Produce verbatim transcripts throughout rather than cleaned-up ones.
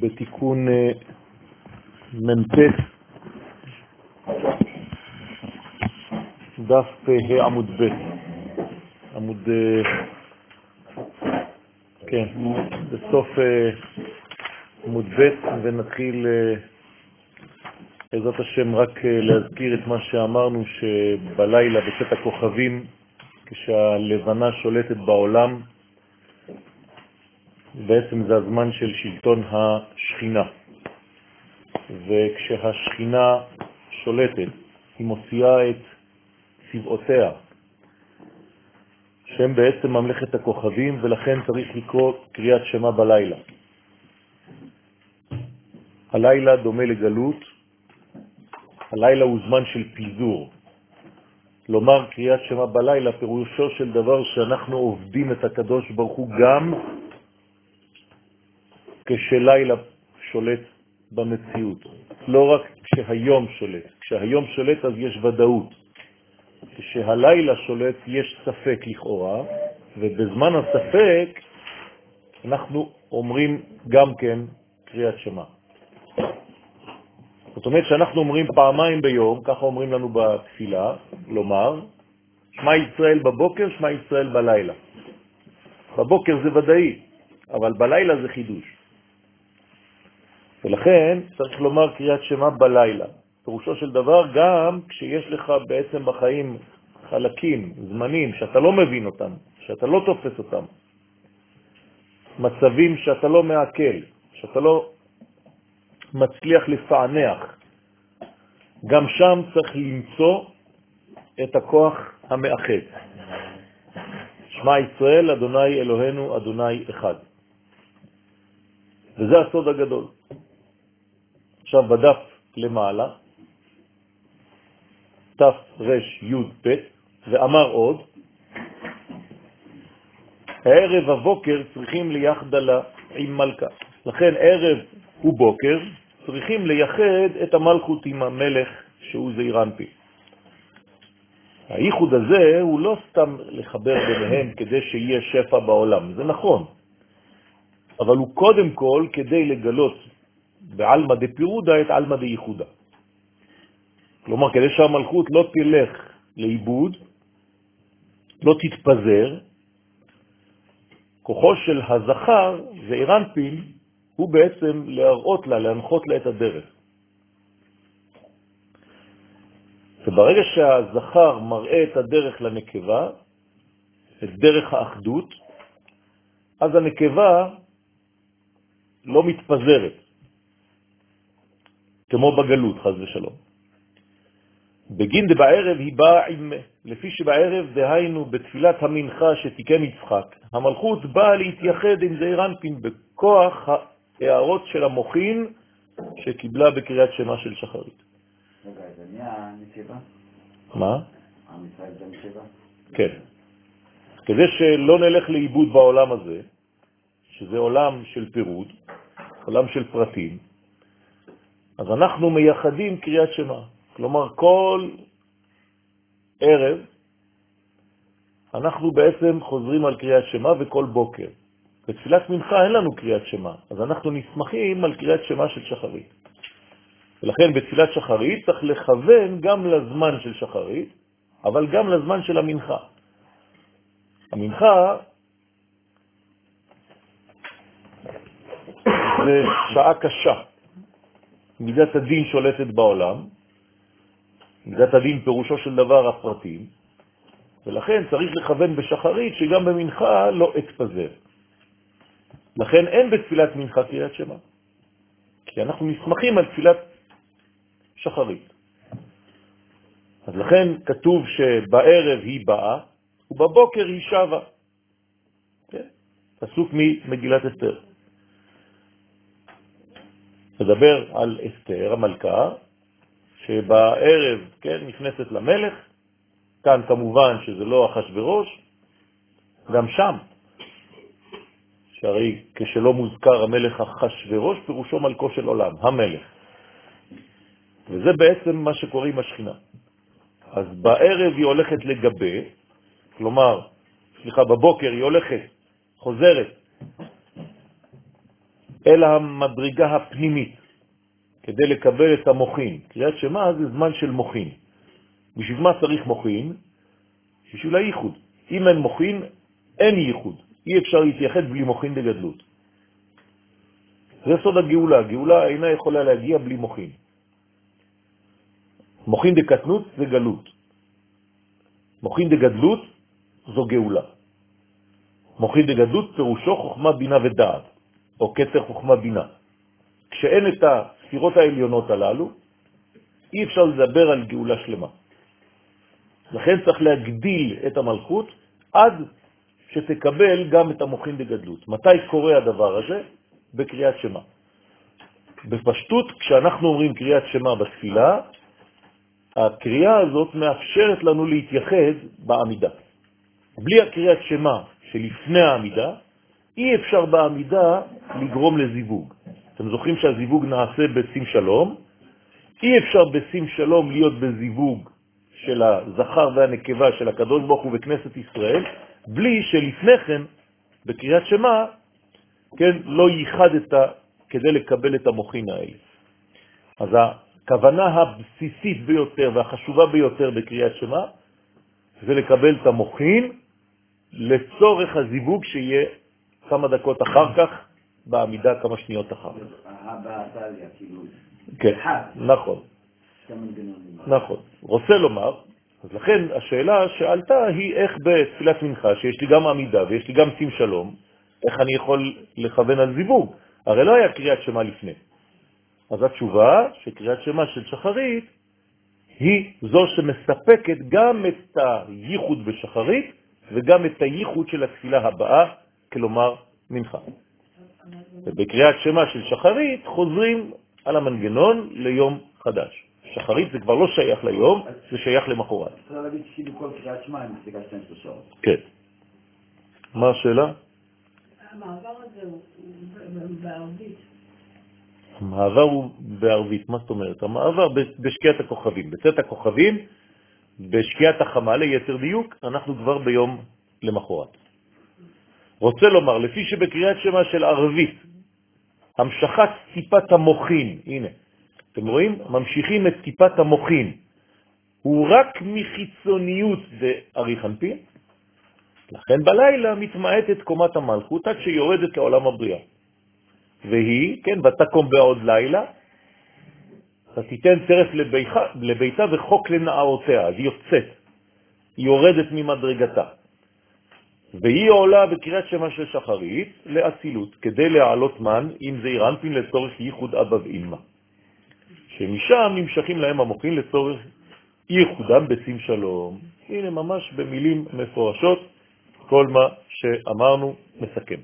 בתיקון מ"ט דף ה' עמוד ב', עמוד כן, בסוף עמוד ב', ונתחיל בעזרת השם רק להזכיר את מה שאמרנו, שבלילה בצאת הכוכבים, כשהלבנה שולטת בעולם, בעצם זה הזמן של שלטון השכינה, וכשהשכינה שולטת היא מוציאה את צבעותיה שהם בעצם ממלכת הכוכבים, ולכן צריך לקרוא קריאת שמה בלילה. הלילה דומה לגלות, הלילה הוא זמן של פיזור. לומר קריאת שמה בלילה פירושו של דבר שאנחנו עובדים את הקדוש ברוך הוא גם כשלילה שולט במציאות, לא רק כשהיום שולט. כשהיום שולט אז יש ודאות, כשהלילה שולט יש ספק לכאורה, ובזמן הספק אנחנו אומרים גם כן קריאת שמה. זאת אומרת שאנחנו אומרים פעמיים ביום, ככה אומרים לנו בתפילה, לומר שמע ישראל בבוקר, שמע ישראל בלילה. בבוקר זה ודאי, אבל בלילה זה חידוש. ולכן צריך לומר קריאת שמה בלילה. פירושו של דבר גם כשיש לך בעצם בחיים חלקים, זמנים, שאתה לא מבין אותם, שאתה לא תופס אותם, מצבים שאתה לא מעכל, שאתה לא מצליח לפענח, גם שם צריך למצוא את הכוח המאחד. שמע ישראל, אדוני אלוהינו, אדוני אחד. וזה הסוד הגדול. עכשיו בדף למעלה, תף רש י' ב', ואמר עוד, הערב הבוקר צריכים ליחדלה עם מלכה. לכן ערב ובוקר צריכים לייחד את המלכות עם המלך שהוא זעיר אנפין. הייחוד הזה הוא לא סתם לחבר ביניהם כדי שיהיה שפע בעולם, זה נכון, אבל הוא קודם כל כדי לגלות בעלמא דפירודה את עלמא דייחודה. כלומר, כדי שהמלכות לא תלך לאיבוד, לא תתפזר, כוחו של הזכר, זעיר אנפין, הוא בעצם להראות לה, להנחות לה את הדרך. וברגע שהזכר מראה את הדרך לנקבה, את דרך האחדות, אז הנקבה לא מתפזרת, כמו בגלות, חס ושלום. בגין דבערב היא באה עם, לפי שבערב דהיינו בתפילת המנחה שתיקן יצחק, המלכות באה להתייחד עם זעיר אנפין בכוח הערות של המוחין שקיבלה בקריאת שמה של שחרית. רגע, זה נהיה נקבה? מה? עם ישראל זה נקבה? כן. כדי שלא נלך לאיבוד בעולם הזה, שזה עולם של פירוד, עולם של פרטים, אז אנחנו מייחדים קריאת שמה. כלומר, כל ערב אנחנו בעצם חוזרים על קריאת שמה, וכל בוקר. בתפילת מנחה אין לנו קריאת שמה, אז אנחנו נסמכים על קריאת שמה של שחרית. ולכן בתפילת שחרית צריך לכוון גם לזמן של שחרית, אבל גם לזמן של המנחה. המנחה זה שעה קשה. מידת הדין שולטת בעולם, מידת הדין פירושו של דבר הפרטים, ולכן צריך לכוון בשחרית שגם במנחה לא אתפזר. לכן אין בתפילת מנחה קריאת שמה, כי אנחנו נסמכים על תפילת שחרית. אז לכן כתוב שבערב היא באה ובבוקר היא שווה. כן? פסוק ממגילת אסתר. מדבר על אסתר, המלכה, שבערב, כן, נכנסת למלך, כאן כמובן שזה לא אחשוורוש, גם שם, שהרי כשלא מוזכר המלך אחשוורוש, פירושו מלכו של עולם, המלך. וזה בעצם מה שקורה עם השכינה. אז בערב היא הולכת לגבה, כלומר, סליחה, בבוקר היא הולכת, חוזרת אל המדרגה הפנימית, כדי לקבל את המוחין. קריאת שמע זה זמן של מוחין. בשביל מה צריך מוחין? בשביל הייחוד. אם אין מוחין, אין ייחוד. אי אפשר להתייחד בלי מוחין בגדלות. זה סוד הגאולה. הגאולה אינה יכולה להגיע בלי מוחין. מוחין דקטנות זה גלות. מוחין דגדלות זו גאולה. מוחין דגדלות פירושו חוכמה בינה ודעת, או כתר חוכמה בינה. כשאין את הספירות העליונות הללו, אי אפשר לדבר על גאולה שלמה. לכן צריך להגדיל את המלכות עד שתקבל גם את המוחין דגדלות. מתי קורה הדבר הזה? בקריאת שמע. בפשטות, כשאנחנו אומרים קריאת שמע בתפילה, הקריאה הזאת מאפשרת לנו להתייחד בעמידה. בלי הקריאת שמע שלפני העמידה, אי אפשר בעמידה לגרום לזיווג. אתם זוכרים שהזיווג נעשה בשים שלום? אי אפשר בשים שלום להיות בזיווג של הזכר והנקבה של הקדוש ברוך הוא בכנסת ישראל, בלי שלפני כן, בקריאת שמע, כן, לא ייחדת כדי לקבל את המוחין האלה. אז הכוונה הבסיסית ביותר והחשובה ביותר בקריאת שמע, זה לקבל את המוחין לצורך הזיווג שיהיה כמה דקות אחר כך, בעמידה כמה שניות אחר כך. הבאתליה, כאילו. כן, נכון. נכון. רוצה לומר, אז לכן השאלה שעלתה היא איך בתפילת מנחה, שיש לי גם עמידה ויש לי גם שים שלום, איך אני יכול לכוון על זיווג? הרי לא היה קריאת שמע לפני. אז התשובה שקריאת שמע של שחרית היא זו שמספקת גם את הייחוד בשחרית וגם את הייחוד של התפילה הבאה, כלומר מנחה. ובקריאת שמע של שחרית חוזרים על המנגנון ליום חדש. שחרית זה כבר לא שייך ליום, זה שייך למחרת. צריך להגיד שכאילו כל קריאת שמע היא מספיקה שתיים שלוש שעות. כן. מה השאלה? המעבר הזה הוא בערבית. המעבר הוא בערבית, מה זאת אומרת? המעבר בשקיעת הכוכבים. בצאת הכוכבים, בשקיעת החמה ליתר דיוק, אנחנו כבר ביום למחרת. רוצה לומר, לפי שבקריאת שמע של ערבית, המשכת טיפת המוחין, הנה, אתם רואים? ממשיכים את טיפת המוחין. הוא רק מחיצוניות ואריך אנפין. לכן בלילה מתמעטת קומת המלכות עד שיורדת לעולם הבריאה. והיא, כן, ותקום בעוד לילה, תיתן צרף לביתה, לביתה וחוק לנערותיה. אז היא יוצאת, היא יורדת ממדרגתה. והיא עולה בקריאת שמע של שחרית לאצילות, כדי להעלות מן עם זעיר אנפין לצורך ייחוד אבא ואמא. שמשם נמשכים להם המוחין לצורך ייחודם בשים שלום. הנה ממש במילים מפורשות כל מה שאמרנו מסכם.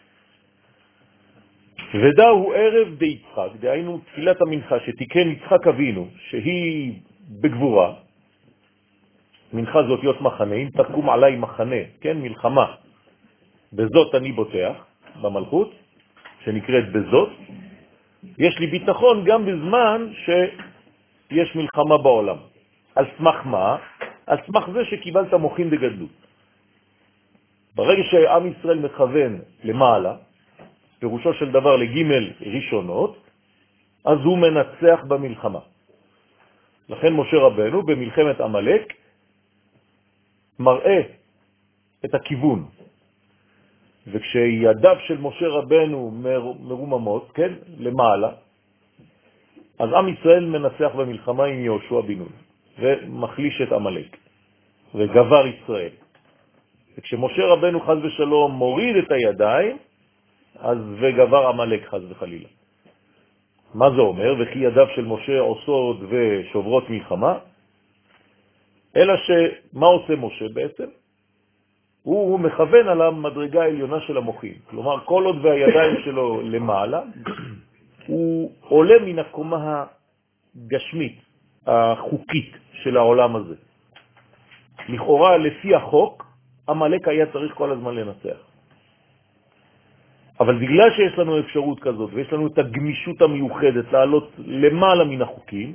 ודאו ערב די יצחק, דהיינו תפילת המנחה שתיקן יצחק אבינו, שהיא בגבורה, מנחה זאת להיות מחנה, אם תקום עליי מחנה, כן, מלחמה, בזאת אני בוטח, במלכות, שנקראת בזאת, יש לי ביטחון גם בזמן שיש מלחמה בעולם. על סמך מה? על סמך זה שקיבלת מוחין בגדלות. ברגע שעם ישראל מכוון למעלה, פירושו של דבר לגימל ראשונות, אז הוא מנצח במלחמה. לכן משה רבנו במלחמת עמלק מראה את הכיוון. וכשידיו של משה רבנו מרוממות, כן, למעלה, אז עם ישראל מנצח במלחמה עם יהושע בן נון, ומחליש את עמלק, וגבר ישראל. וכשמשה רבנו חס ושלום מוריד את הידיים, אז וגבר עמלק חס וחלילה. מה זה אומר? וכי ידיו של משה עושות ושוברות מלחמה, אלא שמה עושה משה בעצם? הוא, הוא מכוון על המדרגה העליונה של המוחין. כלומר, כל עוד והידיים שלו למעלה, הוא עולה מן הקומה הגשמית, החוקית של העולם הזה. לכאורה, לפי החוק, עמלק היה צריך כל הזמן לנצח. אבל בגלל שיש לנו אפשרות כזאת, ויש לנו את הגמישות המיוחדת לעלות למעלה מן החוקים,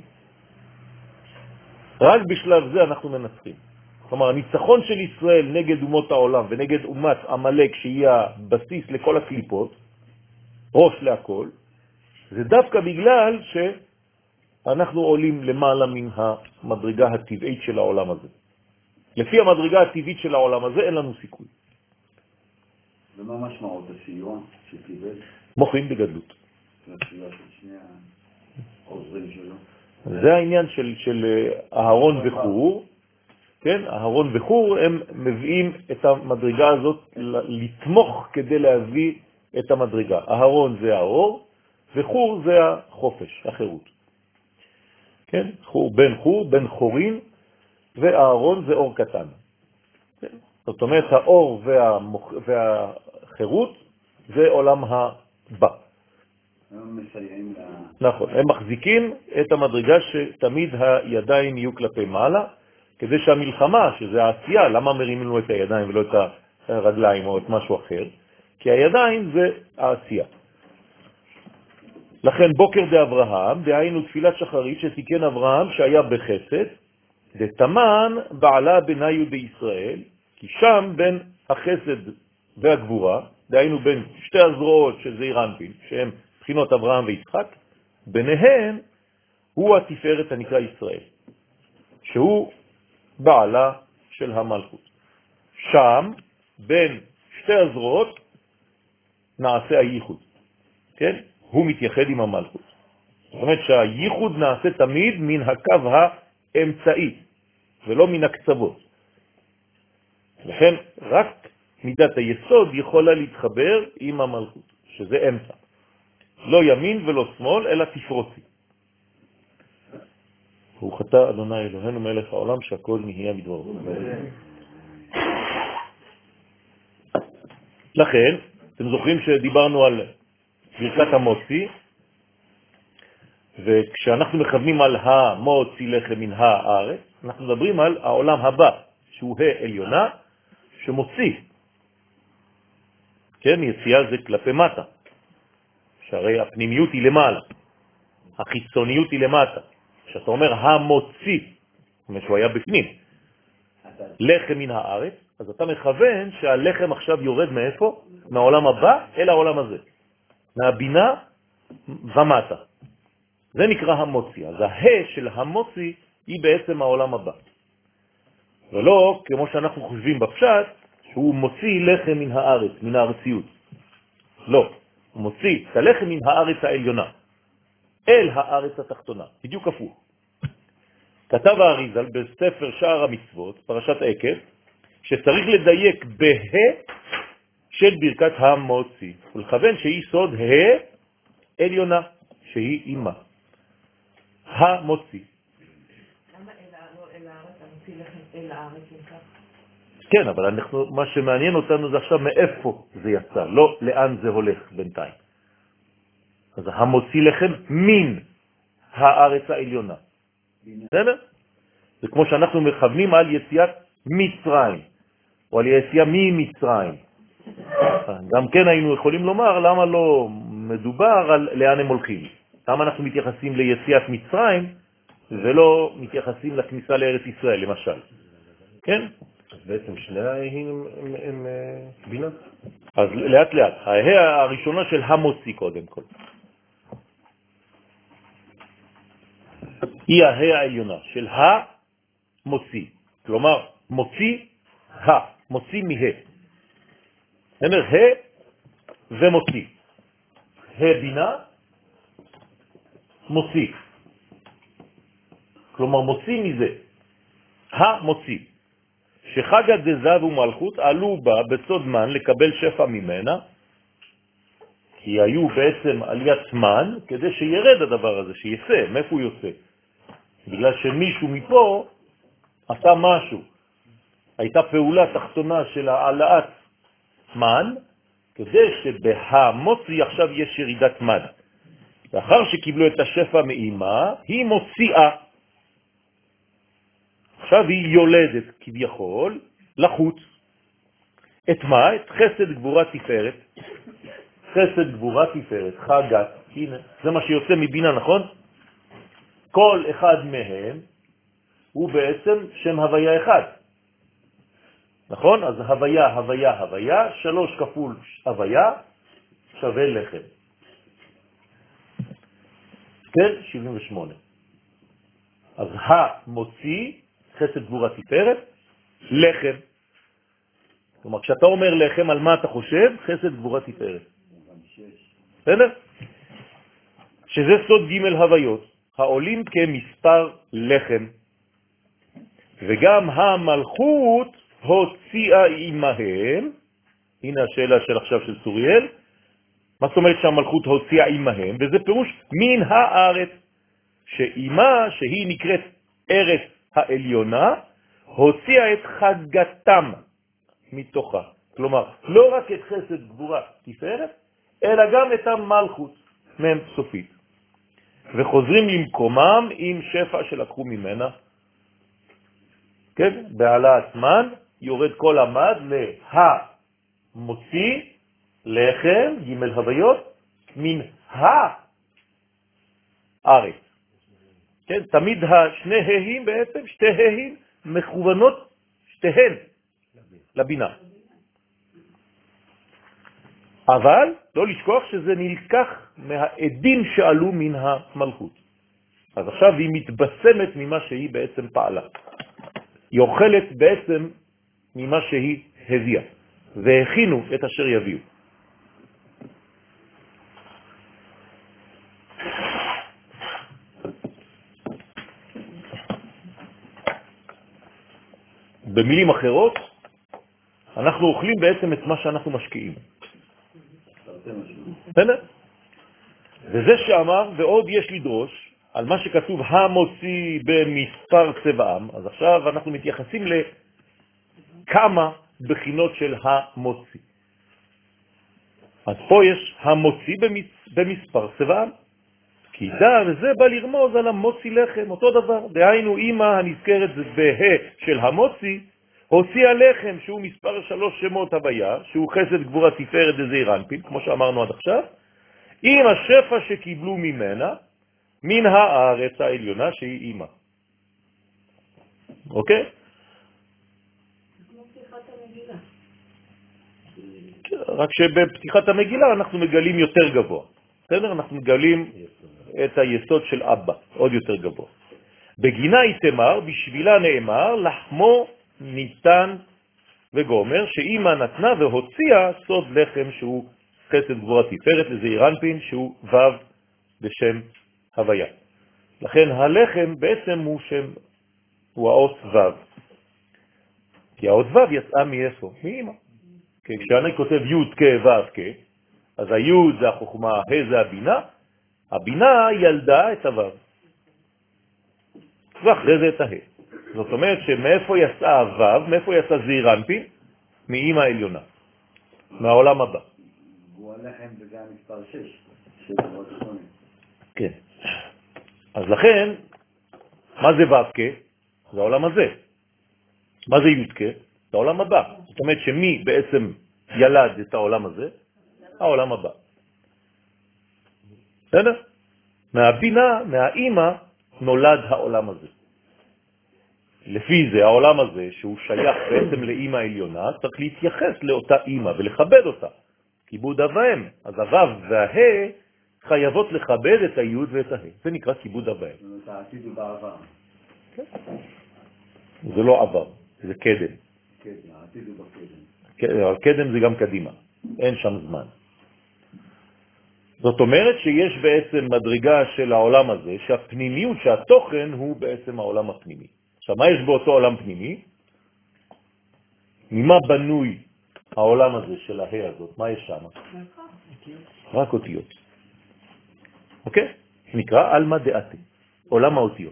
רק בשלב זה אנחנו מנצחים. כלומר, הניצחון של ישראל נגד אומות העולם ונגד אומת עמלק, שהיא הבסיס לכל הקליפות, ראש להכל, זה דווקא בגלל שאנחנו עולים למעלה מן המדרגה הטבעית של העולם הזה. לפי המדרגה הטבעית של העולם הזה אין לנו סיכוי. ומה משמעות הסיוע שקיבל? מוחים בגדלות. הסיוע של שני העוזרים שלו. זה העניין של, של אהרון וחור. כן, אהרון וחור הם מביאים את המדרגה הזאת לתמוך כדי להביא את המדרגה. אהרון זה האור, וחור זה החופש, החירות. כן, חור, בן חור, בן חורין, ואהרון זה אור קטן. כן? זאת אומרת, האור והמוח... והחירות זה עולם הבא. הם מסייעים לה... נכון, הם מחזיקים את המדרגה שתמיד הידיים יהיו כלפי מעלה, כדי שהמלחמה, שזה העשייה, למה מרימים לנו את הידיים ולא את הרגליים או את משהו אחר? כי הידיים זה העשייה. לכן בוקר דאברהם, דהיינו תפילת שחרית שתיקן אברהם שהיה בחסד, דתמן בעלה בניו בישראל, כי שם בין החסד והגבורה, דהיינו בין שתי הזרועות של זעיר אנפין, שהם בחינות אברהם ויצחק, ביניהן הוא התפארת הנקרא ישראל, שהוא בעלה של המלכות. שם, בין שתי הזרועות, נעשה הייחוד. כן? הוא מתייחד עם המלכות. זאת אומרת שהייחוד נעשה תמיד מן הקו האמצעי, ולא מן הקצוות. לכן רק מידת היסוד יכולה להתחבר עם המלכות, שזה אמצע. לא ימין ולא שמאל, אלא תפרוצי. הוא חטא אדוני אלוהינו מלך העולם שהכל נהיה בדברו. לכן, אתם זוכרים שדיברנו על ברכת המוציא, וכשאנחנו מכוונים על המוציא לחם מן הארץ, אנחנו מדברים על העולם הבא, שהוא העליונה, שמוציא. כן, יציאה זה כלפי מטה. שהרי הפנימיות היא למעלה, החיצוניות היא למטה. כשאתה אומר המוציא, זאת אומרת שהוא היה בפנים, לחם מן הארץ, אז אתה מכוון שהלחם עכשיו יורד מאיפה? מהעולם הבא אל העולם הזה. מהבינה ומטה. זה נקרא המוציא. אז ההא של המוציא היא בעצם העולם הבא. ולא כמו שאנחנו חושבים בפשט, שהוא מוציא לחם מן הארץ, מן הארציות. לא, הוא מוציא את הלחם מן הארץ העליונה, אל הארץ התחתונה, בדיוק הפוך. כתב האריז"ל בספר שער המצוות, פרשת עקב, שצריך לדייק בה של ברכת המוציא, ולכוון שהיא סוד ה עליונה, שהיא אימא. המוציא. למה אל הארץ, המוציא לכם אל הארץ נקרא? כן, אבל אנחנו, מה שמעניין אותנו זה עכשיו מאיפה זה יצא, לא לאן זה הולך בינתיים. אז המוציא לכם מן הארץ העליונה. בסדר? זה כמו שאנחנו מכוונים על יציאת מצרים, או על יציאה ממצרים. גם כן היינו יכולים לומר למה לא מדובר על לאן הם הולכים. למה אנחנו מתייחסים ליציאת מצרים ולא מתייחסים לכניסה לארץ ישראל, למשל. כן? אז בעצם שני ההים הם, הם בינה. אז לאט לאט. ההא הראשונה של המוציא קודם כל. היא ההא העליונה של המוציא. כלומר, מוציא ה, מוציא מה. אומר ה ומוציא. ה בינה, מוציא. כלומר, מוציא מזה. המוציא. שחגה דזב ומלכות עלו בה בסוד מן לקבל שפע ממנה, כי היו בעצם עליית מן כדי שירד הדבר הזה, שיצא. מאיפה הוא יוצא? בגלל שמישהו מפה עשה משהו. הייתה פעולה תחתונה של העלאת מן, כדי שבהמוציא עכשיו יש ירידת מן. לאחר שקיבלו את השפע מאימה, היא מוציאה. עכשיו היא יולדת כביכול לחוץ. את מה? את חסד גבורה תפארת. חסד גבורה תפארת, חגת, הנה, זה מה שיוצא מבינה, נכון? כל אחד מהם הוא בעצם שם הוויה אחד. נכון? אז הוויה, הוויה, הוויה, שלוש כפול הוויה שווה לחם. חסר שבעים ושמונה. אז המוציא, חסד גבורה תפארת, לחם. כלומר, כשאתה אומר לחם, על מה אתה חושב? חסד גבורה תפארת. בסדר? שזה סוד ג' הוויות, העולים כמספר לחם. וגם המלכות הוציאה עמהם, הנה השאלה של עכשיו של צוריאל, מה זאת אומרת שהמלכות הוציאה עמהם? וזה פירוש מן הארץ, שאימה שהיא נקראת ארץ העליונה, הוציאה את חגתם מתוכה. כלומר, לא רק את חסד גבורה תפארת, אלא גם את המלכות מהם סופית. וחוזרים למקומם עם שפע שלקחו ממנה. כן? בעלת מן יורד כל המד להמוציא לחם, ג' הוויות, מן הארץ. כן? תמיד השני הים בעצם, שתי הים מכוונות, שתיהן לבינה. אבל לא לשכוח שזה נלקח מהעדים שעלו מן המלכות. אז עכשיו היא מתבשמת ממה שהיא בעצם פעלה. היא אוכלת בעצם ממה שהיא הביאה, והכינו את אשר יביאו. במילים אחרות, אנחנו אוכלים בעצם את מה שאנחנו משקיעים. בסדר? וזה שאמר, ועוד יש לדרוש, על מה שכתוב המוציא במספר צבעם, אז עכשיו אנחנו מתייחסים לכמה בחינות של המוציא. אז פה יש המוציא במספר צבעם, כי דה וזה בא לרמוז על המוציא לחם, אותו דבר. דהיינו, אמא הנזכרת בה של המוציא, הוציאה לחם שהוא מספר שלוש שמות הוויה, שהוא חסד גבורה תפארת דזעיר אנפין, כמו שאמרנו עד עכשיו, עם השפע שקיבלו ממנה, מן הארץ העליונה שהיא אמא. אוקיי? כמו פתיחת המגילה. רק שבפתיחת המגילה אנחנו מגלים יותר גבוה. בסדר? אנחנו מגלים את היסוד של אבא, עוד יותר גבוה. בגינה היא תמר, בשבילה נאמר, לחמו ניתן וגומר, שאמא נתנה והוציאה סוד לחם שהוא חסד גבורה תפארת לזעיר אנפין, שהוא ו' בשם הוויה. לכן הלחם בעצם הוא שם, הוא האות ו'. כי האות ו' יצאה מאיפה? מאמא. כשאני כותב י' כ' ו' כ', אז הי' זה החוכמה, ה' זה הבינה, הבינה ילדה את הו'. ואחרי זה את ה'. זאת אומרת שמאיפה יצאה הו', מאיפה יצא זעיר אנפין? מאמא העליונה, מהעולם הבא. הוא הלחם זה גם מספר שש. כן. אז לכן, מה זה ו' כ'? זה העולם הזה. מה זה י' כ'? זה העולם הבא. זאת אומרת שמי בעצם ילד את העולם הזה? העולם הבא. בסדר? מהבינה, מהאימא, נולד העולם הזה. לפי זה, העולם הזה, שהוא שייך בעצם לאימא העליונה, צריך להתייחס לאותה אימא ולכבד אותה. כיבוד אב ואם. אז הו' והה חייבות לכבד את היוד ואת הה. זה נקרא כיבוד אב ואם. זאת אומרת, העתיד הוא בעבר. זה לא עבר, זה קדם. כן, העתיד הוא בקדם. קדם זה גם קדימה, אין שם זמן. זאת אומרת שיש בעצם מדרגה של העולם הזה, שהפנימיות, שהתוכן הוא בעצם העולם הפנימי. עכשיו, מה יש באותו עולם פנימי? ממה בנוי העולם הזה של ההא הזאת? מה יש שם? רק אותיות. אוקיי? נקרא אלמה דעתי, עולם האותיות.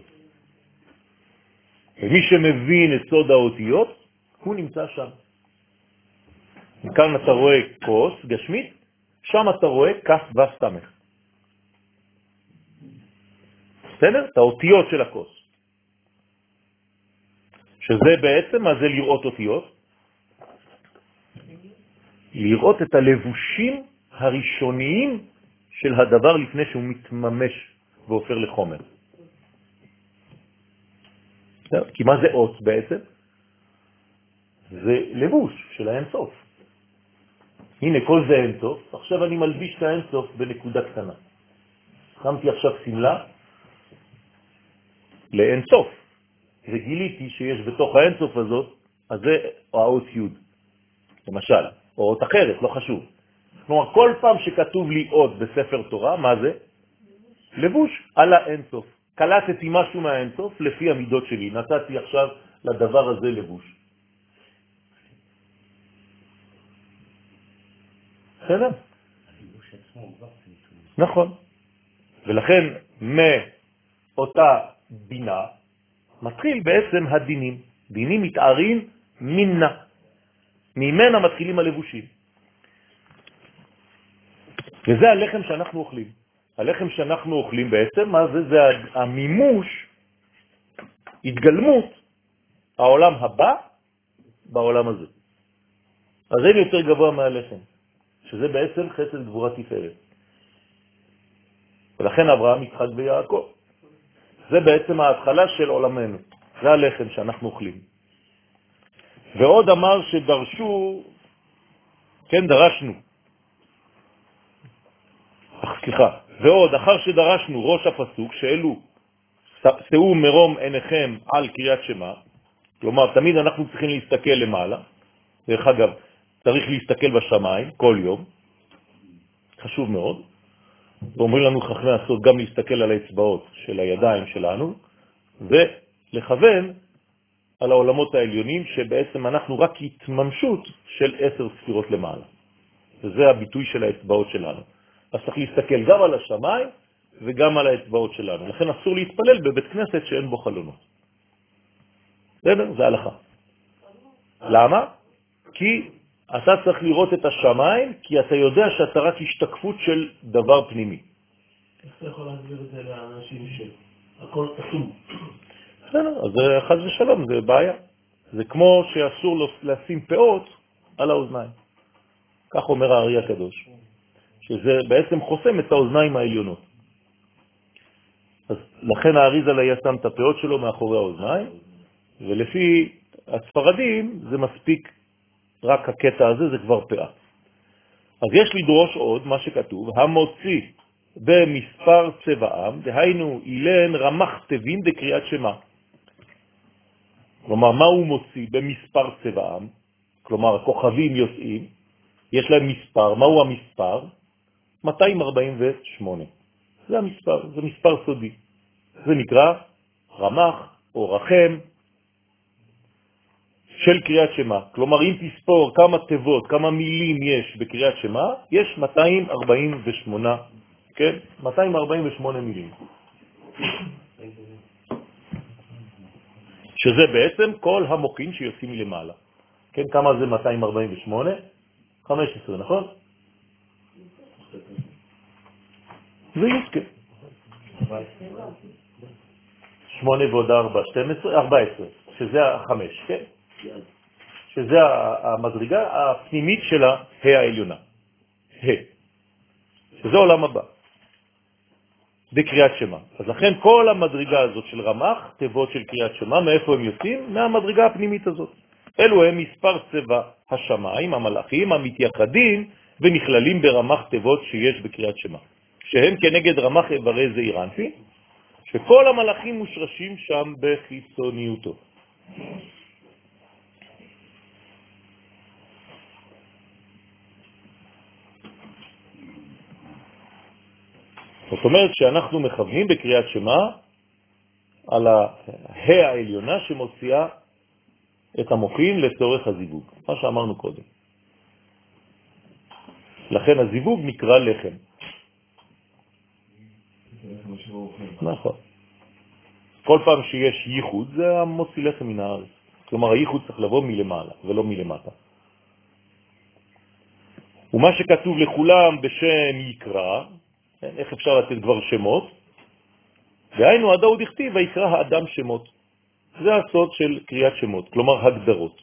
ומי שמבין את סוד האותיות, הוא נמצא שם. כאן אתה רואה כוס גשמית, שם אתה רואה כף וסתמך. בסדר? את האותיות של הכוס. שזה בעצם, מה זה לראות אותיות? לראות את הלבושים הראשוניים של הדבר לפני שהוא מתממש והופך לחומר. כי מה זה אות בעצם? זה לבוש של האינסוף. הנה כל זה אינסוף, עכשיו אני מלביש את האינסוף בנקודה קטנה. שמתי עכשיו סמלה, לאינסוף. וגיליתי שיש בתוך האינסוף הזאת, אז זה האות י' למשל, או אות אחרת, לא חשוב. כלומר, כל פעם שכתוב לי אות בספר תורה, מה זה? לבוש על האינסוף. קלטתי משהו מהאינסוף לפי המידות שלי. נתתי עכשיו לדבר הזה לבוש. בסדר? נכון. ולכן מאותה בינה מתחיל בעצם הדינים. דינים מתארים מינה. ממנה מתחילים הלבושים. וזה הלחם שאנחנו אוכלים. הלחם שאנחנו אוכלים בעצם, מה זה? זה המימוש, התגלמות, העולם הבא בעולם הזה. אז אין יותר גבוה מהלחם, שזה בעצם חסד גבורה תפארת. ולכן אברהם, יצחק ויעקב. זה בעצם ההתחלה של עולמנו. זה הלחם שאנחנו אוכלים. ועוד אמר שדרשו, כן, דרשנו. סליחה. ועוד, אחר שדרשנו ראש הפסוק, שאלו, שאו מרום עיניכם על קריאת שמה, כלומר, תמיד אנחנו צריכים להסתכל למעלה. דרך אגב, צריך להסתכל בשמיים כל יום. חשוב מאוד. ואומרים לנו חכמי הסוד גם להסתכל על האצבעות של הידיים שלנו, ולכוון על העולמות העליונים, שבעצם אנחנו רק התממשות של עשר ספירות למעלה. וזה הביטוי של האצבעות שלנו. אז צריך להסתכל גם על השמיים וגם על האצבעות שלנו. לכן אסור להתפלל בבית כנסת שאין בו חלונות. בסדר? זה הלכה. למה? כי אתה צריך לראות את השמיים, כי אתה יודע שאתה רק השתקפות של דבר פנימי. איך אתה יכול להסביר את זה לאנשים שהכל אסור? בסדר, אז זה חס ושלום, זה בעיה. זה כמו שאסור לשים פאות על האוזניים. כך אומר הארי הקדוש. שזה בעצם חוסם את האוזניים העליונות. אז לכן האריזה לה שם את הפאות שלו מאחורי האוזניים, ולפי הספרדים זה מספיק רק הקטע הזה, זה כבר פאה. אז יש לדרוש עוד מה שכתוב, המוציא במספר צבעם, דהיינו אילן רמח טבין דקריאת שמה. כלומר, מה הוא מוציא במספר צבעם? כלומר, הכוכבים יוצאים, יש להם מספר. מהו המספר? מאתיים ארבעים ושמונה. זה המספר, זה מספר סודי. זה נקרא רמח או רחם של קריאת שמה. כלומר, אם תספור כמה תיבות, כמה מילים יש בקריאת שמה, יש מאתיים ארבעים ושמונה, כן? מאתיים ארבעים ושמונה מילים. שזה בעצם כל המוחין שיוצאים מלמעלה. כן, כמה זה מאתיים ארבעים ושמונה? חמש עשרה, נכון? זה יוסקה. שמונה ועוד ארבע, שתים עשרה, ארבע עשרה, שזה החמש, כן? שזה המדרגה הפנימית של ה העליונה. ה. שזה עולם הבא. בקריאת שמה. אז לכן כל המדרגה הזאת של רמח, תיבות של קריאת שמה, מאיפה הם יוצאים? מהמדרגה הפנימית הזאת. אלו הם מספר צבע השמיים, המלאכים, המתייחדים ונכללים ברמח תיבות שיש בקריאת שמה. שהם כנגד רמח איברי זעיר אנפין, שכל המלאכים מושרשים שם בחיצוניותו. זאת אומרת שאנחנו מכוונים בקריאת שמה על ה העליונה שמוציאה את המוחין לצורך הזיווג, מה שאמרנו קודם. לכן הזיווג נקרא לחם. נכון. כל פעם שיש ייחוד זה המוציא לחם מן הארץ. כלומר הייחוד צריך לבוא מלמעלה ולא מלמטה. ומה שכתוב לכולם בשם יקרא, איך אפשר לתת כבר שמות? והיינו הדאוד הכתיב ויקרא האדם שמות. זה הסוד של קריאת שמות, כלומר הגדרות.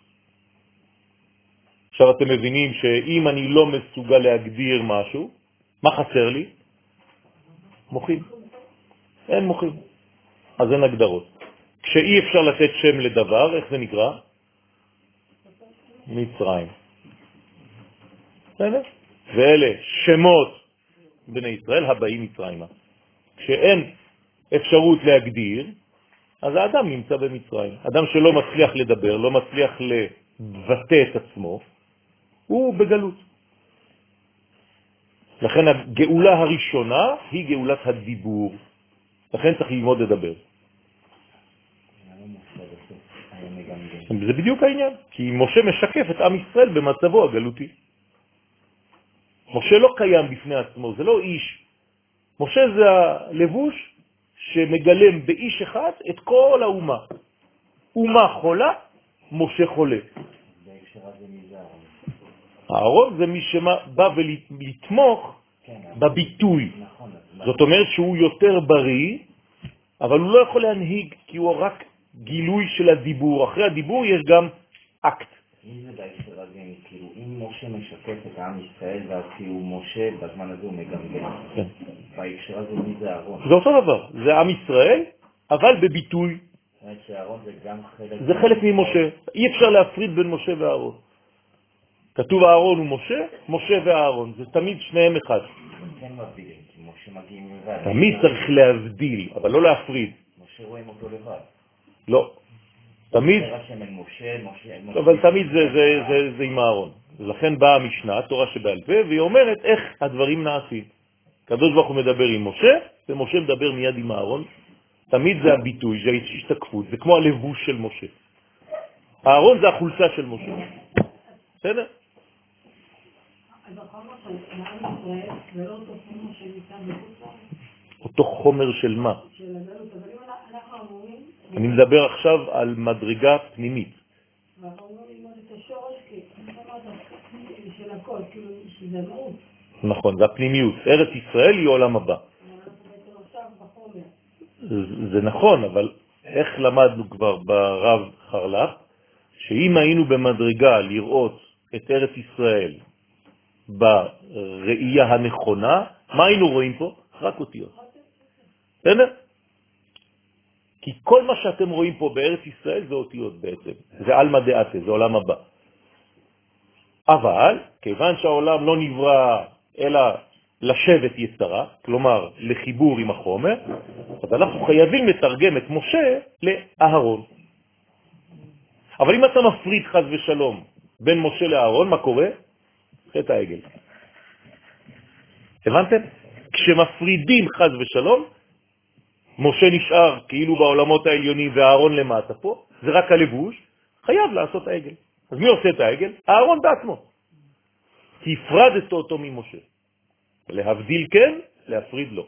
עכשיו אתם מבינים שאם אני לא מסוגל להגדיר משהו, מה חסר לי? מוחים. אין מוחים. אז אין הגדרות. כשאי אפשר לתת שם לדבר, איך זה נקרא? מצרים. ואלה שמות בני ישראל הבאים מצרימה. כשאין אפשרות להגדיר, אז האדם נמצא במצרים. אדם שלא מצליח לדבר, לא מצליח לבטא את עצמו, הוא בגלות. לכן הגאולה הראשונה היא גאולת הדיבור. לכן צריך ללמוד לדבר. זה בדיוק העניין, כי משה משקף את עם ישראל במצבו הגלותי. משה לא קיים בפני עצמו, זה לא איש. משה זה הלבוש שמגלם באיש אחד את כל האומה. אומה חולה, משה חולה. הארון זה מי שבא ולתמוך בביטוי. זאת אומרת שהוא יותר בריא, אבל הוא לא יכול להנהיג כי הוא רק גילוי של הדיבור. אחרי הדיבור יש גם אקט. אם זה בהקשר הזה, כאילו, אם משה משקף את העם ישראל, ואז כאילו משה בזמן הזה הוא מגמגם. כן. בהקשר הזה מי זה אהרון? זה אותו דבר, זה עם ישראל, אבל בביטוי. זאת אומרת שאהרון זה גם חלק... זה חלק ממשה. אי אפשר להפריד בין משה ואהרון. כתוב אהרון ומשה, משה ואהרון. זה תמיד שניהם אחד. כן מבדילים, כי משה מגיע לבד. תמיד צריך להבדיל, אבל לא להפריד. משה רואים אותו לבד. לא. תמיד, אבל תמיד זה, זה, זה, זה עם הארון. לכן באה המשנה, תורה שבעל פה, והיא אומרת איך הדברים נעשים. הקדוש ברוך הוא מדבר עם משה, ומשה מדבר מיד עם הארון. תמיד זה הביטוי, זה ההשתקפות, זה כמו הלבוש של משה. הארון זה החולצה של משה. בסדר? אז החומר של העם ישראל, זה לא אותו חומר שניתן בחוץ? אותו חומר של מה? של הגלות, אבל אם אנחנו אמורים... אני מדבר עכשיו על מדרגה פנימית. ואנחנו אמורים ללמוד את השורש, כי אני אומרת, של הכל, כאילו, שזה מהות. נכון, זה הפנימיות. ארץ ישראל היא עולם הבא. אנחנו בעצם עכשיו בחומר. זה, זה נכון, אבל איך למדנו כבר ברב חרל"פ, שאם היינו במדרגה לראות את ארץ ישראל בראייה הנכונה, מה היינו רואים פה? רק אותיות. בסדר? כי כל מה שאתם רואים פה בארץ ישראל זה אותיות בעצם. זה אלמא דעתה, זה עולם הבא. אבל, כיוון שהעולם לא נברא אלא לשבת יצרה, כלומר לחיבור עם החומר, אז אנחנו חייבים לתרגם את משה לאהרון. אבל אם אתה מפריד חס ושלום בין משה לאהרון, מה קורה? חטא העגל. הבנתם? כשמפרידים חס ושלום, משה נשאר כאילו בעולמות העליונים והאהרון למטה פה, זה רק הלבוש, חייב לעשות העגל. אז מי עושה את העגל? האהרון בעצמו. כי הפרדת אותו ממשה. להבדיל כן, להפריד לא.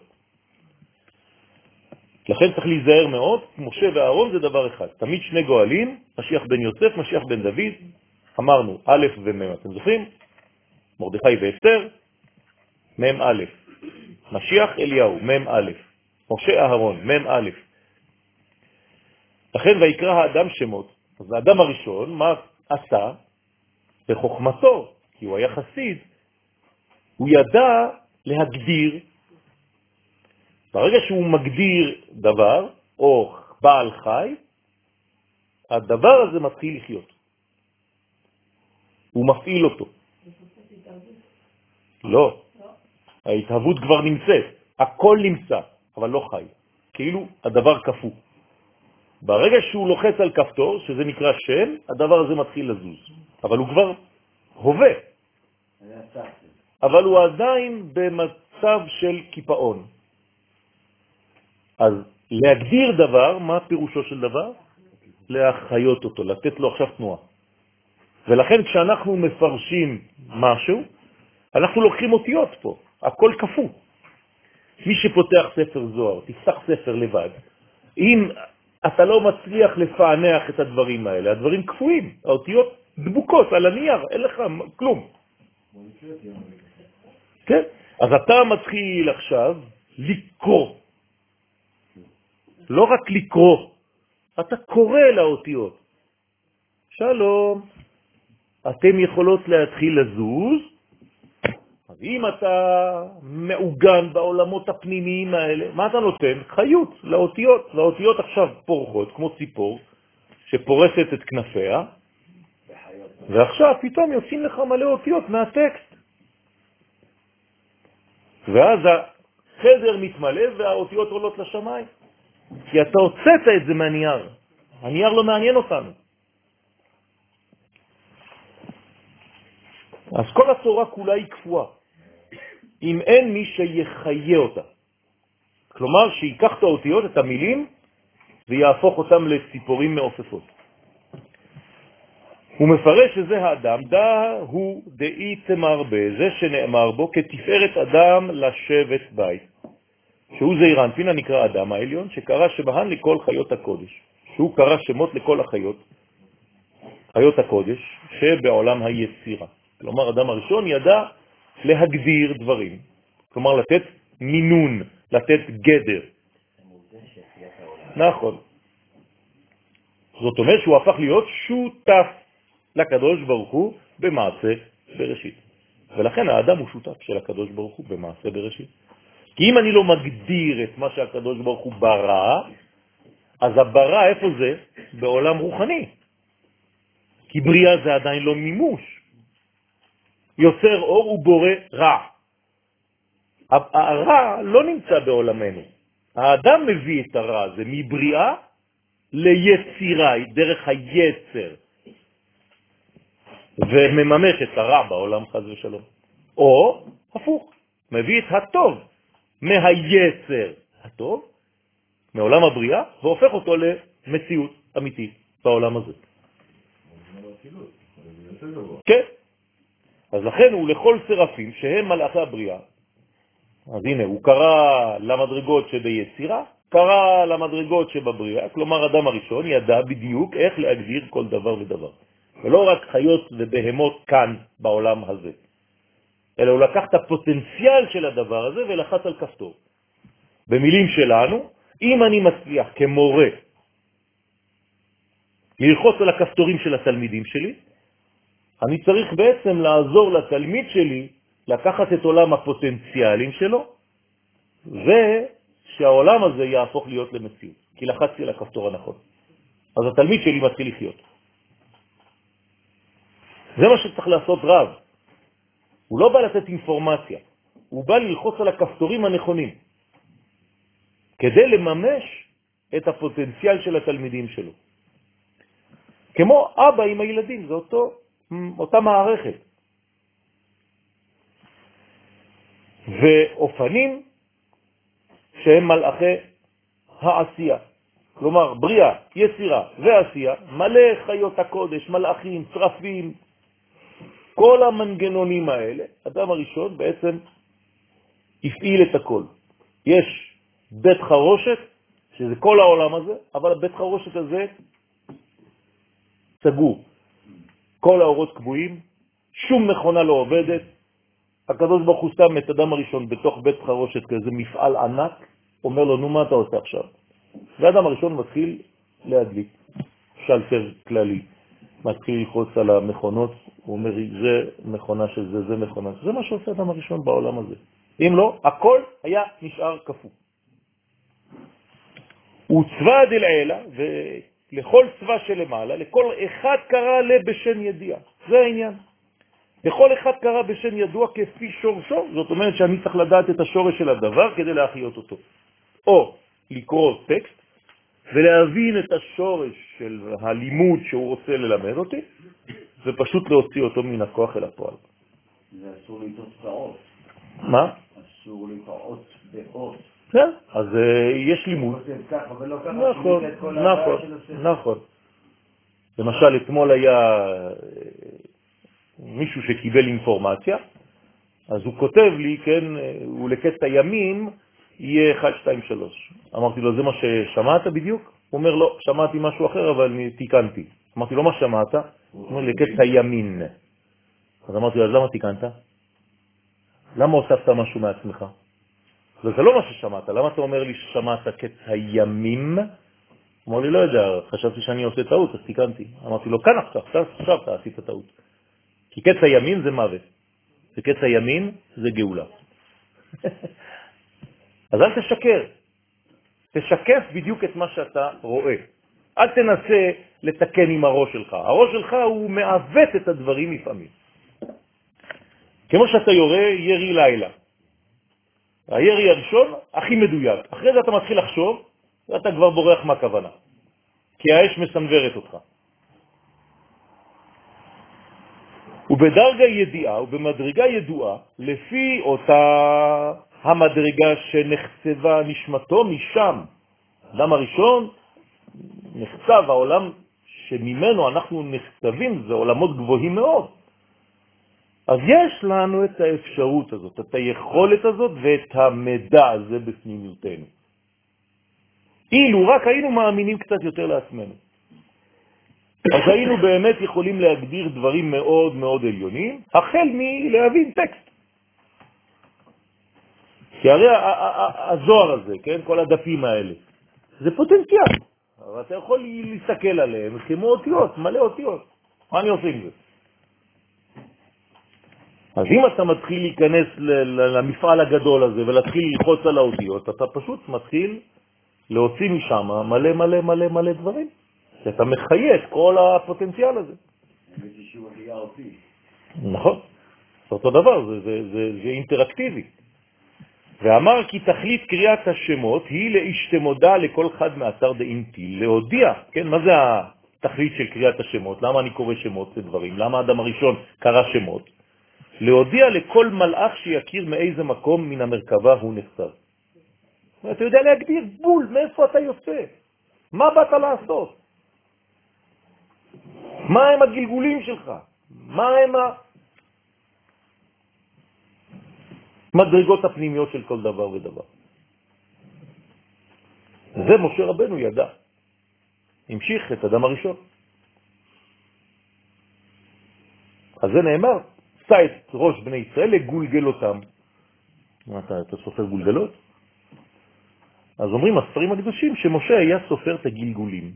לכן צריך להיזהר מאוד, משה ואהרון זה דבר אחד. תמיד שני גואלים, משיח בן יוסף, משיח בן דוד, אמרנו א' ומ', אתם זוכרים? מרדכי ואסתר, מ' א', משיח אליהו, מ' א', משה אהרון, מ' א'. לכן ויקרא האדם שמות. אז האדם הראשון, מה עשה? בחוכמתו, כי הוא היה חסיד, הוא ידע להגדיר. ברגע שהוא מגדיר דבר, או בעל חי, הדבר הזה מתחיל לחיות. הוא מפעיל אותו. לא. ההתהוות כבר נמצאת. הכל נמצא, אבל לא חי. כאילו הדבר כפו. ברגע שהוא לוחץ על כפתור, שזה נקרא שם, הדבר הזה מתחיל לזוז. אבל הוא כבר הווה. אבל הוא עדיין במצב של קיפאון. אז להגדיר דבר, מה פירושו של דבר? להחיות אותו, לתת לו עכשיו תנועה. ולכן כשאנחנו מפרשים משהו, אנחנו לוקחים אותיות פה, הכל כפו. מי שפותח ספר זוהר, תפתח ספר לבד. אם אתה לא מצליח לפענח את הדברים האלה, הדברים כפויים, האותיות דבוקות על הנייר, אין לך כלום. כן? אז אתה מתחיל עכשיו לקרוא. לא רק לקרוא, אתה קורא לאותיות. שלום, אתם יכולות להתחיל לזוז, אז אם אתה מעוגן בעולמות הפנימיים האלה, מה אתה נותן? חיות לאותיות. לאותיות עכשיו פורחות, כמו ציפור, שפורסת את כנפיה, ועכשיו פתאום יוצאים לך מלא אותיות מהטקסט. ואז החדר מתמלא והאותיות עולות לשמיים. כי אתה הוצאת את זה מהנייר. הנייר לא מעניין אותנו. אז כל התורה כולה היא קפואה, אם אין מי שיחיה אותה. כלומר, שיקח את האותיות, את המילים, ויהפוך אותם לציפורים מעופפות. הוא מפרש שזה האדם, דה הוא דאי תמרבה, זה שנאמר בו כתפארת אדם לשבת בית. שהוא זעיר אנפין הנקרא אדם העליון, שקרא שבהן לכל חיות הקודש. שהוא קרא שמות לכל החיות, חיות הקודש, שבעולם היצירה. כלומר, אדם הראשון ידע להגדיר דברים. כלומר, לתת מינון, לתת גדר. נכון. זאת אומרת שהוא הפך להיות שותף לקדוש ברוך הוא במעשה בראשית. ולכן האדם הוא שותף של הקדוש ברוך הוא במעשה בראשית. כי אם אני לא מגדיר את מה שהקדוש ברוך הוא ברא, אז הברא איפה זה? בעולם רוחני. כי בריאה זה עדיין לא מימוש. יוצר אור ובורא רע. הרע לא נמצא בעולמנו. האדם מביא את הרע הזה מבריאה ליצירה, דרך היצר. ומממש את הרע בעולם חס ושלום. או הפוך, מביא את הטוב מהיצר הטוב, מעולם הבריאה, והופך אותו למציאות אמיתית בעולם הזה. כן. אז לכן הוא לכל סרפים שהם מלאכי הבריאה. אז הנה, הוא קרא למדרגות שביצירה, קרא למדרגות שבבריאה, כלומר אדם הראשון ידע בדיוק איך להגדיר כל דבר ודבר. ולא רק חיות ובהמות כאן בעולם הזה, אלא הוא לקח את הפוטנציאל של הדבר הזה ולחץ על כפתור. במילים שלנו, אם אני מצליח כמורה ללחוץ על הכפתורים של התלמידים שלי, אני צריך בעצם לעזור לתלמיד שלי לקחת את עולם הפוטנציאלים שלו, ושהעולם הזה יהפוך להיות למציאות, כי לחצתי על הכפתור הנכון. אז התלמיד שלי מתחיל לחיות. זה מה שצריך לעשות רב. הוא לא בא לתת אינפורמציה, הוא בא ללחוץ על הכפתורים הנכונים, כדי לממש את הפוטנציאל של התלמידים שלו. כמו אבא עם הילדים, זה אותו, אותה מערכת. ואופנים שהם מלאכי העשייה. כלומר, בריאה, יצירה ועשייה, מלא חיות הקודש, מלאכים, צרפים, כל המנגנונים האלה, אדם הראשון בעצם הפעיל את הכל. יש בית חרושת, שזה כל העולם הזה, אבל הבית חרושת הזה סגור. כל האורות קבועים, שום מכונה לא עובדת. הקדוש ברוך הוא שם את אדם הראשון בתוך בית חרושת כזה מפעל ענק, אומר לו, נו מה אתה עושה עכשיו? והאדם הראשון מתחיל להדליק, שלטר כללי, מתחיל ללחוץ על המכונות, הוא אומר, זה מכונה של זה, זה מכונה. זה מה שעושה אדם הראשון בעולם הזה. אם לא, הכל היה נשאר כפו. הוא צבא דלעילה, ולכל צבא שלמעלה, לכל אחד קרא לבשן ידיעה. זה העניין. לכל אחד קרא בשן ידוע כפי שורשו, זאת אומרת שאני צריך לדעת את השורש של הדבר כדי להחיות אותו. או לקרוא טקסט ולהבין את השורש של הלימוד שהוא רוצה ללמד אותי, ופשוט להוציא אותו מן הכוח אל הפועל. זה אסור לטעות באות. מה? אסור לטעות באות. כן, אז יש לימוד. נכון, נכון, נכון. למשל, אתמול היה מישהו שקיבל אינפורמציה, אז הוא כותב לי, כן, הוא לקט הימים, יהיה אחד, שתיים, שלוש. אמרתי לו, זה מה ששמעת בדיוק? הוא אומר, לא, שמעתי משהו אחר, אבל אני תיקנתי. אמרתי לו, מה שמעת? הוא אומר, לקט הימין. אז אמרתי לו, אז למה תיקנת? למה הוספת משהו מעצמך? זה לא מה ששמעת, למה אתה אומר לי ששמעת קץ הימים? הוא אומר לי, לא יודע, חשבתי שאני עושה טעות, אז תיקנתי. אמרתי לו, כאן עכשיו, עכשיו, עכשיו אתה עשית טעות. כי קץ הימין זה מוות, וקץ הימין זה גאולה. אז אל תשקר, תשקף בדיוק את מה שאתה רואה. אל תנסה לתקן עם הראש שלך. הראש שלך הוא מעוות את הדברים לפעמים. כמו שאתה יורה ירי לילה. הירי הראשון הכי מדויק. אחרי זה אתה מתחיל לחשוב, ואתה כבר בורח מהכוונה, כי האש מסנוורת אותך. ובדרגה ידיעה ובמדרגה ידועה, לפי אותה המדרגה שנחצבה נשמתו משם. אדם הראשון נחצב, העולם שממנו אנחנו נחצבים, זה עולמות גבוהים מאוד. אז יש לנו את האפשרות הזאת, את היכולת הזאת ואת המידע הזה בפנימיותנו. אילו רק היינו מאמינים קצת יותר לעצמנו, אז היינו באמת יכולים להגדיר דברים מאוד מאוד עליונים, החל מלהבין טקסט. כי הרי הזוהר הזה, כן, כל הדפים האלה, זה פוטנציאל. אבל אתה יכול להסתכל עליהם כמו אותיות, מלא אותיות. מה אני עושה עם זה? אז אם אתה מתחיל להיכנס למפעל הגדול הזה ולהתחיל ללחוץ על האותיות, אתה פשוט מתחיל להוציא משם מלא מלא מלא מלא דברים. אתה מחיה את כל הפוטנציאל הזה. נכון. זה אותו דבר, זה, זה, זה, זה אינטראקטיבי. ואמר כי תכלית קריאת השמות היא להשתמודה לכל אחד מאתר דאינטי, להודיע, כן, מה זה התכלית של קריאת השמות? למה אני קורא שמות לדברים? למה האדם הראשון קרא שמות? להודיע לכל מלאך שיכיר מאיזה מקום מן המרכבה הוא נחצב. אתה יודע להגדיר בול, מאיפה אתה יוצא? מה באת לעשות? מה הם הגלגולים שלך? מה הם המדרגות הפנימיות של כל דבר ודבר? זה משה רבנו ידע. המשיך את אדם הראשון. אז זה נאמר, שא את ראש בני ישראל לגולגל אותם. מה אתה, אתה סופר גולגלות? אז אומרים הספרים הקדושים שמשה היה סופר את הגלגולים.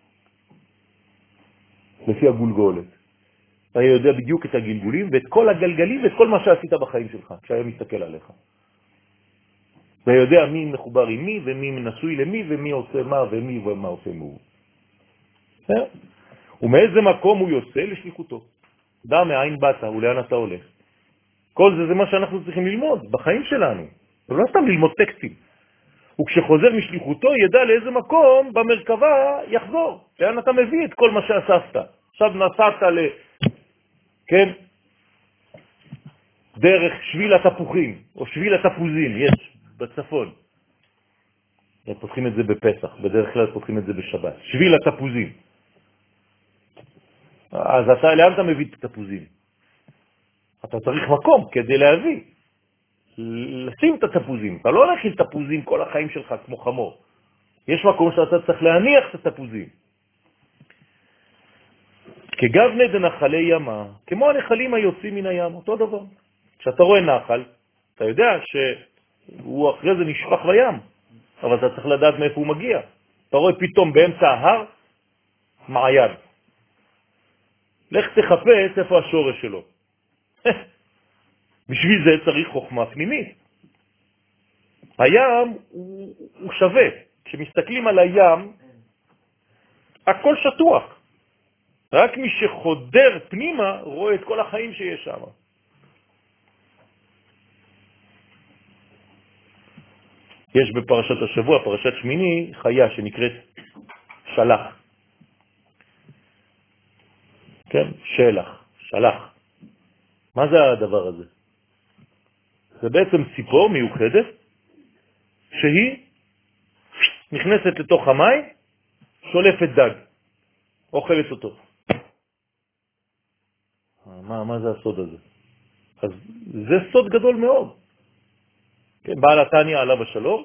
לפי הגולגולת. אתה יודע בדיוק את הגלגולים ואת כל הגלגלים ואת כל מה שעשית בחיים שלך, כשהיה מסתכל עליך. אתה יודע מי מחובר עם מי ומי נשוי למי ומי עושה מה ומי ומה עושה מו. ומאיזה מקום הוא יוצא לשליחותו. דע מאין באת ולאן אתה הולך. כל זה זה מה שאנחנו צריכים ללמוד בחיים שלנו. לא סתם ללמוד טקסטים. וכשחוזר משליחותו ידע לאיזה מקום במרכבה יחזור. לאן אתה מביא את כל מה שאספת. עכשיו נסעת ל... כן? דרך שביל התפוחים, או שביל התפוזים, יש בצפון. פותחים את זה בפסח, בדרך כלל פותחים את זה בשבת. שביל התפוזים. אז אתה, לאן אתה מביא את התפוזים? אתה צריך מקום כדי להביא. לשים את התפוזים. אתה לא להכיל תפוזים כל החיים שלך כמו חמור. יש מקום שאתה צריך להניח את התפוזים. כגבנה דנחלי ימה, כמו הנחלים היוצאים מן הים, אותו דבר. כשאתה רואה נחל, אתה יודע שהוא אחרי זה נשפך לים, אבל אתה צריך לדעת מאיפה הוא מגיע. אתה רואה פתאום באמצע ההר מעיין. לך תחפש איפה השורש שלו. בשביל זה צריך חוכמה פנימית. הים הוא, הוא שווה. כשמסתכלים על הים, הכל שטוח. רק מי שחודר פנימה רואה את כל החיים שיש שם. יש בפרשת השבוע, פרשת שמיני, חיה שנקראת שלח. כן? שלח, שלח. מה זה הדבר הזה? זה בעצם ציפור מיוחדת שהיא נכנסת לתוך המים, שולפת דג, אוכלת אותו. מה, מה זה הסוד הזה? אז זה סוד גדול מאוד. כן, בעל התניא עליו השלום,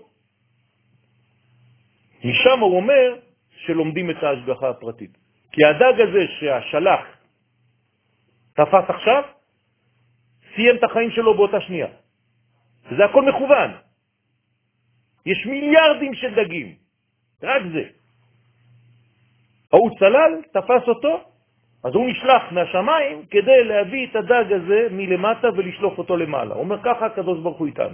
משם הוא אומר שלומדים את ההשגחה הפרטית. כי הדג הזה שהשלח תפס עכשיו, סיים את החיים שלו באותה שנייה. זה הכל מכוון. יש מיליארדים של דגים. רק זה. הוא צלל, תפס אותו, אז הוא נשלח מהשמיים כדי להביא את הדג הזה מלמטה ולשלוף אותו למעלה. הוא אומר ככה הקדוש ברוך הוא איתנו.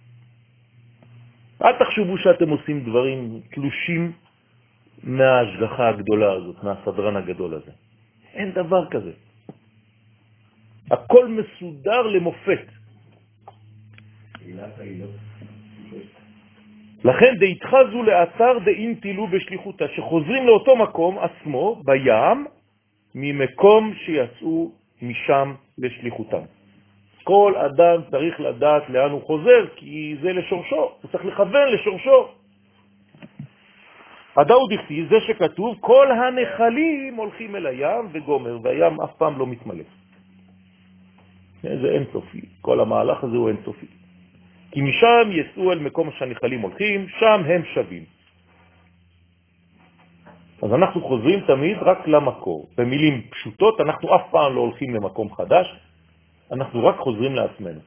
אל תחשבו שאתם עושים דברים תלושים מההשגחה הגדולה הזאת, מהסדרן הגדול הזה. אין דבר כזה. הכל מסודר למופת. לכן דהתחזו לאתר דאינטילו בשליחותה, שחוזרים לאותו מקום עצמו בים, ממקום שיצאו משם לשליחותם. כל אדם צריך לדעת לאן הוא חוזר, כי זה לשורשו, הוא צריך לכוון לשורשו. הדאו דכתיב, זה שכתוב, כל הנחלים הולכים אל הים וגומר, והים אף פעם לא מתמלא. זה אינסופי, כל המהלך הזה הוא אינסופי. כי משם יצאו אל מקום שהנחלים הולכים, שם הם שווים. אז אנחנו חוזרים תמיד רק למקור. במילים פשוטות, אנחנו אף פעם לא הולכים למקום חדש, אנחנו רק חוזרים לעצמנו.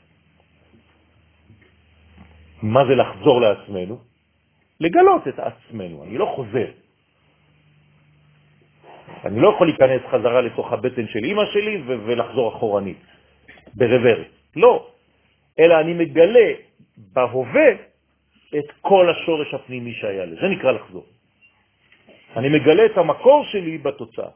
מה זה לחזור לעצמנו? לגלות את עצמנו. אני לא חוזר. אני לא יכול להיכנס חזרה לתוך הבטן של אמא שלי ו- ולחזור אחורנית, ברוורס. לא. אלא אני מגלה בהווה את כל השורש הפנימי שהיה לי. זה נקרא לחזור. אני מגלה את המקור שלי בתוצאה.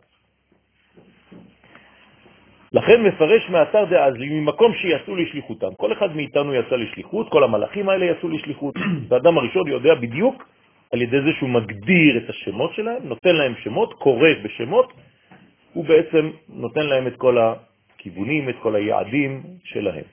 לכן מפרש מאתר דאז, ממקום שיצאו לשליחותם. כל אחד מאיתנו יצא לשליחות, כל המלאכים האלה יצאו לשליחות. האדם הראשון יודע בדיוק על ידי זה שהוא מגדיר את השמות שלהם, נותן להם שמות, קורא בשמות, הוא בעצם נותן להם את כל הכיוונים, את כל היעדים שלהם.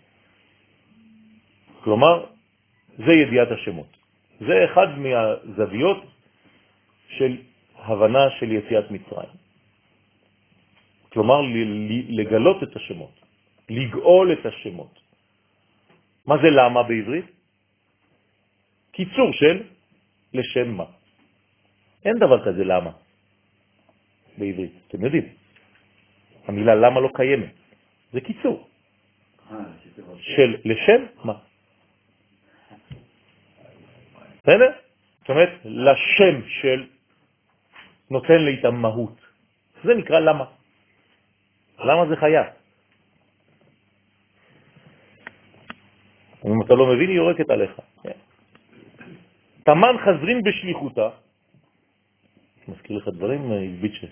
כלומר, זה ידיעת השמות. זה אחד מהזוויות של הבנה של יציאת מצרים. כלומר, לגלות את השמות, לגאול את השמות. מה זה למה בעברית? קיצור של לשם מה. אין דבר כזה למה בעברית, אתם יודעים. המילה למה לא קיימת. זה קיצור של לשם מה. בסדר? זאת אומרת, לשם של נותן לי את המהות. זה נקרא למה. למה זה חיה? אם אתה לא מבין, היא יורקת עליך. תמן חזרים בשליחותה. מזכיר לך דברים, ביטשל.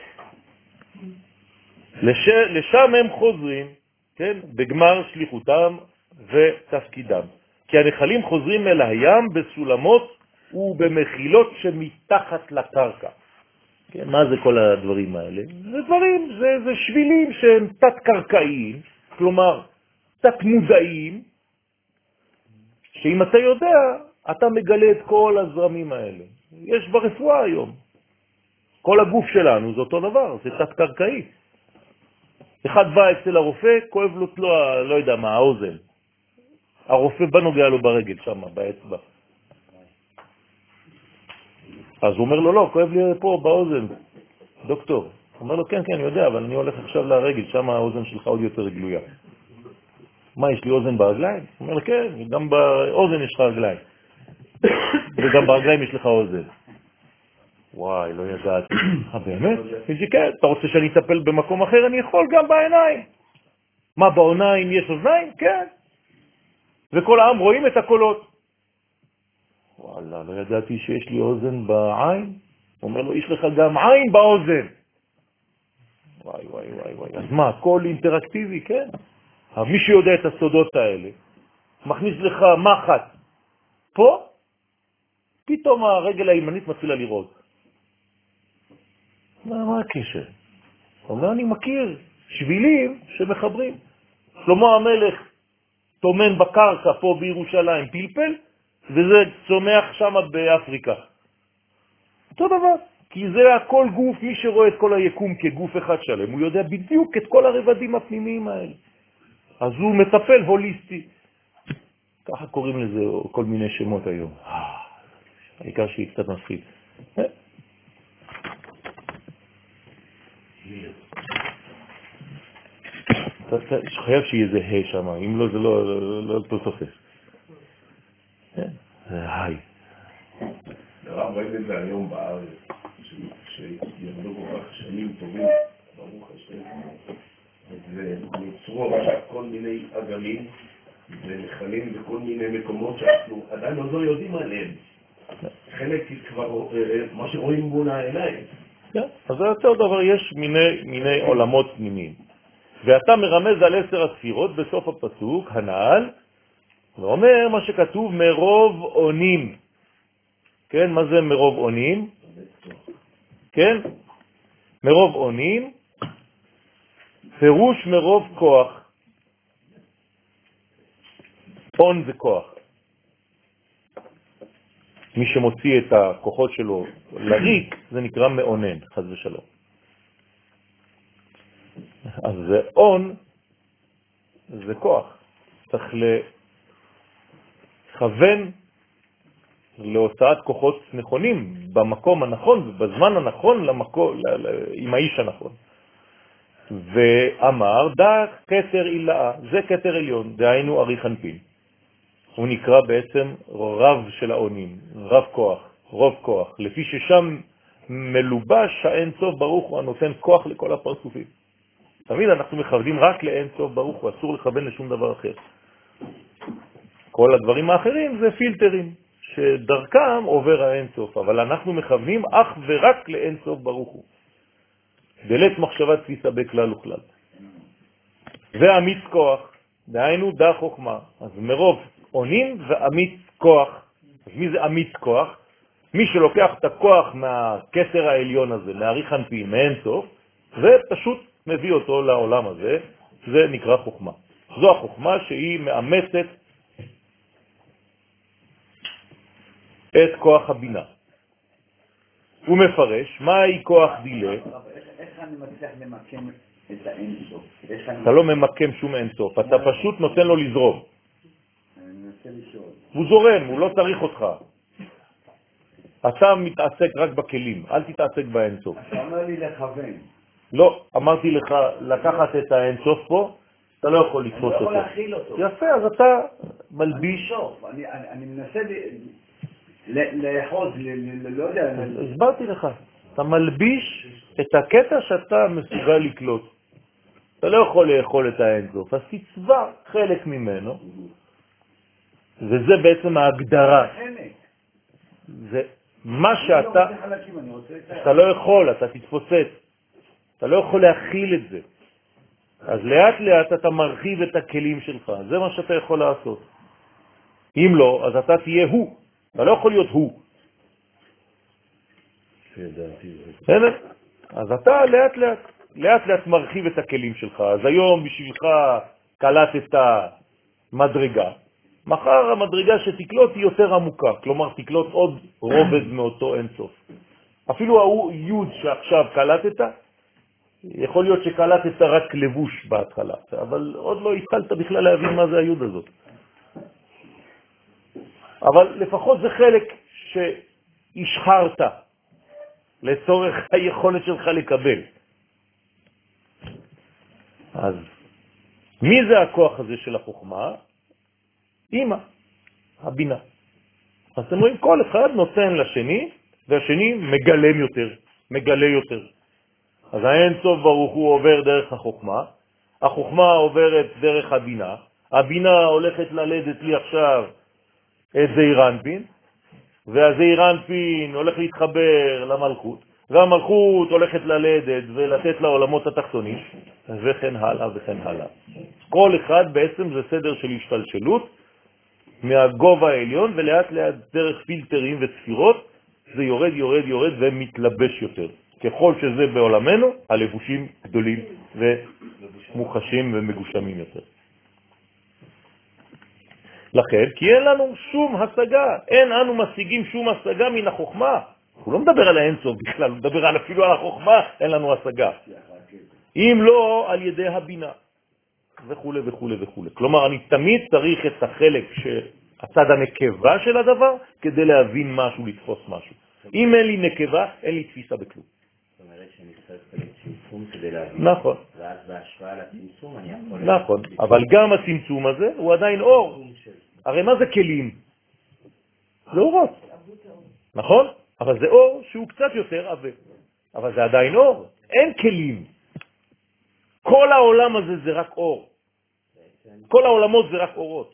לש... לשם הם חוזרים, כן? בגמר שליחותם ותפקידם. כי הנחלים חוזרים אל הים בסולמות ובמחילות שמתחת לקרקע. כן, מה זה כל הדברים האלה? זה דברים, זה, זה שבילים שהם תת-קרקעיים, כלומר, תת-מודעים, שאם אתה יודע, אתה מגלה את כל הזרמים האלה. יש ברפואה היום. כל הגוף שלנו זה אותו דבר, זה תת-קרקעי. אחד בא אצל הרופא, כואב לו, לא, לא יודע מה, האוזן. הרופא בנוגע לו ברגל, שם, באצבע. אז הוא אומר לו, לא, כואב לי פה באוזן, דוקטור. הוא אומר לו, כן, כן, אני יודע, אבל אני הולך עכשיו לרגל, שם האוזן שלך עוד יותר גלויה. מה, יש לי אוזן ברגליים? הוא אומר לו, כן, גם באוזן יש לך רגליים. וגם ברגליים יש לך אוזן. וואי, לא ידעתי. אה, באמת? יש כן, אתה רוצה שאני אטפל במקום אחר? אני יכול גם בעיניים. מה, בעיניים יש אוזניים? כן. וכל העם רואים את הקולות. וואלה, לא ידעתי שיש לי אוזן בעין. הוא אומר לו, יש לך גם עין באוזן. וואי, וואי, וואי, וואי. אז מה, הכל אינטראקטיבי, כן? אבל מי שיודע את הסודות האלה, מכניס לך מחט. פה, פתאום הרגל הימנית מתחילה לראות. מה, מה הקשר? הוא אומר, אני מכיר שבילים שמחברים. שלמה המלך תומן בקרקע פה בירושלים פלפל, וזה צומח שם באפריקה. אותו דבר, כי זה הכל גוף, מי שרואה את כל היקום כגוף אחד שלם, הוא יודע בדיוק את כל הרבדים הפנימיים האלה. אז הוא מטפל הוליסטי. ככה קוראים לזה כל מיני שמות היום. העיקר שהיא קצת מפחיד. חייב שיהיה זה ה' שם, אם לא זה לא תוספס. זה היי. הרב רואים את זה היום בארץ, שירדו כל כך שנים טובים, ברוך השם, ונוצרו עכשיו כל מיני אגמים ונחלים בכל מיני מקומות שאנחנו עדיין עוד לא יודעים עליהם. חלק כבר, מה שרואים מול העיניים. אז זה יותר דבר, יש מיני עולמות פנימיים. ואתה מרמז על עשר הספירות בסוף הפסוק, הנעל, ואומר מה שכתוב מרוב עונים. כן, מה זה מרוב עונים? כן, מרוב עונים, פירוש מרוב כוח. עון זה כוח. מי שמוציא את הכוחות שלו לריק, זה נקרא מעונן, חס ושלום. אז זה עון, זה כוח. צריך לכוון להוצאת כוחות נכונים במקום הנכון ובזמן הנכון למקום, עם האיש הנכון. ואמר, דק כתר אילאה, זה כתר עליון, דהיינו ארי חנפין. הוא נקרא בעצם רב של העונים, רב כוח, רוב כוח, לפי ששם מלובש האין סוף ברוך הוא הנותן כוח לכל הפרצופים. תמיד אנחנו מכוונים רק לאין סוף ברוך הוא, אסור לכוון לשום דבר אחר. כל הדברים האחרים זה פילטרים, שדרכם עובר האין סוף, אבל אנחנו מכוונים אך ורק לאין סוף ברוך הוא. דלת מחשבה תפיסה בכלל וכלל. ואמיץ כוח, דהיינו דה חוכמה. אז מרוב עונים ואמיץ כוח. אז מי זה אמיץ כוח? מי שלוקח את הכוח מהכתר העליון הזה, מהארי חנפין, מאין סוף, ופשוט מביא אותו לעולם הזה, זה נקרא חוכמה. זו החוכמה שהיא מאמצת את כוח הבינה. הוא מפרש, מהי כוח דילה? איך אני מצליח למקם את האינסוף? אתה לא ממקם שום אינסוף, אתה פשוט נותן לו לזרום. אני מנסה לשאול. הוא זורם, הוא לא צריך אותך. אתה מתעסק רק בכלים, אל תתעסק באינסוף. אתה אומר לי לכוון. לא, אמרתי לך לקחת את האינסוף פה, אתה לא יכול לתפוס אותו. אני לא יכול להכיל אותו. יפה, אז אתה מלביש. אני מנסה לאחוז, לא יודע. הסברתי לך, אתה מלביש את הקטע שאתה מסוגל לקלוט. אתה לא יכול לאכול את האינסוף, אז תצבע חלק ממנו, וזה בעצם ההגדרה. זה מה שאתה, אתה לא יכול, אתה תתפוצץ, אתה לא יכול להכיל את זה. אז לאט לאט אתה מרחיב את הכלים שלך, זה מה שאתה יכול לעשות. אם לא, אז אתה תהיה הוא, אתה לא יכול להיות הוא. אז אתה לאט לאט, לאט לאט מרחיב את הכלים שלך. אז היום בשבילך קלטת מדרגה, מחר המדרגה שתקלוט היא יותר עמוקה, כלומר תקלוט עוד רובד מאותו אינסוף. אפילו היוד שעכשיו קלטת, יכול להיות שקלטת רק לבוש בהתחלה, אבל עוד לא התחלת בכלל להבין מה זה היוד הזאת. אבל לפחות זה חלק שהשחרת לצורך היכולת שלך לקבל. אז מי זה הכוח הזה של החוכמה? אמא, הבינה. אז אתם רואים, כל אחד נותן לשני, והשני מגלם יותר, מגלה יותר. אז האין סוף ברוך הוא עובר דרך החוכמה, החוכמה עוברת דרך הבינה, הבינה הולכת ללדת לי עכשיו את זעיר אנפין, והזעיר אנפין הולך להתחבר למלכות, והמלכות הולכת ללדת ולתת לעולמות התחתונים, וכן הלאה וכן הלאה. כל אחד בעצם זה סדר של השתלשלות מהגובה העליון, ולאט לאט דרך פילטרים וספירות זה יורד יורד יורד ומתלבש יותר. ככל שזה בעולמנו, הלבושים גדולים ומוחשים ומגושמים יותר. לכן, כי אין לנו שום השגה, אין אנו משיגים שום השגה מן החוכמה. הוא לא מדבר על האינסוף בכלל, הוא מדבר על אפילו על החוכמה, אין לנו השגה. אם לא על ידי הבינה, וכו' וכו' וכו'. כלומר, אני תמיד צריך את החלק, הצד הנקבה של הדבר, כדי להבין משהו, לתפוס משהו. אם אין לי נקבה, אין לי תפיסה בכלום. זאת אומרת שאני צריך את צמצום כדי להבין. נכון. ואז בהשוואה לצמצום אני יכול... נכון, אבל גם הצמצום הזה הוא עדיין אור. הרי מה זה כלים? זה אורות. נכון? אבל זה אור שהוא קצת יותר עבה. אבל זה עדיין אור. אין כלים. כל העולם הזה זה רק אור. כל העולמות זה רק אורות.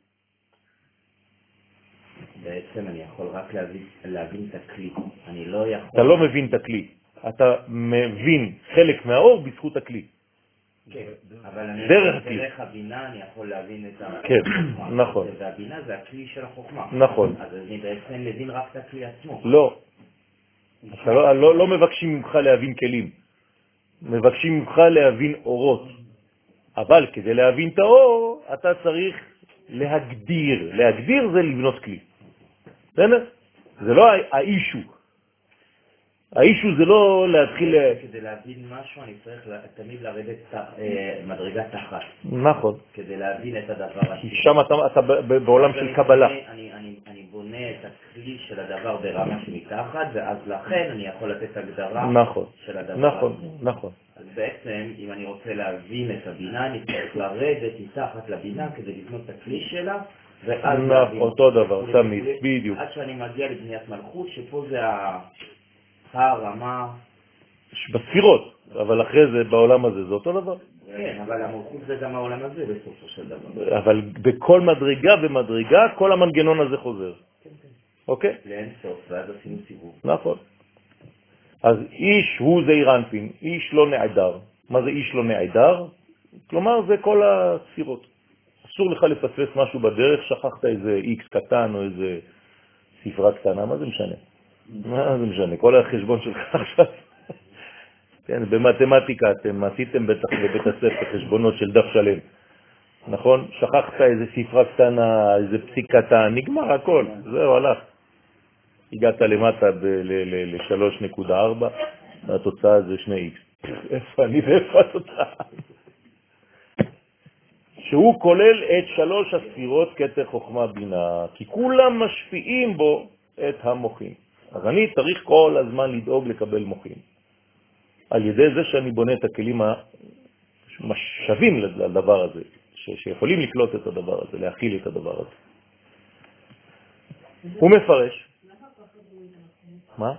בעצם אני יכול רק להבין, להבין את הכלי. אני לא יכול... אתה לא מבין את הכלי. אתה מבין חלק מהאור בזכות הכלי. כן, אבל אני דרך הכלי. דרך הבינה אני יכול להבין את ה... כן, נכון. והבינה זה הכלי של החוכמה. נכון. אז אני בעצם מבין רק את הכלי עצמו. לא. לא, לא, לא מבקשים ממך להבין כלים. מבקשים ממך להבין אורות. אבל כדי להבין את האור, אתה צריך להגדיר. להגדיר זה לבנות כלי. בסדר? זה לא האישו. האישו זה לא להתחיל... כדי להבין משהו אני צריך תמיד לרדת מדרגה תחת. נכון. כדי להבין את הדבר הזה. שם אתה, אתה בעולם של קבלה. אני, אני, אני בונה את הכלי של הדבר ברמה שמתחת, ואז לכן אני יכול לתת הגדרה נכון, של הדבר נכון, הזה. נכון. אז בעצם, אם אני רוצה להבין את הבינה, אני צריך לרדת מתחת לבינה כדי לבנות את הכלי שלה, ואז להבין. אותו דבר, תמיד, בדיוק. עד שאני מגיע לבניית מלכות, שפה זה הרמה... בספירות, אבל אחרי זה, בעולם הזה, זה אותו דבר. כן, אבל המלכות זה גם העולם הזה בסופו של דבר. אבל בכל מדרגה ומדרגה, כל המנגנון הזה חוזר. כן, כן. אוקיי? לאין סוף, ואז עשינו סיבוב. נכון. אז איש הוא זעיר אנפין, איש לא נעדר. מה זה איש לא נעדר? כלומר, זה כל הספירות. אסור לך לפספס משהו בדרך, שכחת איזה איקס קטן או איזה ספרה קטנה, מה זה משנה? מה זה משנה? כל החשבון שלך עכשיו. כן, במתמטיקה אתם עשיתם בטח בבית הספר חשבונות של דף שלם. נכון? שכחת איזה ספרה קטנה, איזה פסיק קטן, נגמר הכל. זהו, הלך. הגעת למטה ל-שלוש נקודה ארבע, והתוצאה זה שני איקס. איפה אני ואיפה התוצאה? שהוא כולל את שלוש הספירות כתר חוכמה בינה, כי כולם משפיעים בו את המוחים. אז אני צריך כל הזמן לדאוג לקבל מוחים. על ידי זה שאני בונה את הכלים המשווים לדבר הזה, שיכולים לקלוט את הדבר הזה, להכיל את הדבר הזה. הוא מפרש. מה?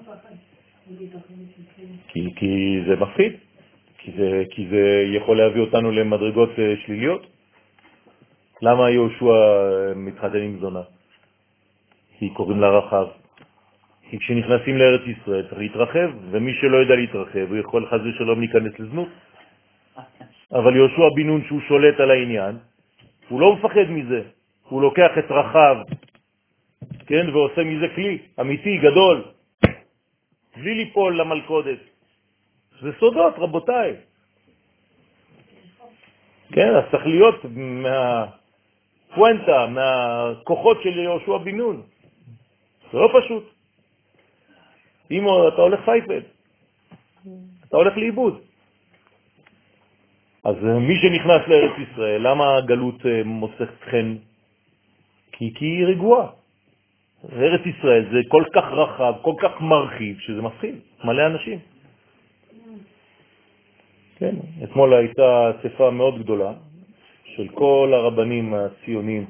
כי, כי זה מפחיד, כי זה, כי זה יכול להביא אותנו למדרגות שליליות. למה יהושע מתחתן עם זונה? כי קוראים לה רחב. כי כשנכנסים לארץ ישראל צריך להתרחב, ומי שלא יודע להתרחב הוא יכול חס ושלום להיכנס לזנות. אבל יהושע בן נון שהוא שולט על העניין, הוא לא מפחד מזה. הוא לוקח את רחב, כן, ועושה מזה כלי אמיתי, גדול, בלי ליפול למלכודת. זה סודות, רבותיי. כן, אז צריך להיות מהפואנטה, מהכוחות של יהושע בן נון. זה לא פשוט. אם אתה הולך פייפל, אתה הולך לאיבוד. אז מי שנכנס לארץ ישראל, למה הגלות מוסכת חן? כי, כי היא רגועה. ארץ ישראל זה כל כך רחב, כל כך מרחיב, שזה מפחיד, מלא אנשים. כן, אתמול הייתה צפה מאוד גדולה של כל הרבנים הציונים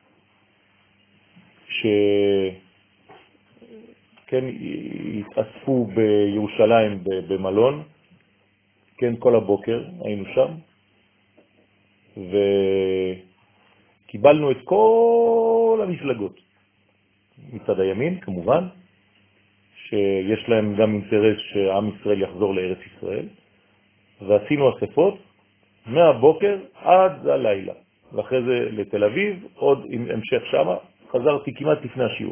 ש... כן, התאספו בירושלים במלון, כן, כל הבוקר היינו שם, וקיבלנו את כל המפלגות, מצד הימין כמובן, שיש להם גם אינטרס שעם ישראל יחזור לארץ ישראל, ועשינו אספות מהבוקר עד הלילה, ואחרי זה לתל אביב, עוד עם המשך שמה, חזרתי כמעט לפני השיעור.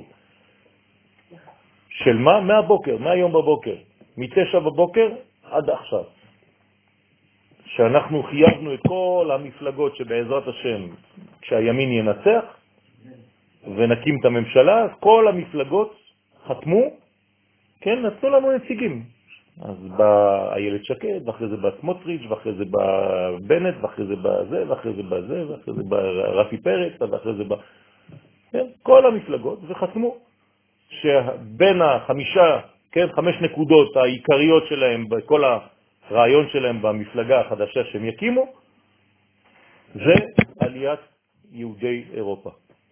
של מה? מהבוקר, מהיום בבוקר, מתשע בבוקר עד עכשיו. שאנחנו חייבנו את כל המפלגות שבעזרת השם, כשהימין ינצח ונקים את הממשלה, אז כל המפלגות חתמו, כן, נתנו לנו נציגים. אז בא איילת שקד, ואחרי זה בא סמוטריץ', ואחרי זה בא בנט, ואחרי זה בא זה, ואחרי זה בא זה, ואחרי זה בא רפי פרץ, ואחרי זה בא... כן, כל המפלגות, וחתמו. שבין החמישה, כן, חמש נקודות העיקריות שלהם, בכל הרעיון שלהם במפלגה החדשה שהם יקימו, זה עליית יהודי אירופה.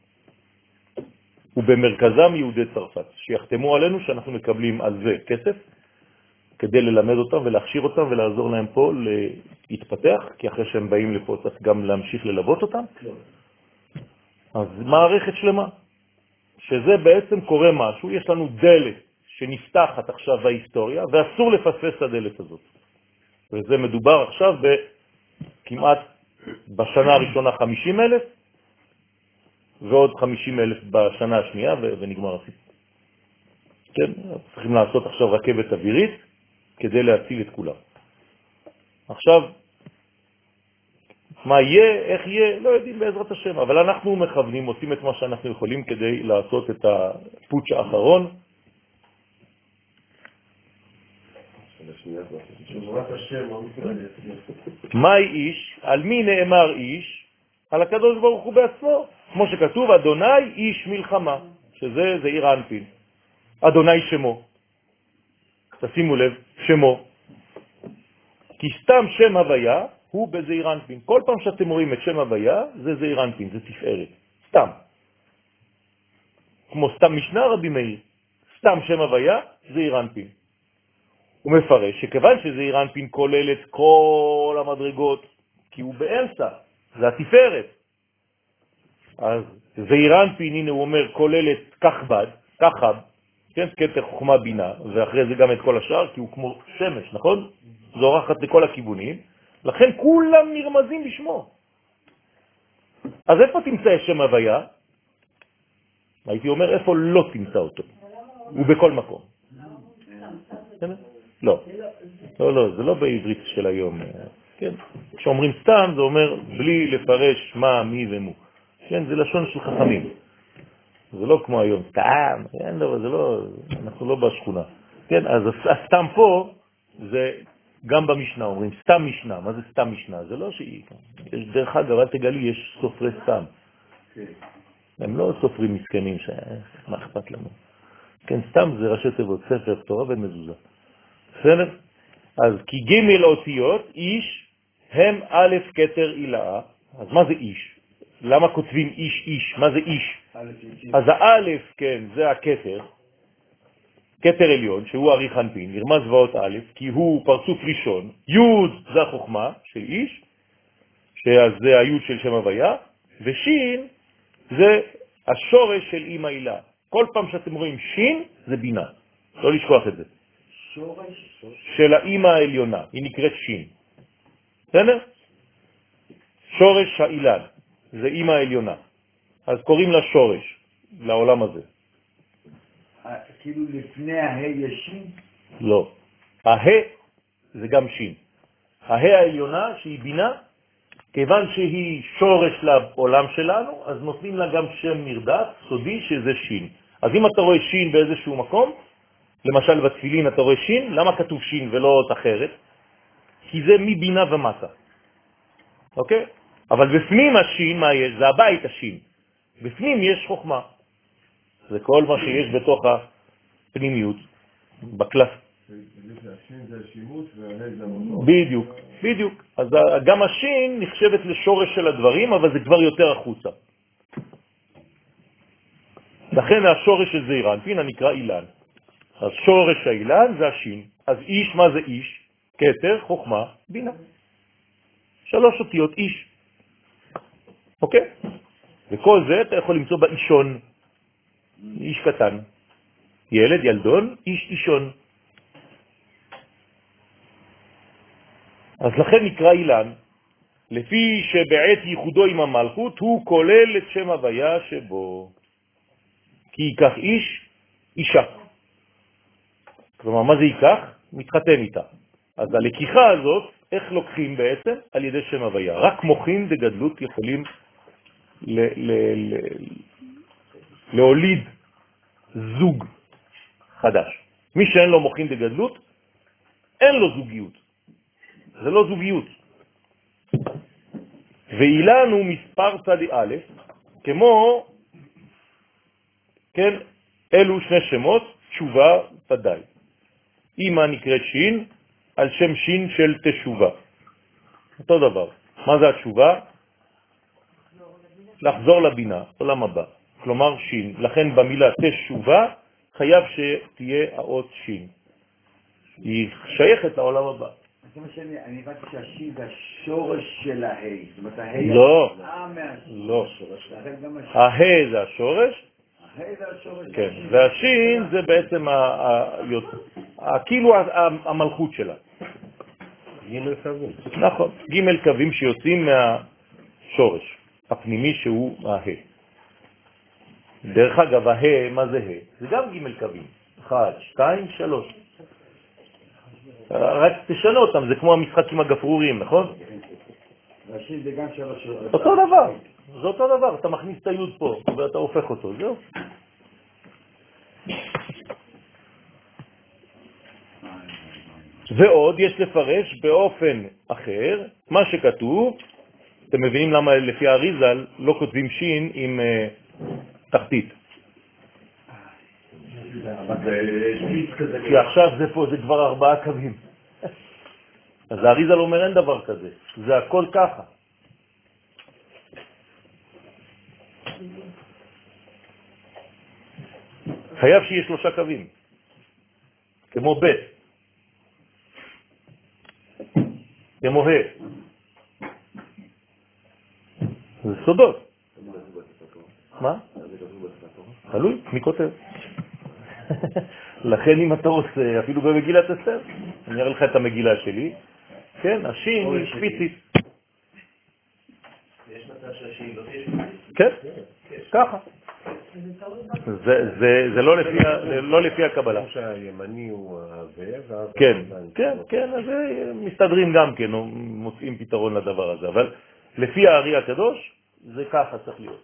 ובמרכזם יהודי צרפת, שיחתמו עלינו שאנחנו מקבלים על זה כסף, כדי ללמד אותם ולהכשיר אותם ולעזור להם פה להתפתח, כי אחרי שהם באים לפה צריך גם להמשיך ללוות אותם. אז מערכת שלמה. שזה בעצם קורה משהו, יש לנו דלת שנפתחת עכשיו בהיסטוריה, ואסור לפספס את הדלת הזאת. וזה מדובר עכשיו כמעט בשנה הראשונה חמישים אלף, ועוד חמישים אלף בשנה השנייה, ונגמר הסיפור. כן, צריכים לעשות עכשיו רכבת אווירית, כדי להציל את כולם. עכשיו, מה יהיה, איך יהיה, לא יודעים בעזרת השם, אבל אנחנו מכוונים, עושים את מה שאנחנו יכולים כדי לעשות את הפוטש האחרון. מה איש? על מי נאמר איש? על הקדוש ברוך הוא בעצמו, כמו שכתוב, אדוני איש מלחמה, שזה זעיר אנפין. אדוני שמו. תשימו לב, שמו. כי סתם שם הוויה הוא בזעיר אנפין. כל פעם שאתם רואים את שם הוויה, זה זעיר אנפין, זה תפארת. סתם. כמו סתם משנה רבי מאיר. סתם שם הוויה, זעיר אנפין. הוא מפרש שכיוון שזעיר אנפין כולל את כל המדרגות, כי הוא באמצע, זה התפארת. אז זעיר אנפין, הנה הוא אומר, כולל את כחבד, כחב, כן, כתר חוכמה בינה, ואחרי זה גם את כל השאר, כי הוא כמו שמש, נכון? זורחת לכל הכיוונים, לכן כולם נרמזים בשמו. אז איפה תמצא שם הוויה? הייתי אומר, איפה לא תמצא אותו? הוא בכל מקום. לא, לא, לא, זה לא בעברית של היום. כן, כשאומרים סתם, זה אומר בלי לפרש מה, מי ומו. כן, זה לשון של חכמים. זה לא כמו היום, סתם, כן, לא, זה לא, אנחנו לא בשכונה. כן, אז הסתם פה, זה גם במשנה, אומרים סתם משנה. מה זה סתם משנה? זה לא שהיא, יש דרך אגב, אל תגלי, יש סופרי סתם. הם לא סופרים מסכנים, מה אכפת לנו? כן, סתם זה ראשי תיבות, ספר, תורה ומזוזה. בסדר? אז כי ג' אותיות, איש, הם א' כתר אילאה. אז מה זה איש? למה כותבים איש איש? מה זה איש? אז האלף, כן, זה הכתר, כתר עליון, שהוא אריך אנפין, נרמז ואות א', כי הוא פרצוף ראשון, י' זה החוכמה של איש, שזה הי' של שם הוויה, ושין זה השורש של אמא אילה. כל פעם שאתם רואים שין, זה בינה. לא לשכוח את זה. שורש? של האמא העליונה, היא נקראת שין. בסדר? שורש האילן, זה אמא העליונה. אז קוראים לה שורש, לעולם הזה. כאילו לפני ההי יש שין? לא. הה זה גם שין. הה העליונה שהיא בינה, כיוון שהיא שורש לעולם שלנו, אז נותנים לה גם שם נרדף, סודי, שזה שין. אז אם אתה רואה שין באיזשהו מקום, למשל בתפילין אתה רואה שין, למה כתוב שין ולא אות אחרת? כי זה מבינה ומטה. אוקיי? אבל בפנים השין, מה יש? זה הבית השין. בפנים יש חוכמה. זה כל מה שיש בתוך הפנימיות, בקלף. השין זה השימוש וההי זה המקום. בדיוק, בדיוק. אז גם השין נחשבת לשורש של הדברים, אבל זה כבר יותר החוצה. לכן השורש של זעיר אנפין נקרא אילן. אז שורש האילן זה השין. אז איש, מה זה איש? כתר, חוכמה, בינה. שלוש אותיות איש. אוקיי? וכל זה אתה יכול למצוא באישון. איש קטן. ילד, ילדון, איש אישון. אז לכן נקרא אילן, לפי שבעת ייחודו עם המלכות הוא כולל את שם הוויה שבו. כי ייקח איש, אישה. כלומר, מה זה ייקח? מתחתן איתה. אז הלקיחה הזאת, איך לוקחים בעצם? על ידי שם הוויה. רק מוחין וגדלות יכולים ל- ל- ל- להוליד זוג חדש. מי שאין לו מוחין וגדלות, אין לו זוגיות. זה לא זוגיות. ואילן הוא מספר צדי א', כמו, כן, אלו שני שמות, תשובה ודאי. אמא נקראת שין, על שם שין של תשובה. אותו דבר. מה זה התשובה? לחזור לבינה, עולם הבא. כלומר שין. לכן במילה תשובה חייב שתהיה האות שין. היא שייכת לעולם הבא. זה מה שאני, אני הבנתי שהשין זה השורש של ההי. זאת אומרת, ההי... לא, אה, מהשין. לא. לכן גם השין. ההי זה השורש, ההי זה השורש. כן, והשין זה בעצם ה- ה- ה- כאילו ה- המלכות שלה. ג' קווים. נכון, ג' קווים שיוצאים מהשורש הפנימי שהוא הה. דרך אגב, הה, מה זה הה? זה גם ג' קווים. אחד, שתיים, שלוש. רק תשנה אותם, זה כמו המשחק עם הגפרורים, נכון? ראשית זה גם שלוש. אותו דבר, זה אותו דבר, אתה מכניס את היוד פה ואתה הופך אותו, זהו. ועוד יש לפרש באופן אחר מה שכתוב, אתם מבינים למה לפי האריזל לא כותבים שין עם uh, תחתית. כי עכשיו זה פה, זה כבר ארבעה קווים. אז האריזל אומר אין דבר כזה, זה הכל ככה. חייב שיהיה שלושה קווים, כמו ב' כמו ה'. זה סודות. מה? תלוי, מי כותב? לכן אם אתה עושה, אפילו במגילת אסתר, אני אראה לך את המגילה שלי, כן, השין היא שפיצית. יש מצב שהשין לא תהיה שפיצית? כן, ככה. זה לא לפי הקבלה. שהימני הוא הווה, כן, כן, כן, אז מסתדרים גם כן, מוצאים פתרון לדבר הזה, אבל לפי הארי הקדוש, זה ככה צריך להיות.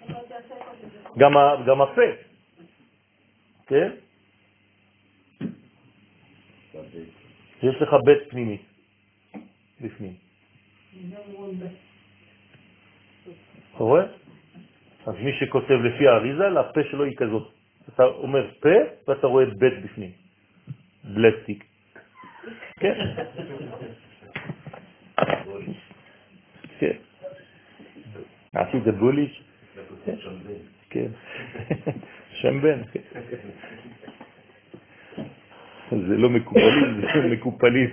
גם הפה, כן? יש לך בית פנימי, בפנים. אתה רואה? אז מי שכותב לפי האריזל, הפה שלו היא כזאת. אתה אומר פה, ואתה רואה את בית בפנים. בלסטיק. כן? כן. עשית זה בוליש? כן. שמבן. זה לא מקופלים, זה מקופלים.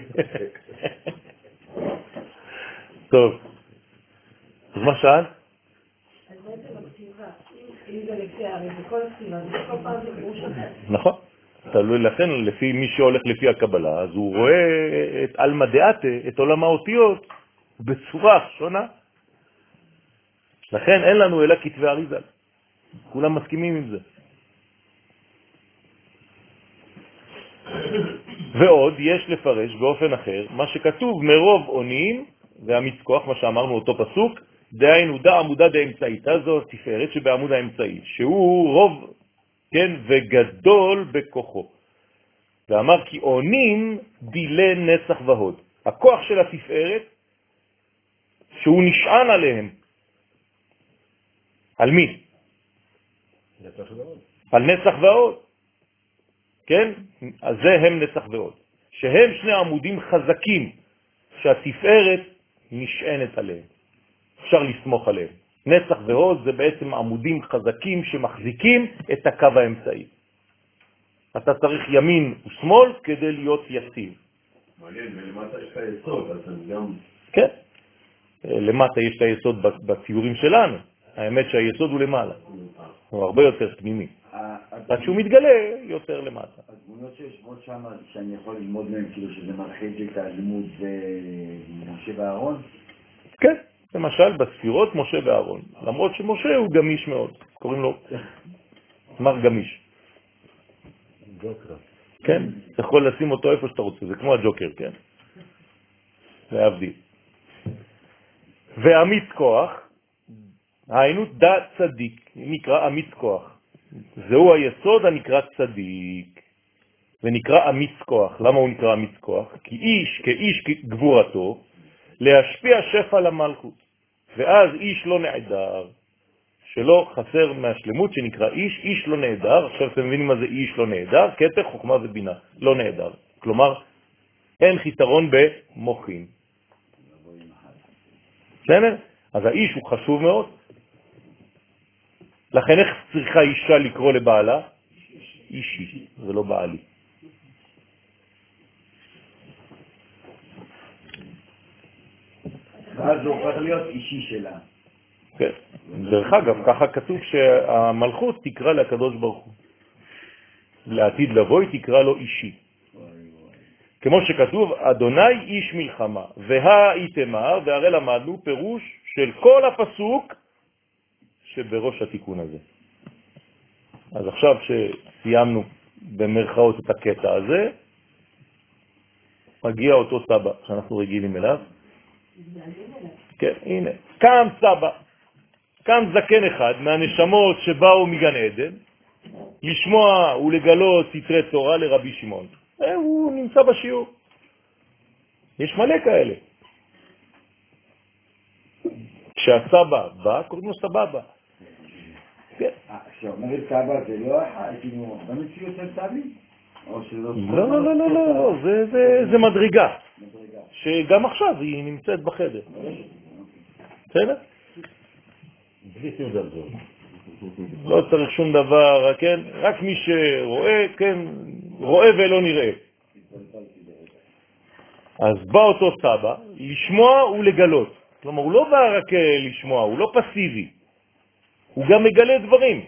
טוב. אז מה שאל? אז בעצם הכתיבה, אם זה לפי הארי, וכל הכתיבה, זה כל פעם זה פירוש אחר. נכון. תלוי לכן, לפי מי שהולך לפי הקבלה, אז הוא רואה את אלמא דעתה, את עולם האותיות, בצורה שונה. לכן אין לנו אלא כתבי אריזל. כולם מסכימים עם זה. ועוד יש לפרש באופן אחר, מה שכתוב מרוב עונים, והמצכוח, מה שאמרנו אותו פסוק, דהיינו דע עמודה דאמצעית, זו תפארת שבעמוד האמצעי, שהוא רוב, כן, וגדול בכוחו. ואמר כי עונים דילי נצח והוד. הכוח של התפארת, שהוא נשען עליהם. על מי? על נצח והוד. כן? אז זה הם נצח והוד. שהם שני עמודים חזקים, שהתפארת נשענת עליהם. אפשר לסמוך עליהם. נצח והוד זה בעצם עמודים חזקים שמחזיקים את הקו האמצעי. אתה צריך ימין ושמאל כדי להיות יציב. מעניין, ולמטה יש את היסוד, אז אני גם... כן. למטה יש את היסוד בציורים שלנו. האמת שהיסוד הוא למעלה. הוא הרבה יותר פנימי. רק שהוא מתגלה יותר למטה. הדמויות שיושבות שם, שאני יכול ללמוד מהם, כאילו שזה מרחיב לי את הלימוד, זה משה ואהרון? כן, למשל בספירות משה ואהרון. למרות שמשה הוא גמיש מאוד. קוראים לו מר גמיש. ג'וקר. כן, אתה יכול לשים אותו איפה שאתה רוצה, זה כמו הג'וקר, כן? להבדיל. ואמיץ כוח, היינו דה צדיק, נקרא אמיץ כוח. זהו היסוד הנקרא צדיק, ונקרא אמיץ כוח. למה הוא נקרא אמיץ כוח? כי איש כאיש גבורתו, להשפיע שפע למלכות. ואז איש לא נעדר, שלא חסר מהשלמות שנקרא איש, איש לא נעדר. עכשיו אתם מבינים מה זה איש לא נעדר? כתר, חוכמה ובינה, לא נעדר. כלומר, אין חיסרון במוחים. בסדר? אז האיש הוא חשוב מאוד. לכן איך צריכה אישה לקרוא לבעלה? אישי, זה לא בעלי. ואז זה הופך להיות אישי שלה. כן. דרך אגב, ככה כתוב שהמלכות תקרא לקדוש ברוך הוא. לעתיד לבוא היא תקרא לו אישי. כמו שכתוב, אדוני איש מלחמה, והאיתמר, והרי למדנו פירוש של כל הפסוק שבראש התיקון הזה. אז עכשיו שסיימנו במרכאות את הקטע הזה, מגיע אותו סבא שאנחנו רגילים אליו. כן, הנה, קם סבא, קם זקן אחד מהנשמות שבאו מגן עדן, לשמוע ולגלות סתרי תורה לרבי שמעון. הוא נמצא בשיעור. יש מלא כאלה. כשהסבא בא, קוראים לו סבבה. כשאומרת סבא זה לא כאילו, לא מציאות של סבי? לא, לא, לא, לא, לא, זה מדרגה. שגם עכשיו היא נמצאת בחדר. בסדר? בלי תעודלזול. לא צריך שום דבר, כן? רק מי שרואה, כן, רואה ולא נראה. אז בא אותו סבא לשמוע ולגלות. כלומר, הוא לא בא רק לשמוע, הוא לא פסיבי. הוא גם מגלה דברים.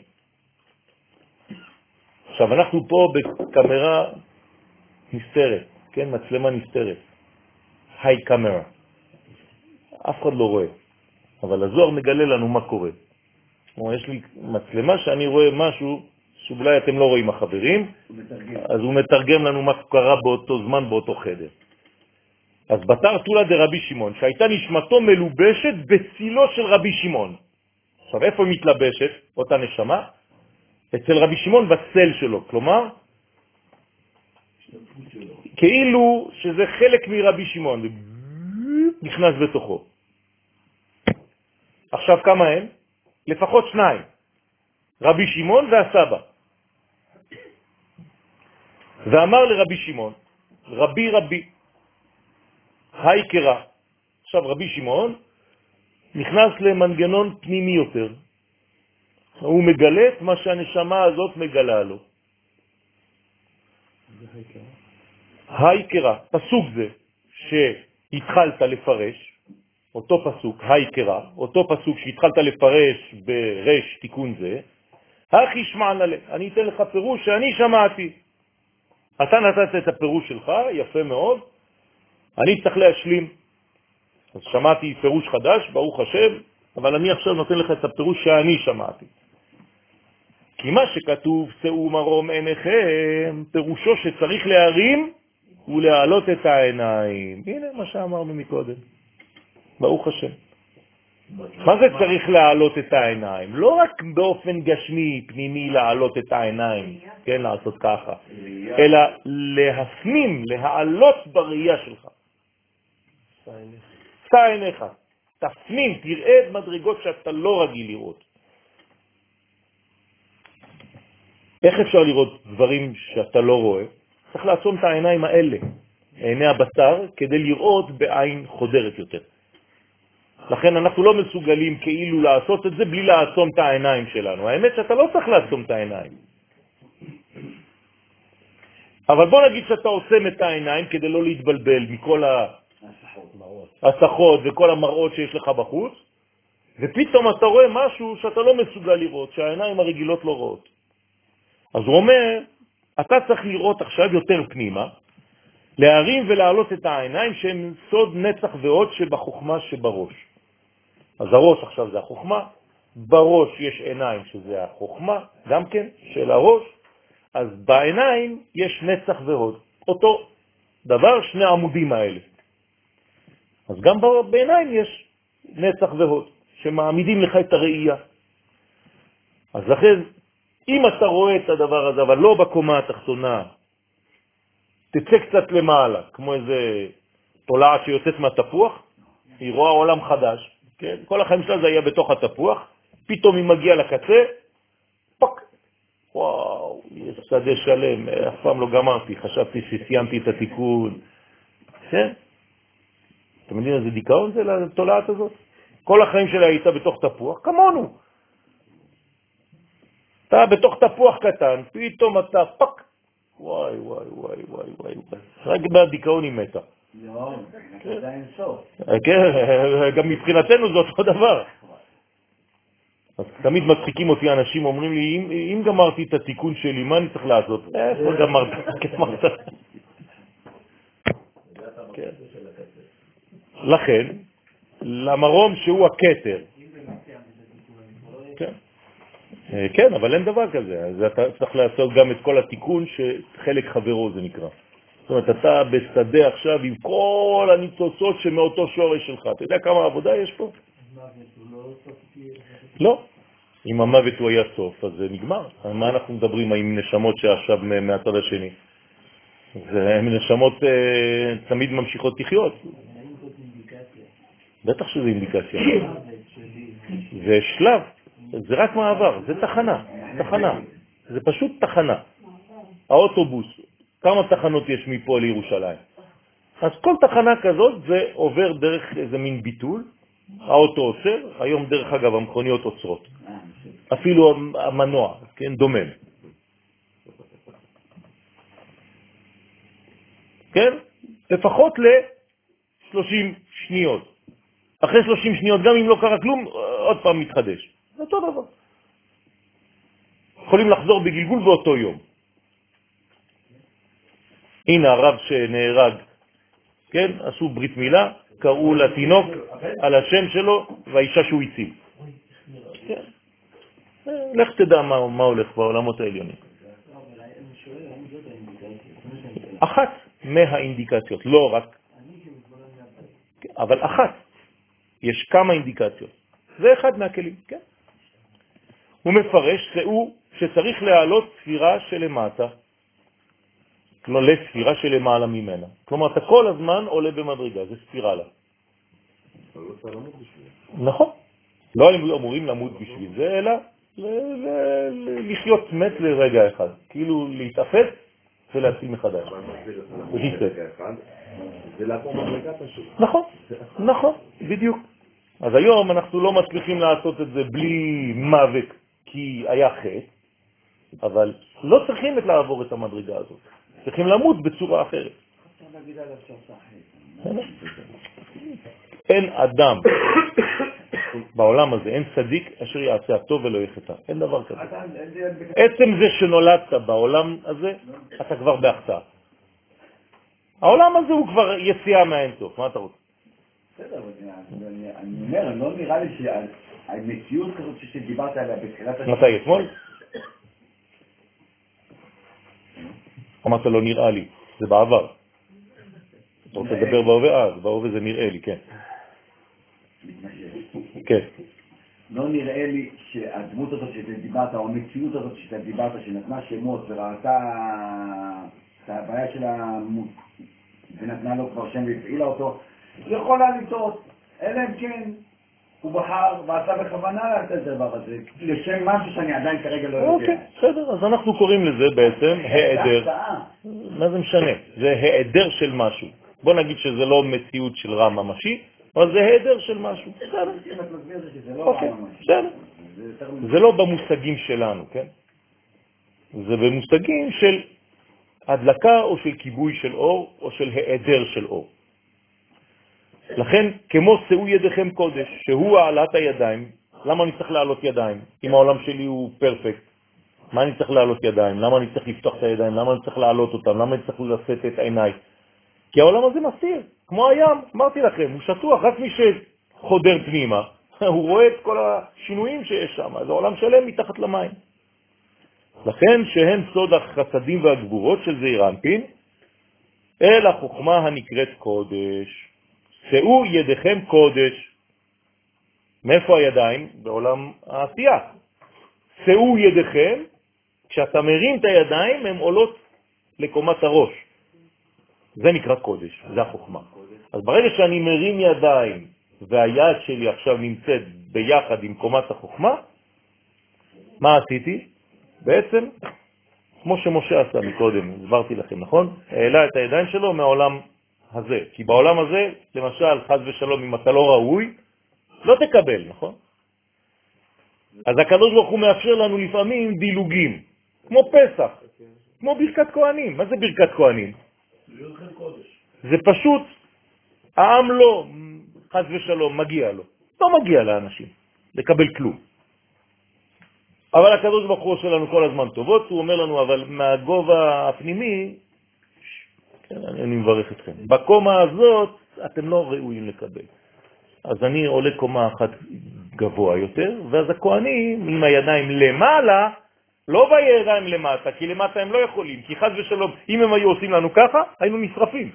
עכשיו, אנחנו פה בקמרה נסתרת, כן? מצלמה נסתרת. היי קמרה. אף אחד לא רואה. אבל הזוהר מגלה לנו מה קורה. כלומר, יש לי מצלמה שאני רואה משהו שאולי אתם לא רואים החברים, אז הוא מתרגם לנו מה קרה באותו זמן, באותו חדר. אז בתר תולה דרבי שמעון, שהייתה נשמתו מלובשת בצילו של רבי שמעון. עכשיו, איפה היא מתלבשת, אותה נשמה? אצל רבי שמעון בצל שלו, כלומר, כאילו שזה חלק מרבי שמעון, נכנס בתוכו. עכשיו כמה הם? לפחות שניים, רבי שמעון והסבא. ואמר לרבי שמעון, רבי רבי, היי קרא. עכשיו רבי שמעון נכנס למנגנון פנימי יותר. הוא מגלה את מה שהנשמה הזאת מגלה לו. היי קרא, פסוק זה שהתחלת לפרש, אותו פסוק, היי קרא, אותו פסוק שהתחלת לפרש ברש תיקון זה, הכי שמענה לי, אני אתן לך פירוש שאני שמעתי. אתה נתת את הפירוש שלך, יפה מאוד, אני צריך להשלים. אז שמעתי פירוש חדש, ברוך השם, אבל אני עכשיו נותן לך את הפירוש שאני שמעתי. כי מה שכתוב, שאו מרום עיניכם, פירושו שצריך להרים ולהעלות את העיניים. הנה מה שאמרנו מקודם. ברוך השם. מה זה צריך להעלות את העיניים? לא רק באופן גשמי, פנימי, להעלות את העיניים, כן, לעשות ככה, אלא להפנים, להעלות בראייה שלך. שא עיניך. תפנים, תראה את מדרגות שאתה לא רגיל לראות. איך אפשר לראות דברים שאתה לא רואה? צריך לעצום את העיניים האלה, עיני הבשר, כדי לראות בעין חודרת יותר. לכן אנחנו לא מסוגלים כאילו לעשות את זה בלי לעצום את העיניים שלנו. האמת שאתה לא צריך לעצום את העיניים. אבל בוא נגיד שאתה עוצם את העיניים כדי לא להתבלבל מכל הסחות וכל המראות שיש לך בחוץ, ופתאום אתה רואה משהו שאתה לא מסוגל לראות, שהעיניים הרגילות לא רואות. אז הוא אומר, אתה צריך לראות עכשיו יותר פנימה, להרים ולהעלות את העיניים שהם סוד נצח ועוד שבחוכמה שבראש. אז הראש עכשיו זה החוכמה, בראש יש עיניים שזה החוכמה, גם כן, של הראש, אז בעיניים יש נצח ועוד. אותו דבר, שני עמודים האלה. אז גם בעיניים יש נצח ועוד, שמעמידים לך את הראייה. אז לכן, אם אתה רואה את הדבר הזה, אבל לא בקומה התחתונה, תצא קצת למעלה, כמו איזה תולעת שיוצאת מהתפוח, היא רואה עולם חדש, כן? כל החיים שלה זה היה בתוך התפוח, פתאום היא מגיעה לקצה, פק, וואו, יש שדה שלם, אף פעם לא גמרתי, חשבתי שסיימתי את התיקון, כן? אתם יודעים איזה דיכאון זה לתולעת הזאת? כל החיים שלה הייתה בתוך תפוח, כמונו. אתה בתוך תפוח קטן, פתאום אתה פק, וואי וואי וואי וואי וואי, רק בדיכאון היא מתה. לא, זה עדיין סוף. כן, גם מבחינתנו זה אותו דבר. אז תמיד מצחיקים אותי אנשים, אומרים לי, אם, אם גמרתי את התיקון שלי, מה אני צריך לעשות? איפה גמרת? גמרת. לכן, למרום שהוא הכתר. כן. כן, אבל אין דבר כזה. אז אתה צריך לעשות גם את כל התיקון שחלק חברו זה נקרא. זאת אומרת, אתה בשדה עכשיו עם כל הניצוצות שמאותו שורש שלך. אתה יודע כמה עבודה יש פה? לא. אם המוות הוא היה סוף, אז זה נגמר. מה אנחנו מדברים עם נשמות שעכשיו מהצד השני? זה נשמות אה, תמיד ממשיכות לחיות. בטח שזה אינדיקציה. זה שלב, זה רק מעבר, זה תחנה, תחנה. זה פשוט תחנה. האוטובוס, כמה תחנות יש מפה לירושלים? אז כל תחנה כזאת זה עובר דרך איזה מין ביטול, האוטו עוצר, היום דרך אגב המכוניות עוצרות. אפילו המנוע, כן, דומם. כן? לפחות ל-שלושים שניות. אחרי שלושים שניות, גם אם לא קרה כלום, עוד פעם מתחדש. זה אותו דבר. יכולים לחזור בגלגול באותו יום. הנה הרב שנהרג, כן? עשו ברית מילה, קראו לתינוק על השם שלו, והאישה שהוא הציל. כן. לך תדע מה, מה הולך בעולמות העליונים. אחת מהאינדיקציות, לא רק, אבל אחת. יש כמה אינדיקציות. זה אחד מהכלים, כן? הוא מפרש שהוא שצריך להעלות ספירה שלמטה, כלומר לספירה שלמעלה ממנה. כלומר, אתה כל הזמן עולה במדרגה, זה ספירלה. נכון. לא אמורים למות בשביל זה, אלא לחיות מת לרגע אחד. כאילו להתאפס ולהציל מחדש. זה לעבור מדרגה פשוט. נכון, נכון, בדיוק. אז היום אנחנו לא מצליחים לעשות את זה בלי מוות, כי היה חטא, אבל לא צריכים לעבור את המדרגה הזאת. צריכים למות בצורה אחרת. אין אדם בעולם הזה, אין צדיק אשר יעשה הטוב ולא יחטא. אין דבר כזה. עצם זה שנולדת בעולם הזה, אתה כבר בהחטאה. העולם הזה הוא כבר יציאה מהאינסוף. מה אתה רוצה? בסדר, אני אומר, לא נראה לי שהמציאות כזאת שדיברת עליה בתחילת השנה... מתי, אתמול? אמרת לא נראה לי, זה בעבר. אתה רוצה לדבר בהווה? אה, בהווה זה נראה לי, כן. כן. לא נראה לי שהדמות הזאת שדיברת, או המציאות הזאת שדיברת, שנתנה שמות וראתה את הבעיה של המות, ונתנה לו כבר שם והפעילה אותו, יכולה לטעות, אלא אם כן הוא בחר ועשה בכוונה לעשות את הדבר הזה, לשם משהו שאני עדיין כרגע לא יודע. אוקיי, בסדר, אז אנחנו קוראים לזה בעצם העדר. מה זה משנה? זה העדר של משהו. בוא נגיד שזה לא מציאות של רע ממשי, אבל זה העדר של משהו. בסדר. אוקיי, בסדר. זה לא במושגים שלנו, כן? זה במושגים של הדלקה או של כיבוי של אור או של העדר של אור. לכן, כמו שאו ידיכם קודש, שהוא העלת הידיים, למה אני צריך לעלות ידיים? אם העולם שלי הוא פרפקט, מה אני צריך לעלות ידיים? למה אני צריך לפתוח את הידיים? למה אני צריך לעלות אותם? למה אני צריך לשאת את עיניי? כי העולם הזה מסתיר, כמו הים, אמרתי לכם, הוא שטוח, רק מי שחודר פנימה, הוא רואה את כל השינויים שיש שם, זה עולם שלם מתחת למים. לכן שהם סוד החסדים והגבורות של זעיר אנפין, אל החוכמה הנקראת קודש. שאו ידיכם קודש. מאיפה הידיים? בעולם העשייה. שאו ידיכם, כשאתה מרים את הידיים, הן עולות לקומת הראש. זה נקרא קודש, זה החוכמה. אז ברגע שאני מרים ידיים, והיד שלי עכשיו נמצאת ביחד עם קומת החוכמה, מה עשיתי? בעצם, כמו שמשה עשה מקודם, הסברתי לכם, נכון? העלה את הידיים שלו מהעולם הזה. כי בעולם הזה, למשל, חס ושלום, אם אתה לא ראוי, לא תקבל, נכון? אז הקדוש ברוך הוא מאפשר לנו לפעמים דילוגים, כמו פסח, כמו ברכת כהנים. מה זה ברכת כהנים? זה פשוט, העם לא, חס ושלום, מגיע לו. לא מגיע לאנשים לקבל כלום. אבל הקדוש ברוך הוא עושה לנו כל הזמן טובות, הוא אומר לנו, אבל מהגובה הפנימי, כן, אני מברך אתכם. בקומה הזאת אתם לא ראויים לקבל. אז אני עולה קומה אחת גבוה יותר, ואז הכהנים עם הידיים למעלה, לא בידיים למטה, כי למטה הם לא יכולים, כי חס ושלום, אם הם היו עושים לנו ככה, היינו נשרפים.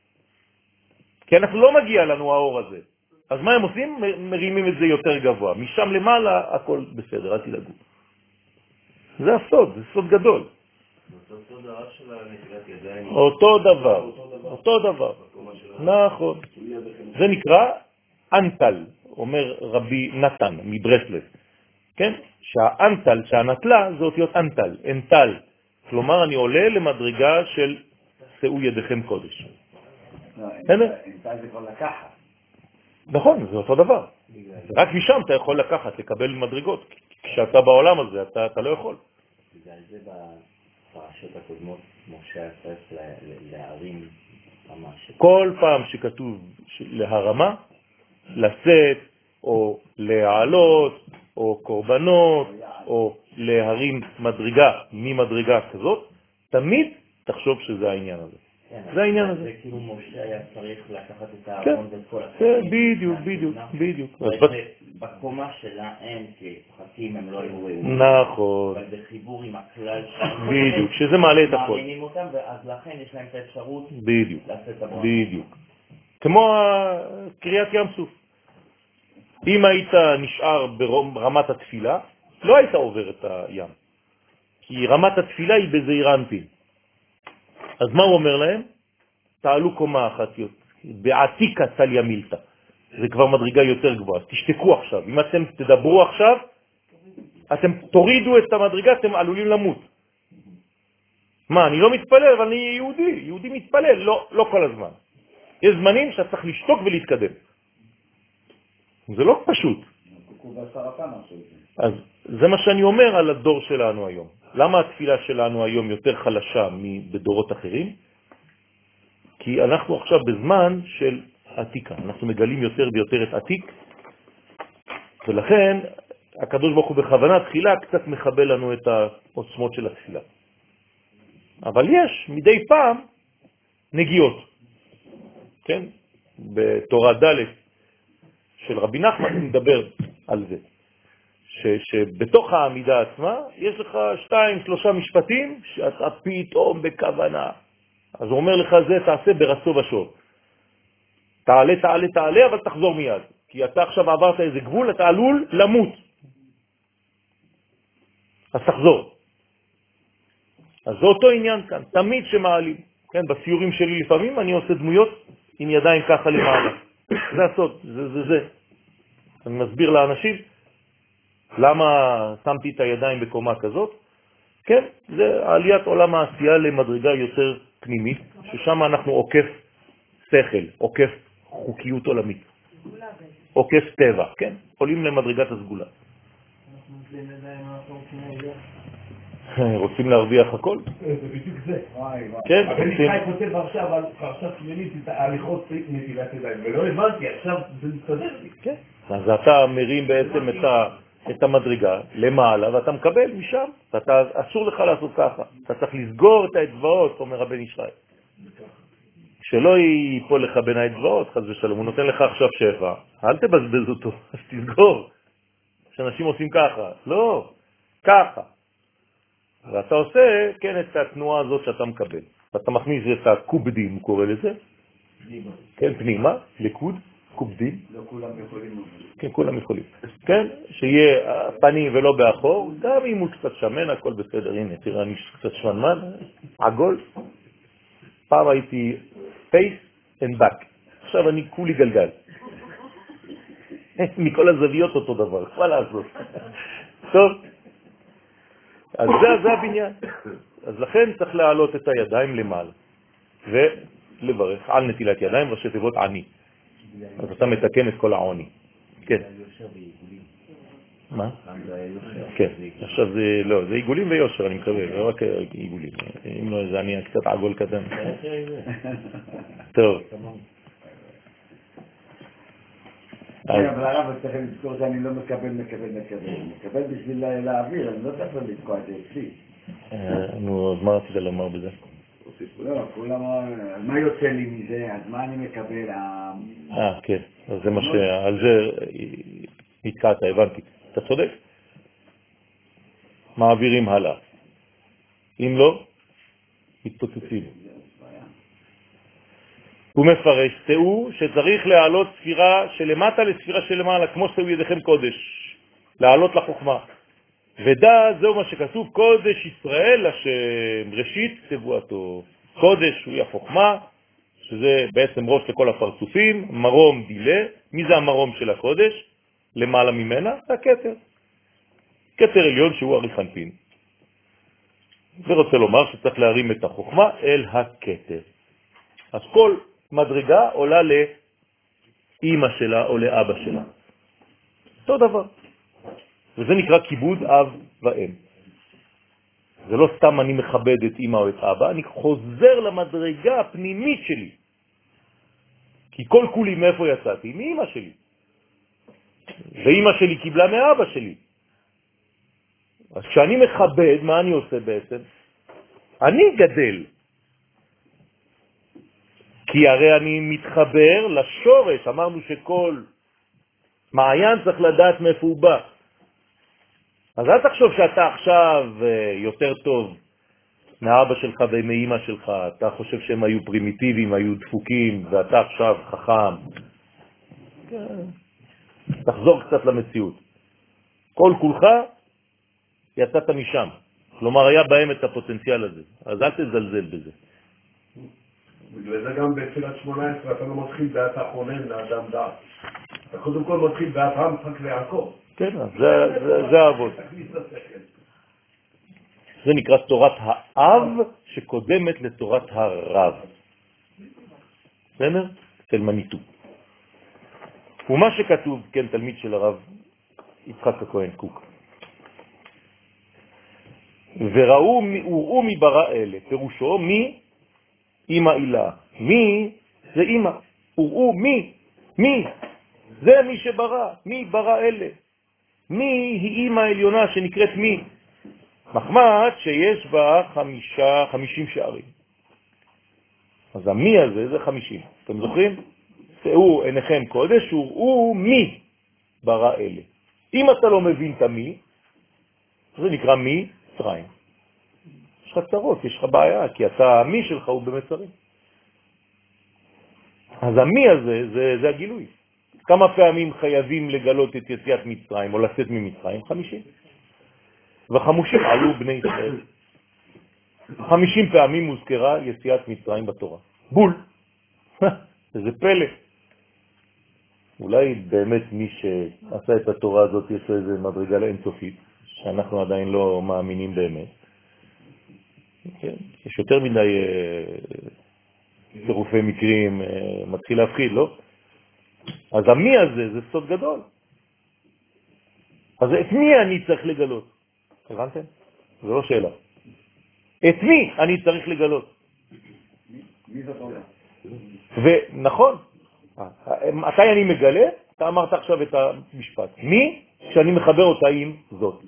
כי אנחנו לא מגיע לנו האור הזה. אז מה הם עושים? מרימים את זה יותר גבוה. משם למעלה הכל בסדר, אל תדאגו. זה הסוד, זה סוד גדול. אותו דבר של הנטילת ידיים. אותו דבר, אותו דבר. נכון. זה נקרא אנטל, אומר רבי נתן מברסלב. כן? שהאנטל, שהנטלה, זה אותיות אנטל, אנטל. כלומר, אני עולה למדרגה של שאו ידיכם קודש. אנטל זה כבר לקחת. נכון, זה אותו דבר. רק משם אתה יכול לקחת, לקבל מדרגות. כשאתה בעולם הזה, אתה, אתה לא יכול. בגלל זה בפרשות הקודמות, משה היה צריך להרים ממש. כל פעם שכתוב להרמה, לשאת, או להעלות, או קורבנות, או להרים מדרגה ממדרגה כזאת, תמיד תחשוב שזה העניין הזה. זה העניין הזה. זה כאילו משה היה צריך לקחת את הארון ואת כל החיים. כן, בדיוק, בדיוק, בדיוק. בקומה שלהם, כפחתים הם לא היו ראויים. נכון. אבל בחיבור עם הכלל שלהם. בדיוק, שזה מעלה את הכל. מאמינים אותם, ואז לכן יש להם את האפשרות לעשות את הברון. בדיוק. כמו קריאת ים סוף. אם היית נשאר ברמת התפילה, לא היית עובר את הים. כי רמת התפילה היא בזעיר אנפין. אז מה הוא אומר להם? תעלו קומה אחת יותר. בעתיקה תליה מילתא. זה כבר מדרגה יותר גבוהה. תשתקו עכשיו. אם אתם תדברו עכשיו, אתם תורידו את המדרגה, אתם עלולים למות. מה, אני לא מתפלל, אבל אני יהודי. יהודי מתפלל, לא, לא כל הזמן. יש זמנים שאתה צריך לשתוק ולהתקדם. זה לא פשוט. אז זה מה שאני אומר על הדור שלנו היום. למה התפילה שלנו היום יותר חלשה מבדורות אחרים? כי אנחנו עכשיו בזמן של עתיקה. אנחנו מגלים יותר ויותר את עתיק, ולכן הקדוש ברוך הוא בכוונה תחילה קצת מחבל לנו את העוצמות של התפילה. אבל יש מדי פעם נגיעות. כן? בתורה ד' של רבי נחמן מדבר על זה. ש, שבתוך העמידה עצמה יש לך שתיים, שלושה משפטים שאתה פתאום בכוונה. אז הוא אומר לך זה תעשה ברצו ושוב. תעלה, תעלה, תעלה, אבל תחזור מיד. כי אתה עכשיו עברת איזה גבול, אתה עלול למות. אז תחזור. אז זה אותו עניין כאן, תמיד שמעלים. כן, בסיורים שלי לפעמים אני עושה דמויות עם ידיים ככה למעלה. זה הסוד, זה זה זה. אני מסביר לאנשים למה שמתי את הידיים בקומה כזאת. כן, זה עליית עולם העשייה למדרגה יותר פנימית, ששם אנחנו עוקף שכל, עוקף חוקיות עולמית, עוקף טבע, כן, עולים למדרגת הסגולה. רוצים להרוויח הכל? זה בדיוק זה. כן, אבל נקרא כותב עכשיו על פרשת שמינית את ההליכות נטילת ידיים, ולא הבנתי, עכשיו זה מסתדר לי. כן, אז אתה מרים בעצם את ה... את המדרגה למעלה, ואתה מקבל משם, ואתה אסור לך לעשות ככה. אתה צריך לסגור את האצבעות, אומר הבן ישראל. שלא ייפול לך בין האצבעות, חס ושלום, הוא נותן לך עכשיו שפע, אל תבזבז אותו, אז תסגור. שאנשים עושים ככה, לא, ככה. ואתה עושה, כן, את התנועה הזאת שאתה מקבל. ואתה מכניס את הקובדים, הוא קורא לזה. פנימה. כן, פנימה, לקוד. קובדים. לא כולם יכולים. כן, כולם יכולים. כן, שיהיה פנים ולא באחור, גם אם הוא קצת שמן, הכל בסדר. הנה, תראה, אני קצת שמנמן, עגול. פעם הייתי face and back. עכשיו אני כולי גלגל. מכל הזוויות אותו דבר, מה לעשות? טוב. אז זה, זה הבניין. אז לכן צריך להעלות את הידיים למעלה. ולברך על נטילת ידיים, ראשי תיבות עני. אז אתה מתקן את כל העוני. כן. מה? כן. עכשיו זה, לא, זה עיגולים ויושר, אני מקווה, לא רק עיגולים. אם לא, זה אני קצת עגול קטן. טוב. אבל הרב, צריך לזכור שאני לא מקבל, מקבל, מקבל. מקבל בשביל להעביר, אני לא צריך לתקוע את זה אצלי. נו, אז מה רצית לומר בזה? לא, כולם, אז מה יוצא לי מזה? אז מה אני מקבל? אה, כן, אז זה מה ש... על זה התקעת, הבנתי. אתה צודק? מעבירים הלאה. אם לא, מתפוצצים. הוא מפרש, תאו שצריך להעלות ספירה שלמטה לספירה שלמעלה, כמו שתאו ידיכם קודש, להעלות לחוכמה. ודע, זהו מה שכתוב, קודש ישראל השם, ראשית תבואתו. קודש הוא החוכמה, שזה בעצם ראש לכל הפרצופים, מרום דילה. מי זה המרום של הקודש? למעלה ממנה, זה הכתר. כתר עליון שהוא אריכנפין. זה רוצה לומר שצריך להרים את החוכמה אל הכתר. אז כל מדרגה עולה לאמא שלה או לאבא שלה. אותו דבר. וזה נקרא כיבוד אב ואם. זה לא סתם אני מכבד את אמא או את אבא, אני חוזר למדרגה הפנימית שלי. כי כל כולי מאיפה יצאתי? מאמא שלי. ואמא שלי קיבלה מאבא שלי. אז כשאני מכבד, מה אני עושה בעצם? אני גדל. כי הרי אני מתחבר לשורש. אמרנו שכל מעיין צריך לדעת מאיפה הוא בא. אז אל תחשוב שאתה עכשיו יותר טוב מאבא שלך ומאמא שלך. אתה חושב שהם היו פרימיטיביים, היו דפוקים, ואתה עכשיו חכם. תחזור קצת למציאות. כל כולך יצאת משם. כלומר, היה בהם את הפוטנציאל הזה. אז אל תזלזל בזה. בגלל זה גם בתפילת שמונה עשרה אתה לא מתחיל דעת החונן לאדם דעת. אתה קודם כל מתחיל דעת רמפק ויעקב. כן, זה, זה, זה העבוד. זה נקרא תורת האב שקודמת לתורת הרב. בסדר? של מניטו. ומה שכתוב, כן, תלמיד של הרב יצחק הכהן קוק. וראו וראו מברא אלה, פירושו מי אמא אילה. מי זה אמא. וראו מי, מי זה מי שברא, מי ברא אלה. מי היא אמא העליונה שנקראת מי? מחמת שיש בה חמישה, חמישים שערים. אז המי הזה זה חמישים. אתם זוכרים? תאו עיניכם קודש וראו מי ברא אלה. אם אתה לא מבין את המי, זה נקרא מי מצרים. יש לך צרות, יש לך בעיה, כי אתה, המי שלך הוא במצרים. אז המי הזה זה, זה הגילוי. כמה פעמים חייבים לגלות את יציאת מצרים או לצאת ממצרים? חמישים. וחמושים עלו בני ישראל. חמישים פעמים מוזכרה יציאת מצרים בתורה. בול. איזה פלא. אולי באמת מי שעשה את התורה הזאת יש לו איזה מדרגה לאינסופית, שאנחנו עדיין לא מאמינים באמת. כן? יש יותר מדי צירופי מקרים, מתחיל להפחיד, לא? אז המי הזה זה סוד גדול. אז את מי אני צריך לגלות? הבנתם? זו לא שאלה. את מי אני צריך לגלות? מי זאת עולה? ונכון, מתי אני מגלה? אתה אמרת עכשיו את המשפט. מי? שאני מחבר אותה עם זאת.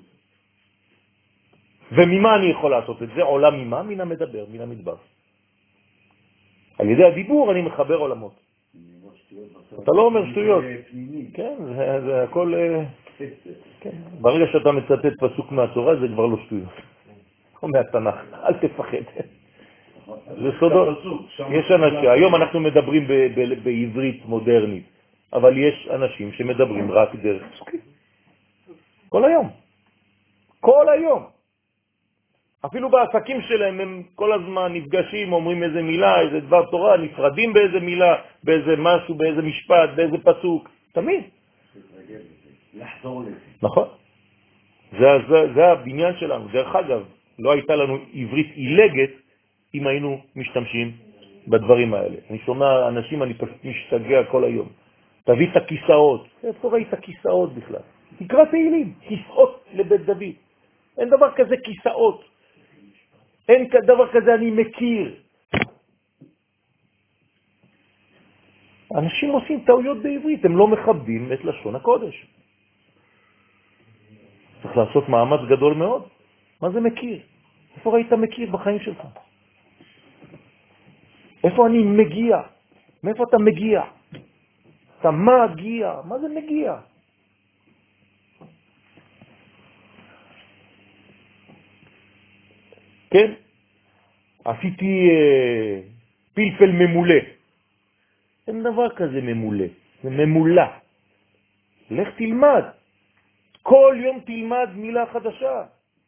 וממה אני יכול לעשות את זה? עולה ממה? מן המדבר, מן המדבר. על ידי הדיבור אני מחבר עולמות. אתה לא אומר שטויות. כן, זה, זה הכל... כן. ברגע שאתה מצטט פסוק מהתורה זה כבר לא שטויות. או מהתנ"ך, אל תפחד. זה סודות. יש אנשים, היום אנחנו מדברים ב- ב- בעברית מודרנית, אבל יש אנשים שמדברים רק דרך פסוקים. כל היום. כל היום. אפילו בעסקים שלהם הם כל הזמן נפגשים, אומרים איזה מילה, איזה דבר תורה, נפרדים באיזה מילה, באיזה משהו, באיזה משפט, באיזה פסוק. תמיד. לחזור לזה. נכון. זה, זה, זה הבניין שלנו. דרך אגב, לא הייתה לנו עברית עילגת אם היינו משתמשים בדברים האלה. אני שומע אנשים, אני פשוט משתגע כל היום. תביא את הכיסאות. איפה ראית הכיסאות בכלל? תקרא תהילים. כיסאות לבית דוד. אין דבר כזה כיסאות. אין דבר כזה אני מכיר. אנשים עושים טעויות בעברית, הם לא מכבדים את לשון הקודש. צריך לעשות מאמץ גדול מאוד. מה זה מכיר? איפה ראית מכיר בחיים שלך? איפה אני מגיע? מאיפה אתה מגיע? אתה מגיע? מה זה מגיע? כן? עשיתי אה, פלפל ממולה. אין דבר כזה ממולה, זה ממולה. לך תלמד. כל יום תלמד מילה חדשה.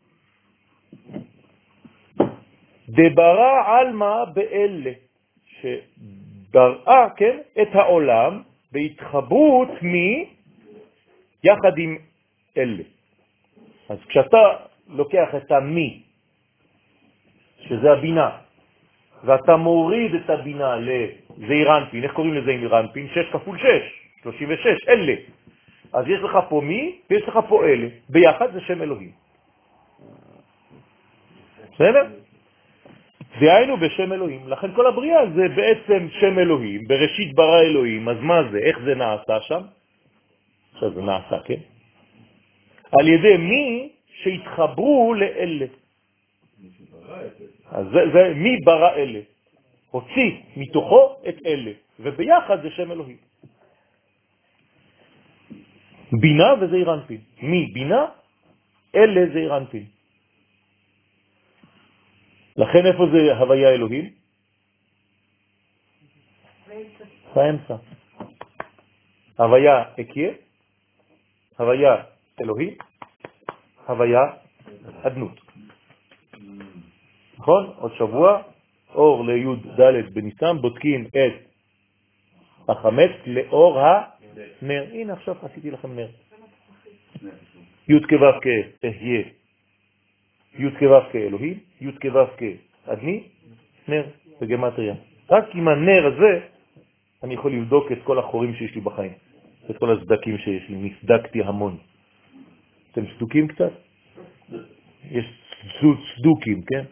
דברה אלמה באלה, שבראה, כן, את העולם בהתחברות מי יחד עם אלה. אז כשאתה לוקח את המי, שזה הבינה, ואתה מוריד את הבינה לזעיר אנפין, איך קוראים לזעיר אנפין? שש כפול שש, שלושים ושש, אלה. אז יש לך פה מי ויש לך פה אלה. ביחד זה שם אלוהים. בסדר? דהיינו בשם אלוהים. לכן כל הבריאה זה בעצם שם אלוהים. בראשית ברא אלוהים. אז מה זה? איך זה נעשה שם? עכשיו זה נעשה, כן? על ידי מי שהתחברו לאלה. אז זה, זה מי ברא אלה. הוציא מתוכו את אלה. וביחד זה שם אלוהים. בינה וזעיר אנפין. מי בינה? אלה זעיר אנפין. לכן איפה זה הוויה אלוהים? באמצע. הוויה אקיה, הוויה אלוהים, הוויה אדנות. נכון? עוד שבוע, אור ליוד ד' בניסן, בודקים את החמץ לאור הנר. הנה עכשיו עשיתי לכם נר. י' כו' כתהיה, י' כו' כאלוהים, י' כו' כאדני, נר בגמטריה. רק עם הנר הזה אני יכול לבדוק את כל החורים שיש לי בחיים, את כל הסדקים שיש לי. נסדקתי המון. אתם סדוקים קצת? יש סדוקים, כן?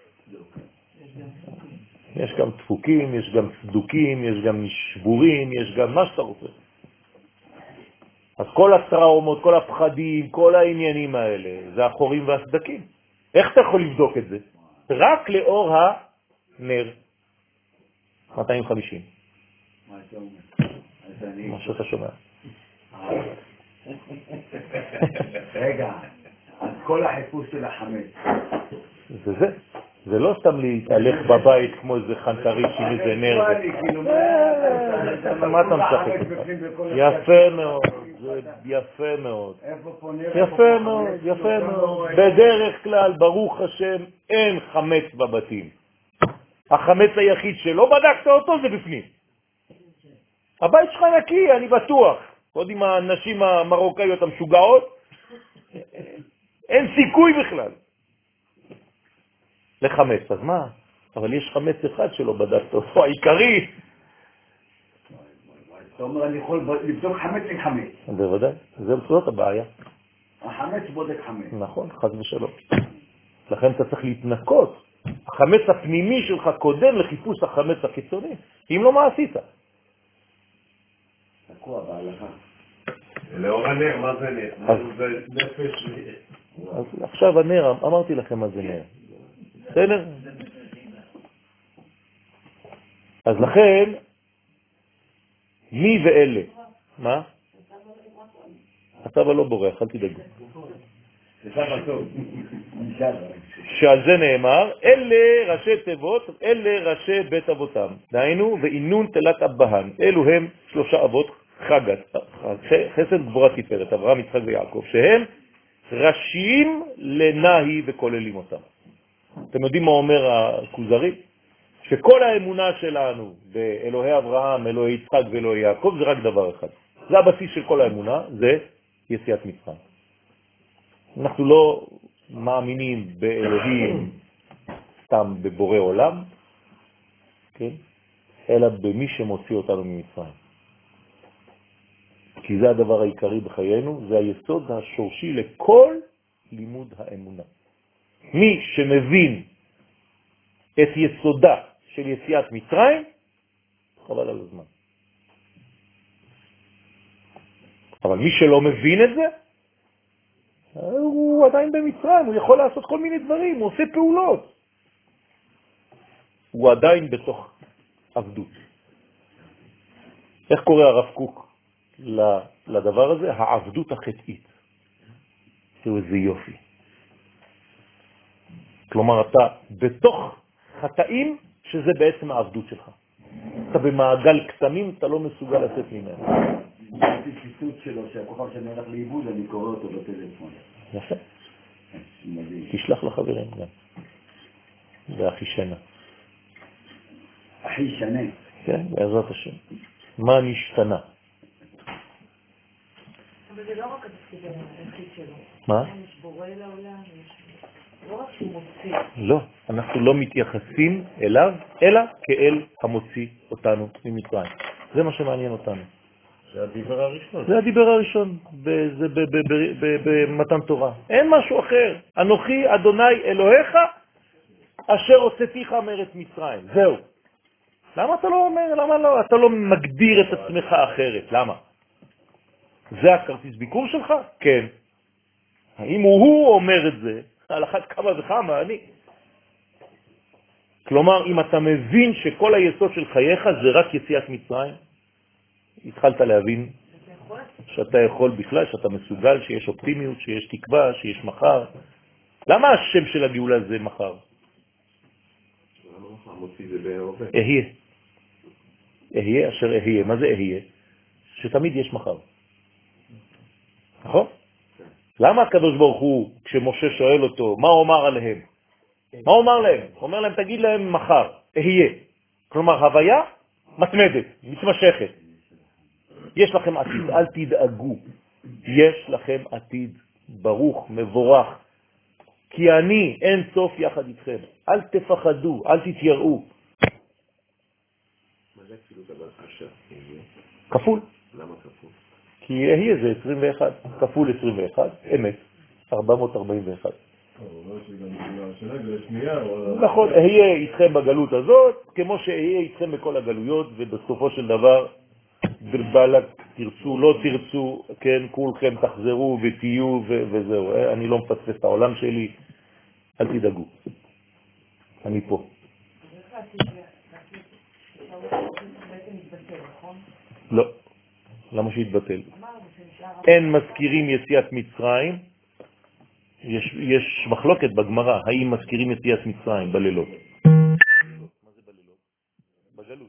יש גם דפוקים, יש גם סדוקים, יש גם שבורים, יש גם מה שאתה רוצה. אז כל הטראומות, כל הפחדים, כל העניינים האלה, זה החורים והסדקים. איך אתה יכול לבדוק את זה? רק לאור הנר. מאתיים וחמישים. מה שאתה שומע. רגע, אז כל החיפוש של החמץ. זה זה. זה לא סתם להתהלך בבית כמו איזה חנטרית עם איזה נר. מה אתה משחק? יפה מאוד, זה יפה מאוד. יפה מאוד, יפה מאוד. בדרך כלל, ברוך השם, אין חמץ בבתים. החמץ היחיד שלא בדקת אותו זה בפנים. הבית שלך נקי, אני בטוח. עוד עם הנשים המרוקאיות המשוגעות, אין סיכוי בכלל לחמץ. אז מה? אבל יש חמץ אחד שלא בדקת אותו, העיקרי. אתה אומר, אני יכול לבדוק חמץ עם חמץ. בוודאי, זאת הבעיה. החמץ בודק חמץ. נכון, חס ושלום. לכן אתה צריך להתנקות. החמץ הפנימי שלך קודם לחיפוש החמץ החיצוני. אם לא, מה עשית? תקוע בהלכה. לאור הנר, מה זה נר? זה נפש. אז עכשיו הנר, אמרתי לכם מה זה נר. בסדר? אז לכן, מי ואלה? מה? הסבא לא בורח, אל תדאגו. שעל זה נאמר, אלה ראשי תיבות, אלה ראשי בית אבותם. דהיינו, ואינון תלת אבהן. אלו הם שלושה אבות חגת, חסד גבורה תפארת, אברהם, יצחק ויעקב, שהם ראשיים לנהי וכוללים אותם. אתם יודעים מה אומר הכוזרי? שכל האמונה שלנו באלוהי אברהם, אלוהי יצחק ואלוהי יעקב זה רק דבר אחד. זה הבסיס של כל האמונה, זה יציאת מצרים. אנחנו לא מאמינים באלוהים סתם בבורא עולם, כן? אלא במי שמוציא אותנו ממצרים. כי זה הדבר העיקרי בחיינו, זה היסוד השורשי לכל לימוד האמונה. מי שמבין את יסודה של יציאת מצרים, חבל על הזמן. אבל מי שלא מבין את זה, הוא עדיין במצרים, הוא יכול לעשות כל מיני דברים, הוא עושה פעולות. הוא עדיין בתוך עבדות. איך קורא הרב קוק לדבר הזה? העבדות החטאית. זהו איזה יופי. כלומר, אתה בתוך חטאים שזה בעצם העבדות שלך. אתה במעגל קטנים, אתה לא מסוגל לצאת ממנו. יש לי ציטוט שלו שהכוכב שאני הולך לאיבוד, אני קורא אותו בטלפון. יפה. תשלח לחברים גם. זה הכי שנה. הכי שנה. כן, בעזרת השם. מה נשתנה? אבל זה לא רק התפקיד היחיד שלו. מה? יש בורא לעולם, יש... לא רק שהוא מוציא. לא, אנחנו לא מתייחסים אליו, אלא כאל המוציא אותנו ממצרים. זה מה שמעניין אותנו. זה הדיבר הראשון. זה הדיבר הראשון במתן תורה. אין משהו אחר. אנוכי אדוני אלוהיך אשר הוצאתיך מארץ מצרים. זהו. למה אתה לא אומר? למה לא? אתה לא מגדיר את עצמך אחרת. למה? זה הכרטיס ביקור שלך? כן. האם הוא אומר את זה, על אחת כמה וכמה, אני. כלומר, אם אתה מבין שכל היסוד של חייך זה רק יציאת מצרים, התחלת להבין שאתה יכול בכלל, שאתה מסוגל, שיש אופטימיות, שיש תקווה, שיש מחר. למה השם של הגאולה זה מחר? המוציא זה בהווה. אהיה. אהיה אשר אהיה. מה זה אהיה? שתמיד יש מחר. נכון? למה הקדוש ברוך הוא, כשמשה שואל אותו, מה הוא אמר עליהם? מה הוא אמר להם? הוא אומר להם, תגיד להם מחר, אהיה. כלומר, הוויה מתמדת, מתמשכת. יש לכם עתיד, אל תדאגו. יש לכם עתיד ברוך, מבורך. כי אני אין סוף יחד איתכם. אל תפחדו, אל תתייראו. מה זה כאילו דבר קשה? כפול. למה כפול? כי יהיה זה עשרים ואחת, כפול עשרים ואחת, אמת, ארבע מאות ארבעים ואחת. נכון, אהיה איתכם בגלות הזאת, כמו שאהיה איתכם בכל הגלויות, ובסופו של דבר, בלבלק תרצו, לא תרצו, כן, כולכם תחזרו ותהיו וזהו. אני לא מפספס את העולם שלי, אל תדאגו. אני פה. לא. למה שיתבטל? אין מזכירים יציאת מצרים, יש, יש מחלוקת בגמרא, האם מזכירים יציאת מצרים בלילות. מה זה בלילות? בגלות.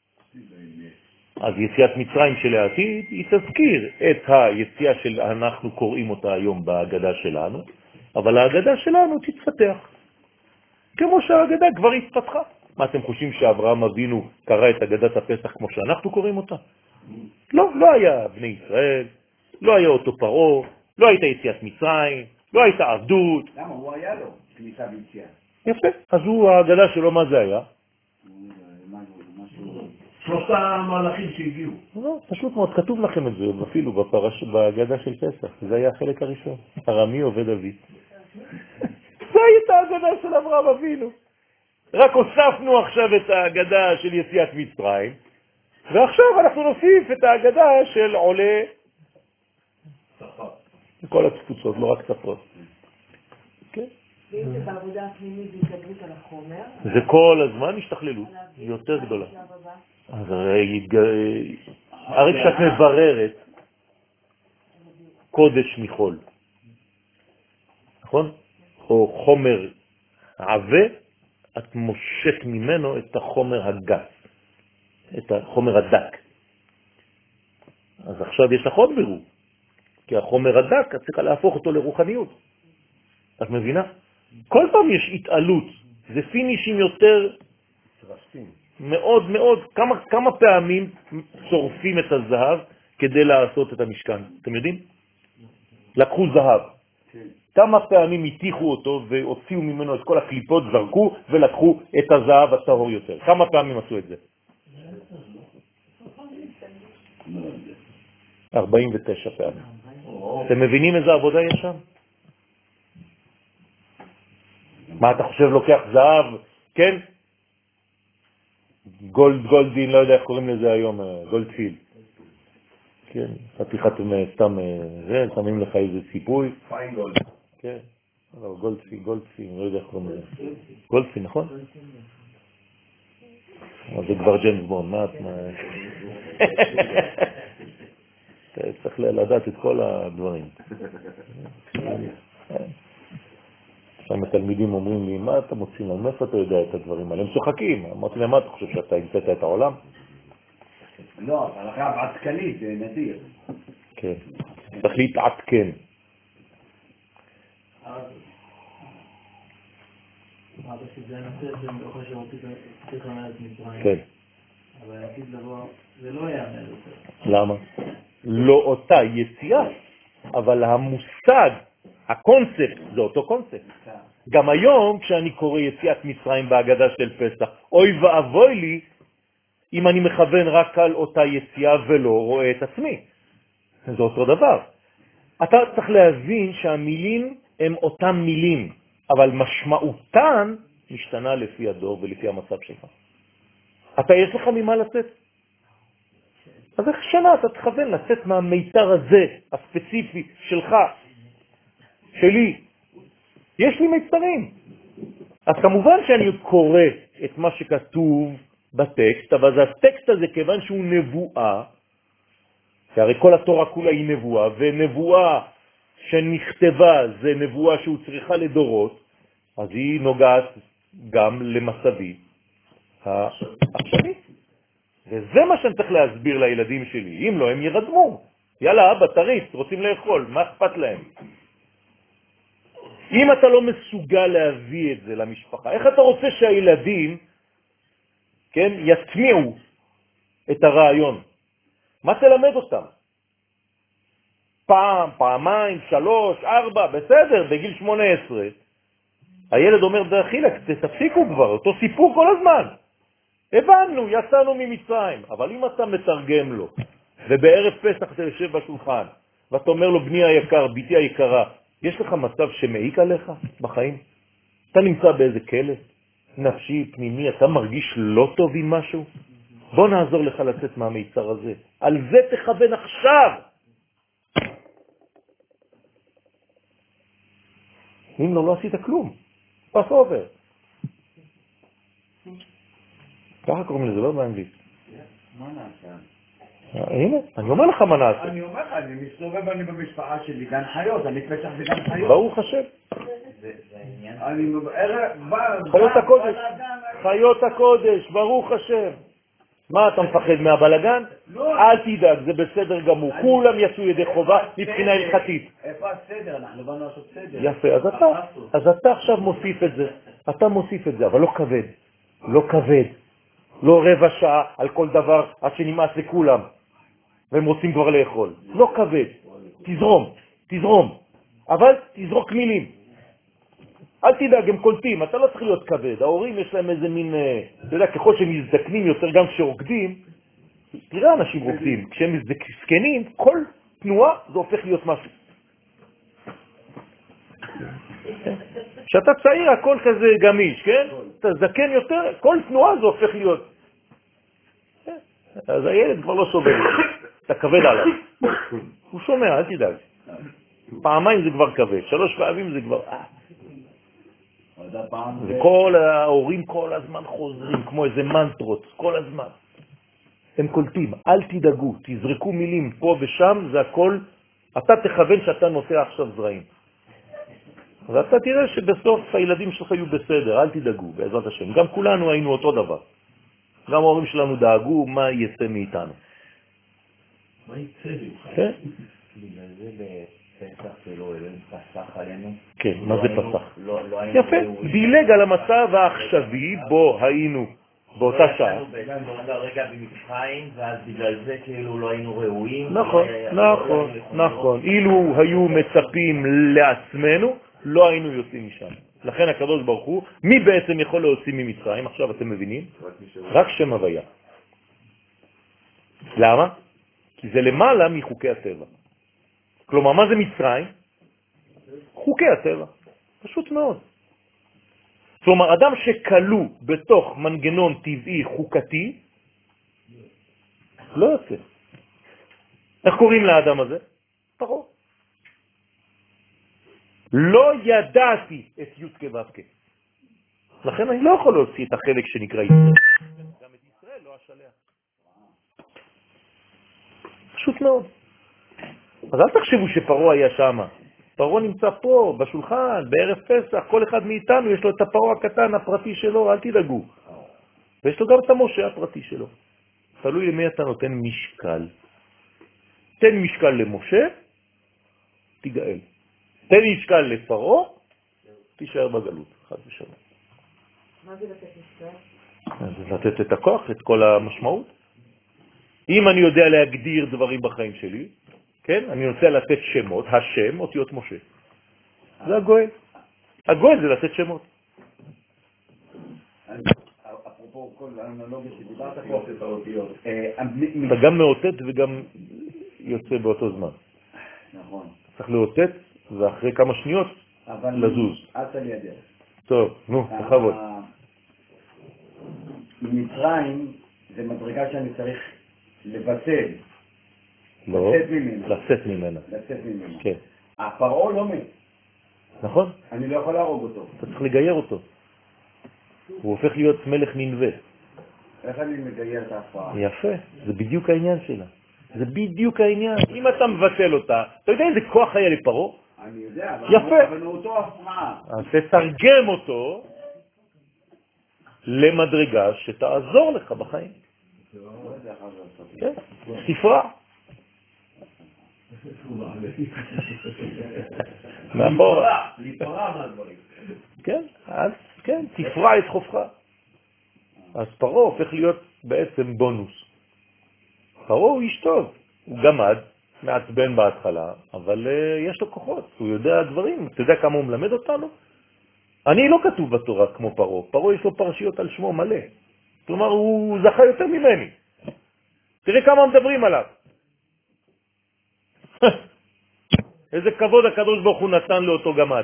אז יציאת מצרים של העתיד היא תזכיר את היציאה של אנחנו קוראים אותה היום בהגדה שלנו, אבל ההגדה שלנו תתפתח. כמו שההגדה כבר התפתחה. מה אתם חושבים שאברהם אבינו קרא את הגדת הפסח כמו שאנחנו קוראים אותה? לא, לא היה בני ישראל, לא היה אותו פרעה, לא הייתה יציאת מצרים, לא הייתה עבדות. למה? הוא היה לו כניסה ויציאה. יפה. אז הוא, ההגדה שלו, מה זה היה? שלושת המהלכים שהגיעו. לא, פשוט מאוד, כתוב לכם את זה, אפילו בפרש, בהגדה של פסח. זה היה החלק הראשון. ארמי עובד אבי. זה הייתה ההגדה של אברהם אבינו. רק הוספנו עכשיו את ההגדה של יציאת מצרים, ועכשיו אנחנו נוסיף את ההגדה של עולה כל התפוצות, לא רק צפות. כן? ואם זה בעבודה הפנימית והתגברות על החומר? זה כל הזמן השתכללות יותר גדולה. אז הרי כשאת מבררת קודש מחול, נכון? או חומר עבה, את מושך ממנו את החומר הגס, את החומר הדק. אז עכשיו יש לך עוד בירור, כי החומר הדק, את צריכה להפוך אותו לרוחניות. את מבינה? כל פעם יש התעלות, זה פינישים יותר מאוד מאוד, כמה, כמה פעמים צורפים את הזהב כדי לעשות את המשכן. אתם יודעים? לקחו זהב. כמה פעמים הטיחו אותו והוציאו ממנו את כל הקליפות, זרקו ולקחו את הזהב הטהור יותר. כמה פעמים עשו את זה? ארבעים ותשע פעמים. אתם מבינים איזה עבודה יש שם? מה אתה חושב לוקח זהב, כן? גולד, גולדין, לא יודע איך קוראים לזה היום, גולדפילד. כן, חתיכת סתם זה, שמים לך איזה סיפוי. פיין גולד. כן, גולדפי, גולדפי, לא יודע איך קוראים לזה. גולדפי, נכון? זה כבר ג'יימס בונד, מה את... צריך לדעת את כל הדברים. עכשיו התלמידים אומרים לי, מה אתה מוצאים לנו? מאיפה אתה יודע את הדברים האלה? הם צוחקים. אמרתי להם, מה אתה חושב שאתה המצאת את העולם? לא, אבל אחרי עדכני זה נדיר. כן, צריך להתעדכן. אמרת שזה הנושא של אוכל שרוצית צריך למלת מצרים. כן. אבל העתיד לבוא, זה לא היה מלת יותר. למה? לא אותה יציאה, אבל המושג, הקונספט, זה אותו קונספט. גם היום כשאני קורא יציאת מצרים בהגדה של פסח, אוי ואבוי לי אם אני מכוון רק על אותה יציאה ולא רואה את עצמי. זה אותו דבר. אתה צריך להבין שהמילים הם אותם מילים, אבל משמעותן משתנה לפי הדור ולפי המצב שלך. אתה יש לך ממה לצאת. אז איך שנה אתה תכוון לצאת מהמיתר הזה, הספציפי שלך, שלי. יש לי מיתרים. אז כמובן שאני קורא את מה שכתוב בטקסט, אבל הטקסט הזה, כיוון שהוא נבואה, שהרי כל התורה כולה היא נבואה, ונבואה שנכתבה זה נבואה שהוא צריכה לדורות, אז היא נוגעת גם למצבי העכשווי. וזה מה שאני צריך להסביר לילדים שלי. אם לא, הם ירדמו. יאללה, אבא, תריץ, רוצים לאכול, מה אכפת להם? אם אתה לא מסוגל להביא את זה למשפחה, איך אתה רוצה שהילדים, כן, יטמיעו את הרעיון? מה תלמד אותם? פעם, פעמיים, שלוש, ארבע, בסדר, בגיל שמונה עשרה. הילד אומר, דחילק, תפסיקו כבר, אותו סיפור כל הזמן. הבנו, יצאנו ממצרים. אבל אם אתה מתרגם לו, ובערב פסח אתה יושב בשולחן, ואתה אומר לו, בני היקר, ביתי היקרה, יש לך מצב שמעיק עליך בחיים? אתה נמצא באיזה כלא נפשי, פנימי, אתה מרגיש לא טוב עם משהו? בוא נעזור לך לצאת מהמיצר הזה. על זה תכוון עכשיו. אם לא, לא עשית כלום. פס עובר. ככה קוראים לזה, לא באנגלית. מה נעשה? הנה, אני אומר לך מה נעשה. אני אומר לך, אני מסתובב אני במשפחה שלי, גן חיות, אני פסח בגן חיות. ברוך השם. אני בא... חיות הקודש. חיות הקודש, ברוך השם. מה, אתה מפחד מהבלגן? אל תדאג, זה בסדר גמור. כולם יצאו ידי חובה מבחינה הלכתית. איפה הסדר? אנחנו באנו לעשות סדר. יפה, אז אתה, אז אתה עכשיו מוסיף את זה. אתה מוסיף את זה, אבל לא כבד. לא כבד. לא רבע שעה על כל דבר עד שנמאס לכולם. והם רוצים כבר לאכול. לא כבד. תזרום, תזרום. אבל תזרוק מילים. אל תדאג, הם קולטים, אתה לא צריך להיות כבד. ההורים יש להם איזה מין, אתה יודע, ככל שהם מזדקנים יותר גם כשרוקדים, תראה אנשים רוקדים, כשהם מזדקנים, כל תנועה זה הופך להיות משהו. כשאתה צעיר הכל כזה גמיש, כן? אתה זקן יותר, כל תנועה זה הופך להיות. אז הילד כבר לא סובל, אתה כבד עליו. הוא שומע, אל תדאג. פעמיים זה כבר כבד, שלוש פעמים זה כבר... וכל ההורים כל הזמן חוזרים, כמו איזה מנטרות, כל הזמן. הם קולטים, אל תדאגו, תזרקו מילים פה ושם, זה הכל, אתה תכוון שאתה נוטע עכשיו זרעים. ואתה תראה שבסוף הילדים שלך יהיו בסדר, אל תדאגו, בעזרת השם. גם כולנו היינו אותו דבר. גם ההורים שלנו דאגו, מה יצא מאיתנו. מה יצא לי? כן? בגלל זה בפסח שלו, אלוהים פסח עלינו. כן, מה זה פסח? יפה, דילג על המצב העכשווי בו היינו באותה שעה. באותו רגע במצרים, ואז בגלל זה כאילו לא היינו ראויים. נכון, נכון, נכון. אילו היו מצפים לעצמנו, לא היינו יוצאים משם. לכן הקדוש ברוך הוא, מי בעצם יכול להוציא ממצרים? עכשיו אתם מבינים? רק שם הוויה. למה? כי זה למעלה מחוקי הטבע. כלומר, מה זה מצרים? חוקי הטבע. פשוט מאוד. כלומר, אדם שקלו בתוך מנגנון טבעי חוקתי, לא יוצא. איך קוראים לאדם הזה? פרעה. לא ידעתי את י' כו' כ'. לכן אני לא יכול להוציא את החלק שנקרא ישראל. פשוט מאוד. אז אל תחשבו שפרעה היה שם. פרעה נמצא פה, בשולחן, בערב פסח, כל אחד מאיתנו יש לו את הפרעה הקטן הפרטי שלו, אל תדאגו. ויש לו גם את המשה הפרטי שלו. תלוי למי אתה נותן משקל. תן משקל למשה, תגאל. תן משקל לפרעה, תישאר בגלות, חד ושלום. מה זה לתת משקל? אז לתת את הכוח, את כל המשמעות. אם אני יודע להגדיר דברים בחיים שלי, כן? אני רוצה לתת שמות, השם, אותיות משה. זה הגואל. הגואל זה לתת שמות. אפרופו כל האנלוגיה שדיברת פה, את האותיות. אתה גם מאותת וגם יוצא באותו זמן. נכון. צריך לאותת, ואחרי כמה שניות לזוז. אצה לי הדרך. טוב, נו, בכבוד. מצרים זה מדרגה שאני צריך לבטל. לא, לצאת ממנה. לצאת ממנה. לצאת ממנה. כן. הפרעה לא מת. נכון? אני לא יכול להרוג אותו. אתה צריך לגייר אותו. הוא הופך להיות מלך ננווה. איך אני מגייר את ההפרעה? יפה, זה בדיוק העניין שלה. זה בדיוק העניין. אם אתה מבטל אותה, אתה יודע איזה כוח היה לפרעה? אני יודע, אבל יפה. אבל הוא אותו הפרעה. אז תתרגם אותו למדרגה שתעזור לך בחיים. כן, ספרה. מאחורה. להיפרע מהדברים. כן, אז כן, תפרע את חופך. אז פרעה הופך להיות בעצם בונוס. פרעה הוא איש טוב, הוא גמד, מעצבן בהתחלה, אבל uh, יש לו כוחות, הוא יודע דברים, אתה יודע כמה הוא מלמד אותנו? אני לא כתוב בתורה כמו פרעה, פרעה יש לו פרשיות על שמו מלא, כלומר הוא זכה יותר ממני. תראה כמה מדברים עליו. איזה כבוד הקדוש ברוך הוא נתן לאותו גמד.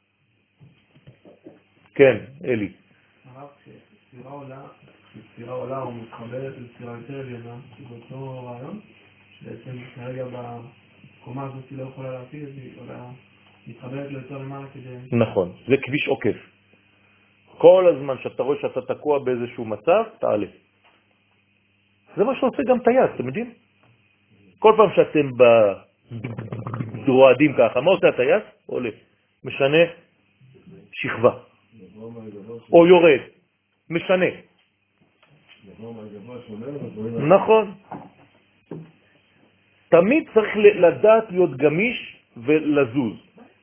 כן, אלי. הרב, כשספירה עולה, כשספירה עולה או מתחברת לספירה יותר עליונה, זה אותו רעיון, שבעצם כרגע בקומה הזאת היא לא יכולה להפיג את זה, היא יכולה מתחברת ליותר למעלה כדי... נכון, זה כביש עוקף. כל הזמן שאתה רואה שאתה תקוע באיזשהו מצב, תעלה. זה מה שעושה גם טייס, אתם יודעים? כל פעם שאתם ברועדים ככה, מה עושה הטייס? עולה. משנה שכבה. או יורד. משנה. נכון. תמיד צריך לדעת להיות גמיש ולזוז.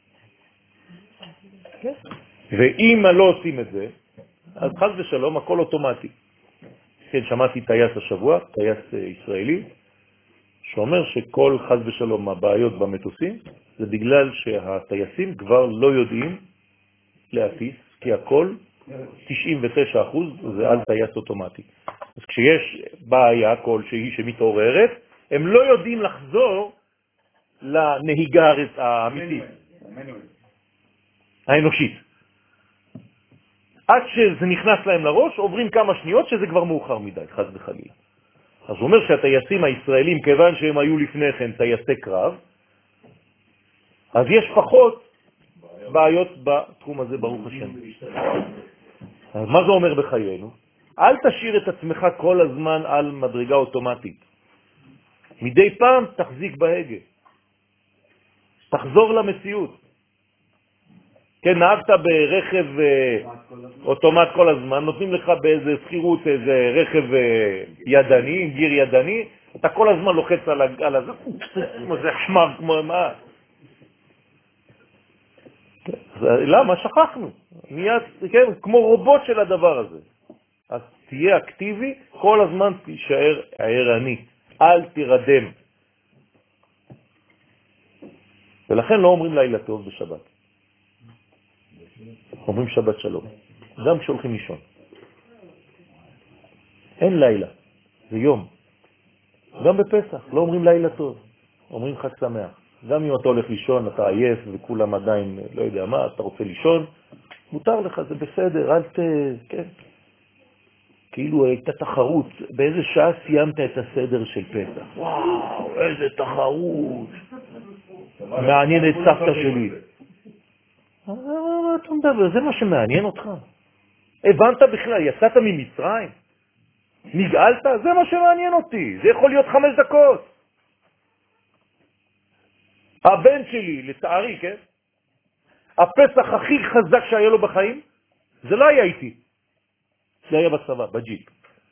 ואם לא עושים את זה, אז חס ושלום, הכל אוטומטי. כן, שמעתי טייס השבוע, טייס ישראלי, שאומר שכל חס ושלום הבעיות במטוסים, זה בגלל שהטייסים כבר לא יודעים להטיס, כי הכל, תשעים ותשעה אחוז, זה על טייס אוטומטי. אז כשיש בעיה כלשהי שמתעוררת, הם לא יודעים לחזור לנהיגה האמיתית, האנושית. עד שזה נכנס להם לראש, עוברים כמה שניות שזה כבר מאוחר מדי, חס וחלילה. אז הוא אומר שהטייסים הישראלים, כיוון שהם היו לפני כן טייסי קרב, אז יש פחות בעיות בתחום הזה, ברוך השם. אז מה זה אומר בחיינו? אל תשאיר את עצמך כל הזמן על מדרגה אוטומטית. מדי פעם תחזיק בהגה. תחזור למציאות. כן, נהגת ברכב אוטומט כל הזמן, נותנים לך באיזה סחירות איזה רכב ידני, גיר ידני, אתה כל הזמן לוחץ על הגל הזה, זה חמר כמו מה? למה? שכחנו. מיד, כן, כמו רובוט של הדבר הזה. אז תהיה אקטיבי, כל הזמן תישאר ערני, אל תירדם. ולכן לא אומרים לילה טוב בשבת. אומרים שבת שלום, גם כשהולכים לישון. אין לילה, זה יום. גם בפסח, לא אומרים לילה טוב, אומרים חג שמח. גם אם אתה הולך לישון, אתה עייף וכולם עדיין, לא יודע מה, אתה רוצה לישון, מותר לך, זה בסדר, אל ת... כן. כאילו הייתה תחרות, באיזה שעה סיימת את הסדר של פסח? וואו, איזה תחרות. מעניין את סבתא שלי. מה אתה מדבר? זה מה שמעניין אותך. הבנת בכלל, יצאת ממצרים? נגאלת? זה מה שמעניין אותי. זה יכול להיות חמש דקות. הבן שלי, לצערי, כן? הפסח הכי חזק שהיה לו בחיים, זה לא היה איתי. זה היה בצבא, בג'יפ.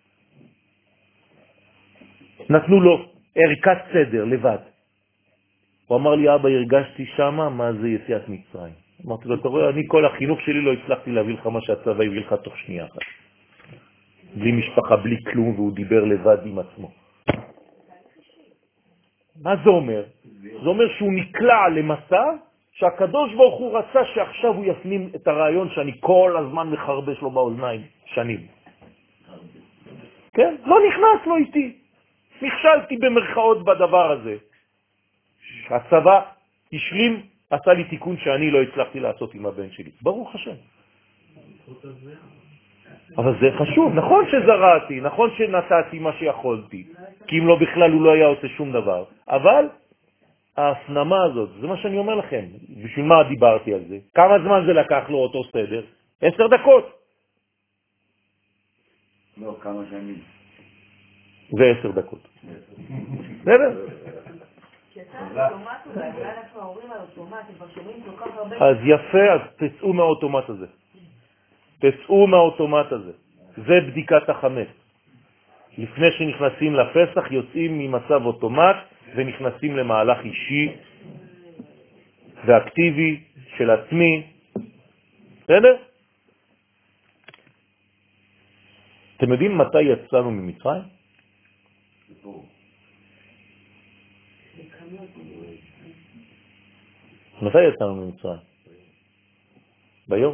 נתנו לו ערכת סדר לבד. הוא אמר לי, אבא, הרגשתי שמה מה זה יציאת מצרים. אמרתי לו, אתה רואה, אני כל החינוך שלי לא הצלחתי להביא לך מה שהצבא הביא לך תוך שנייה אחת. בלי משפחה, בלי כלום, והוא דיבר לבד עם עצמו. מה זה אומר? זה אומר שהוא נקלע למסע שהקדוש ברוך הוא רצה שעכשיו הוא יפנים את הרעיון שאני כל הזמן מחרבש לו באוזניים שנים. כן? לא נכנס לו איתי. נכשלתי במרכאות בדבר הזה. הצבא השלים, עשה לי תיקון שאני לא הצלחתי לעשות עם הבן שלי. ברוך השם. אבל זה חשוב. נכון שזרעתי, נכון שנתתי מה שיכולתי, כי אם לא בכלל הוא לא היה עושה שום דבר. אבל ההפנמה הזאת, זה מה שאני אומר לכם. בשביל מה דיברתי על זה? כמה זמן זה לקח לו אותו סדר? עשר דקות. לא, כמה שנים. זה עשר דקות. בסדר? אז יפה, אז תצאו מהאוטומט הזה. תצאו מהאוטומט הזה. זה בדיקת החמץ. לפני שנכנסים לפסח יוצאים ממצב אוטומט ונכנסים למהלך אישי ואקטיבי של עצמי. בסדר? אתם יודעים מתי יצאנו ממצרים? מתי יצאנו ממצרים? ביום?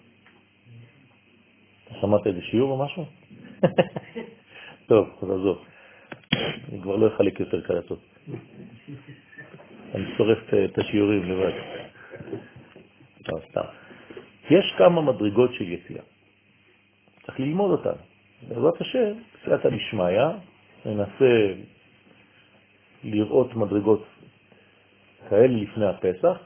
שמעת איזה שיעור או משהו? טוב, אז עזוב. אני כבר לא אחלק יותר קלטות. אני שורף את השיעורים לבד. טוב, סתם. יש כמה מדרגות של יציאה. צריך ללמוד אותן. בעזרת השם, בסייעתא דשמיא, ננסה לראות מדרגות כאלה לפני הפסח,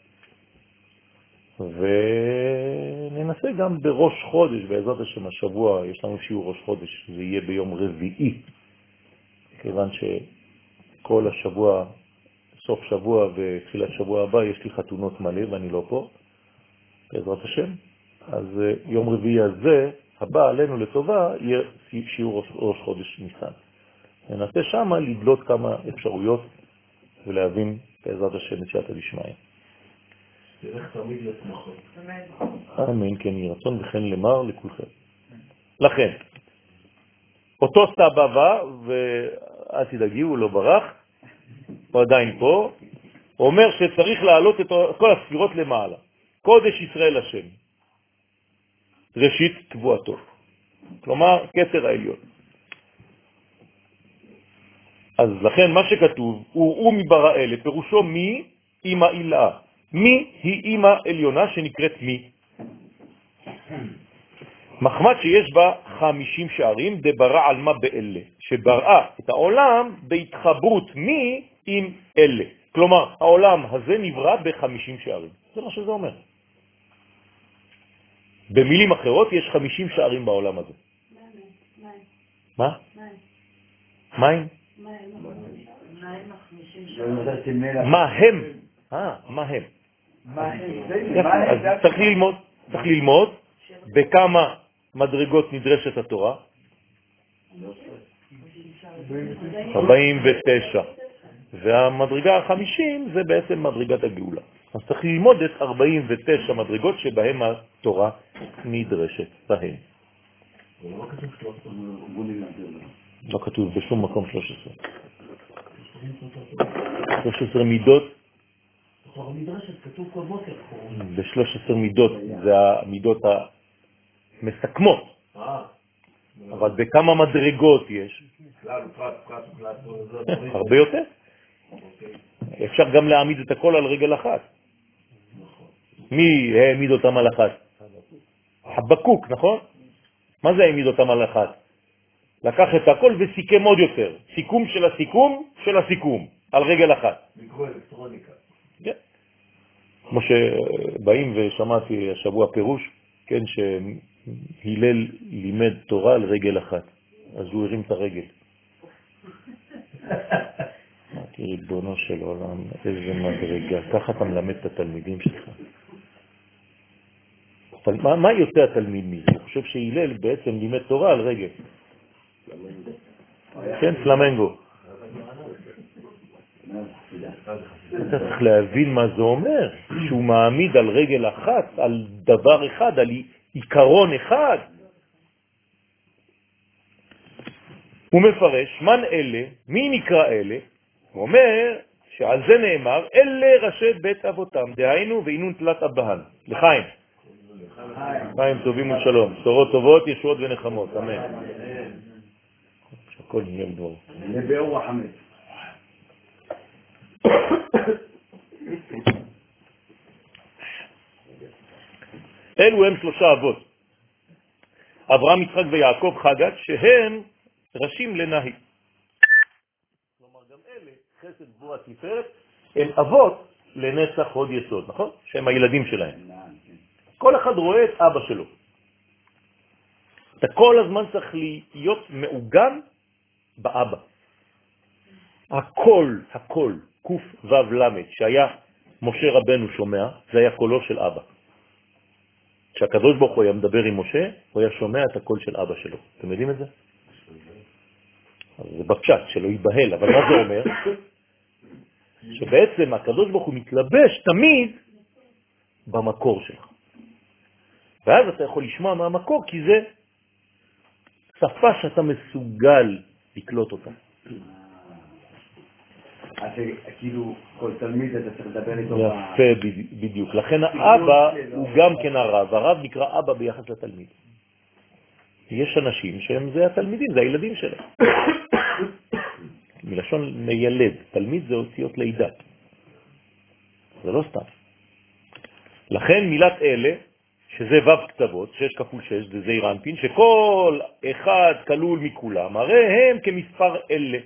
וננסה גם בראש חודש, בעזרת השם השבוע, יש לנו שיעור ראש חודש, זה יהיה ביום רביעי, כיוון שכל השבוע, סוף שבוע ותחילת שבוע הבא, יש לי חתונות מלא ואני לא פה, בעזרת השם. אז יום רביעי הזה, הבא עלינו לטובה, יהיה שיעור ראש, ראש חודש ניסן. ננסה שמה לדלות כמה אפשרויות ולהבין בעזרת השם את סייעתא דשמיא. תלך תמיד לשמחות. אמן, כן יהי רצון וכן למר לכולכם. לכן, אותו סבבה, ואל תדאגי, הוא לא ברח, הוא עדיין פה, הוא אומר שצריך להעלות את כל הספירות למעלה. קודש ישראל השם, ראשית תבואתו. כלומר, כתר העליון. אז לכן מה שכתוב, הוא מברא אלה, פירושו מי אמא אילאה. מי היא אמא עליונה שנקראת מי? מחמד שיש בה חמישים שערים, דברא על מה באלה, שבראה את העולם בהתחברות מי עם אלה. כלומר, העולם הזה נברא בחמישים שערים. זה מה שזה אומר. במילים אחרות יש חמישים שערים בעולם הזה. מה? מים? מה הם? אה, מה הם? אז צריך ללמוד, צריך ללמוד בכמה מדרגות נדרשת התורה. ארבעים ותשע. והמדרגה ה-חמישים זה בעצם מדרגת הגאולה. אז צריך ללמוד את ארבעים ותשע מדרגות שבהם התורה נדרשת בהן. לא כתוב בשום מקום שלוש עשרה. שלוש עשרה מידות. ב-שלוש עשרה מידות זה המידות המסכמות. אבל בכמה מדרגות יש? הרבה יותר. אפשר גם להעמיד את הכל על רגל אחת. מי העמיד אותם על אחת? חבקוק, נכון? מה זה העמיד אותם על אחת? לקח את הכל וסיכם עוד יותר. סיכום של הסיכום של הסיכום, על רגל אחת. לקרוא אלקטרוניקה. כן. כמו שבאים ושמעתי השבוע פירוש, כן, שהילל לימד תורה על רגל אחת. אז הוא הרים את הרגל. ריבונו של עולם, איזה מדרגה. ככה אתה מלמד את התלמידים שלך. מה, מה יוצא התלמיד מזה? אני חושב שהילל בעצם לימד תורה על רגל. כן, פלמנגו. אתה צריך להבין מה זה אומר, שהוא מעמיד על רגל אחת, על דבר אחד, על עיקרון אחד. הוא מפרש, מן אלה, מי נקרא אלה? הוא אומר שעל זה נאמר, אלה ראשי בית אבותם, דהיינו ואינון תלת אבהן. לחיים. חיים טובים ושלום. בשורות טובות, ישועות ונחמות. אמן. שהכל נהיה בדבור. לבאור החמש. אלו הם שלושה אבות. אברהם, יצחק ויעקב חגת, שהם ראשים לנהי. כלומר, גם אלה, חסד גבורה תפארת, הם אבות לנצח הוד יסוד, נכון? שהם הילדים שלהם. כל אחד רואה את אבא שלו. אתה כל הזמן צריך להיות מעוגן באבא. הכל, הכל, קוף וו למד, שהיה משה רבנו שומע, זה היה קולו של אבא. כשהקדוש ברוך הוא היה מדבר עם משה, הוא היה שומע את הקול של אבא שלו. אתם יודעים את זה? אז זה בפשט, שלא ייבהל, אבל מה זה אומר? שבעצם הקדוש ברוך הוא מתלבש תמיד במקור שלך. ואז אתה יכול לשמוע מהמקור, כי זה שפה שאתה מסוגל לקלוט אותה. אז כאילו כל תלמיד אתה צריך לדבר איתו. יפה, בדיוק. לכן האבא הוא גם כן הרב. הרב נקרא אבא ביחס לתלמיד. יש אנשים שהם זה התלמידים, זה הילדים שלהם. מלשון מילד. תלמיד זה אותיות לידה. זה לא סתם. לכן מילת אלה, שזה ו' כתבות, שש כפול שש, זה זעיר אנפין, שכל אחד כלול מכולם, הרי הם כמספר אלה.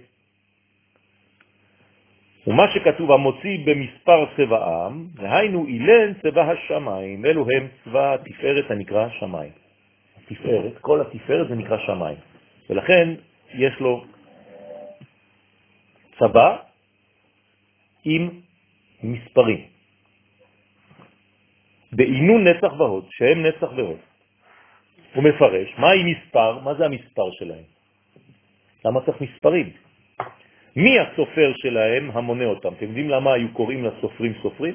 ומה שכתוב המוציא במספר צבעם, והיינו אילן צבע השמיים, אלו הם צבע התפארת הנקרא שמיים. התפארת, כל התפארת זה נקרא שמיים. ולכן יש לו צבע עם מספרים. בעינון נצח והוד, שהם נצח והוד. הוא מפרש, מה היא מספר? מה זה המספר שלהם? למה צריך מספרים? מי הסופר שלהם המונה אותם? אתם יודעים למה היו קוראים לסופרים סופרים?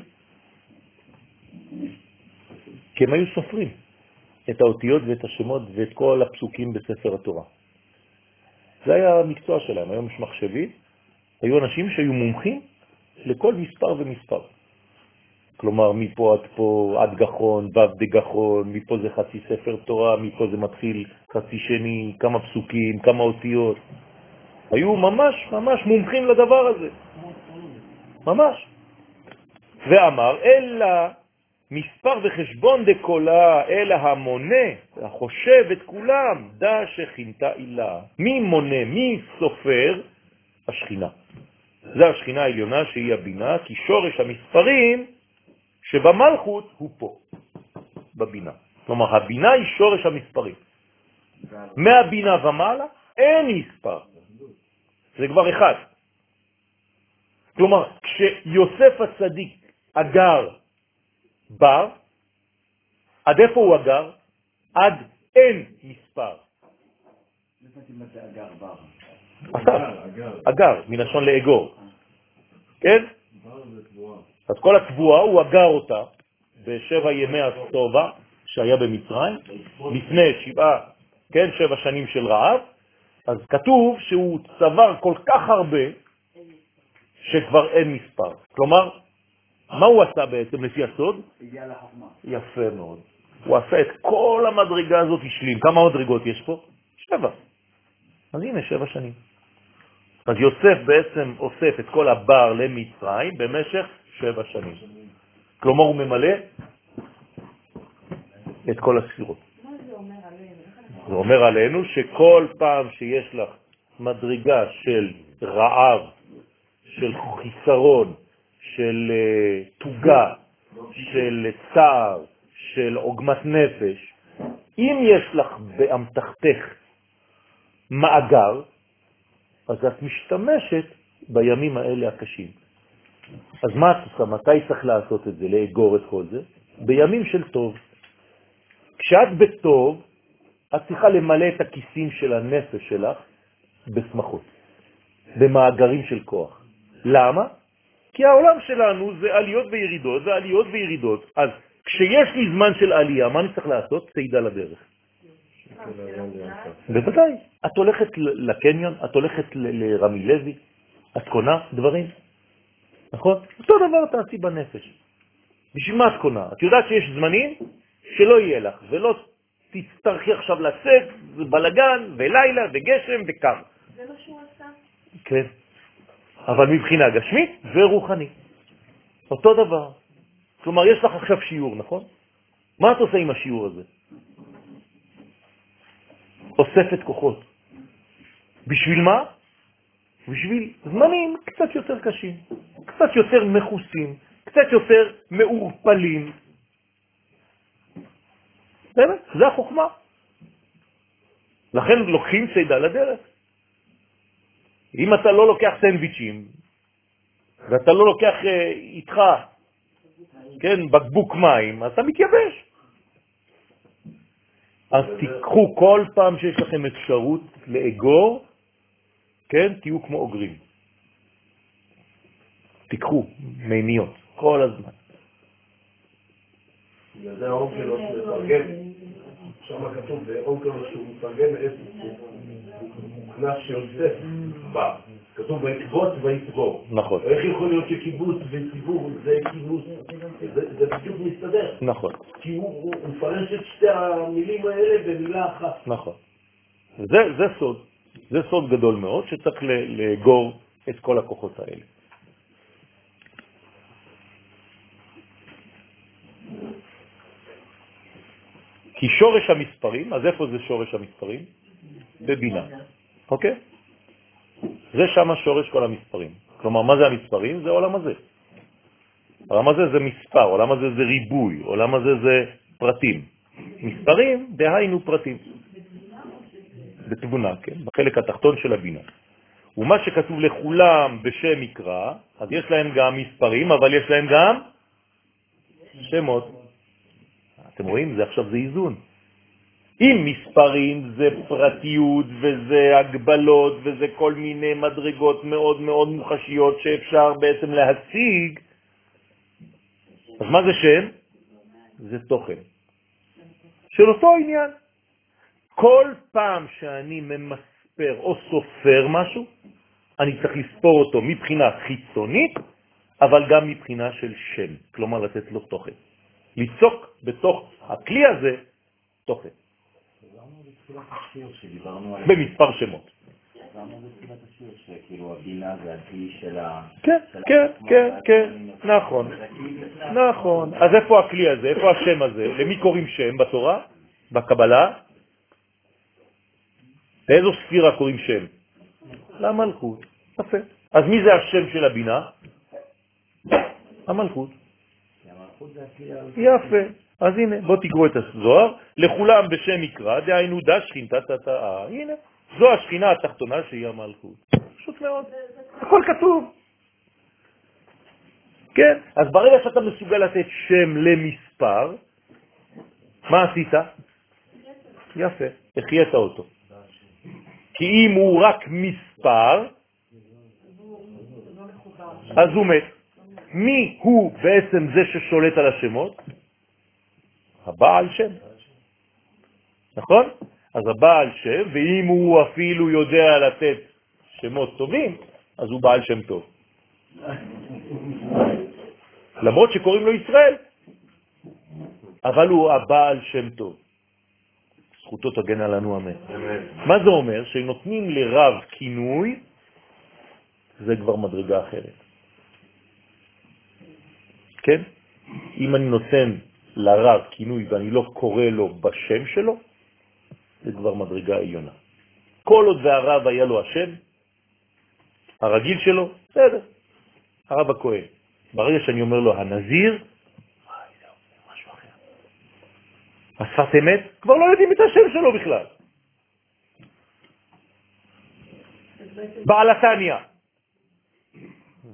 כי הם היו סופרים את האותיות ואת השמות ואת כל הפסוקים בספר התורה. זה היה המקצוע שלהם. היום יש מחשבים, היו אנשים שהיו מומחים לכל מספר ומספר. כלומר, מפה עד פה, עד גחון, ו' דגחון, מפה זה חצי ספר תורה, מפה זה מתחיל חצי שני, כמה פסוקים, כמה אותיות. היו ממש ממש מומחים לדבר הזה. ממש. ואמר, אלא מספר וחשבון דקולה, אלא המונה, החושב את כולם, דע שכינתה אילה. מי מונה, מי סופר? השכינה. זה השכינה העליונה שהיא הבינה, כי שורש המספרים שבמלכות הוא פה, בבינה. כלומר, הבינה היא שורש המספרים. מהבינה ומעלה אין מספר. זה כבר אחד. כלומר, כשיוסף הצדיק אגר בר, עד איפה הוא אגר? עד אין מספר. אגר, מלשון לאגור. כן? אז כל התבואה הוא אגר אותה בשבע ימי הסובה שהיה במצרים, לפני שבעה, כן, שבע שנים של רעב. אז כתוב שהוא צבר כל כך הרבה שכבר אין מספר. כלומר, מה הוא עשה בעצם לפי הסוד? הגיע לחוכמה. יפה מאוד. הוא עשה את כל המדרגה הזאת השלים. כמה מדרגות יש פה? שבע. אז הנה, שבע שנים. אז יוסף בעצם אוסף את כל הבר למצרים במשך שבע שנים. כלומר, הוא ממלא את כל הספירות. מה זה אומר עלינו? זה אומר עלינו שכל פעם שיש לך מדרגה של רעב, של חיסרון, של uh, תוגה, של צער, של עוגמת נפש, אם יש לך באמתחתך מאגר, אז את משתמשת בימים האלה הקשים. אז מה את עושה? מתי צריך לעשות את זה, לאגור את כל זה? בימים של טוב. כשאת בטוב, את צריכה למלא את הכיסים של הנפש שלך בשמחות, במאגרים של כוח. למה? כי העולם שלנו זה עליות וירידות, זה עליות וירידות. אז כשיש לי זמן של עלייה, מה אני צריך לעשות? צעידה לדרך. בוודאי. את הולכת לקניון, את הולכת לרמי לוי, את קונה דברים. נכון? אותו דבר תעשי בנפש. בשביל מה את קונה? את יודעת שיש זמנים שלא יהיה לך, ולא תצטרכי עכשיו לצאת, בלגן, ולילה, וגשם, וקר. זה מה שהוא עשה? כן. אבל מבחינה גשמית ורוחנית. אותו דבר. כלומר, יש לך עכשיו שיעור, נכון? מה את עושה עם השיעור הזה? אוספת כוחות. בשביל מה? בשביל זמנים קצת יותר קשים, קצת יותר מחוסים, קצת יותר מאורפלים. באמת, זה החוכמה. לכן לוקחים צידה לדרך. אם אתה לא לוקח סנדוויצ'ים, ואתה לא לוקח איתך, כן, בקבוק מים, אז אתה מתייבש. אז תיקחו כל פעם שיש לכם אפשרות לאגור, כן, תהיו כמו אוגרים. תיקחו מימיות כל הזמן. זה האונקלוס מפרגן, שם כתוב באונקלוס שהוא מפרגן הוא כנס שיוסף בא. כתוב ויתבוץ ויתבור. נכון. איך יכול להיות שקיבוץ וציבור זה קיבוץ? זה בדיוק מסתדר. נכון. כי הוא מפרש את שתי המילים האלה במילה אחת. נכון. זה, זה סוד. זה סוד גדול מאוד שצריך לאגור את כל הכוחות האלה. כי שורש המספרים, אז איפה זה שורש המספרים? בבינה. אוקיי? זה שם שורש כל המספרים. כלומר, מה זה המספרים? זה עולם הזה. העולם הזה זה מספר, עולם הזה זה ריבוי, עולם הזה זה פרטים. מספרים, דהיינו פרטים. בתבונה, כן? בחלק התחתון של הבינה. ומה שכתוב לכולם בשם מקרא, אז יש להם גם מספרים, אבל יש להם גם שמות. אתם רואים? זה עכשיו זה איזון. אם מספרים זה פרטיות וזה הגבלות וזה כל מיני מדרגות מאוד מאוד מוחשיות שאפשר בעצם להציג, אז מה זה שם? זה תוכן. של אותו עניין. כל פעם שאני ממספר או סופר משהו, אני צריך לספור אותו מבחינה חיצונית, אבל גם מבחינה של שם. כלומר, לתת לו תוכן. ליצוק בתוך הכלי הזה תוכן. במספר שמות. למה בתחילת השיר שכאילו הבינה זה הכלי של ה... כן, כן, כן, כן, נכון. נכון. אז איפה הכלי הזה? איפה השם הזה? למי קוראים שם בתורה? בקבלה? לאיזו ספירה קוראים שם? למלכות. יפה. אז מי זה השם של הבינה? המלכות. יפה. אז הנה, בוא תקראו את הזוהר. לכולם בשם מקרא, דהיינו דה שכינתה תתאה. הנה, זו השכינה התחתונה שהיא המלכות. פשוט מאוד. הכל כתוב. כן, אז ברגע שאתה מסוגל לתת שם למספר, מה עשית? יפה, החייאת אותו. כי אם הוא רק מספר, אז הוא מת. מי הוא בעצם זה ששולט על השמות? הבעל שם. נכון? אז הבעל שם, ואם הוא אפילו יודע לתת שמות טובים, אז הוא בעל שם טוב. למרות שקוראים לו ישראל, אבל הוא הבעל שם טוב. זכותו תגן עלינו אמן. מה זה אומר? שנותנים לרב כינוי, זה כבר מדרגה אחרת. כן? אם אני נותן לרב כינוי ואני לא קורא לו בשם שלו, זה כבר מדרגה עליונה. כל עוד והרב היה לו השם, הרגיל שלו, בסדר. הרב הכהן. ברגע שאני אומר לו הנזיר, משהו אחר. השפת אמת, כבר לא יודעים את השם שלו בכלל. בעל התניא.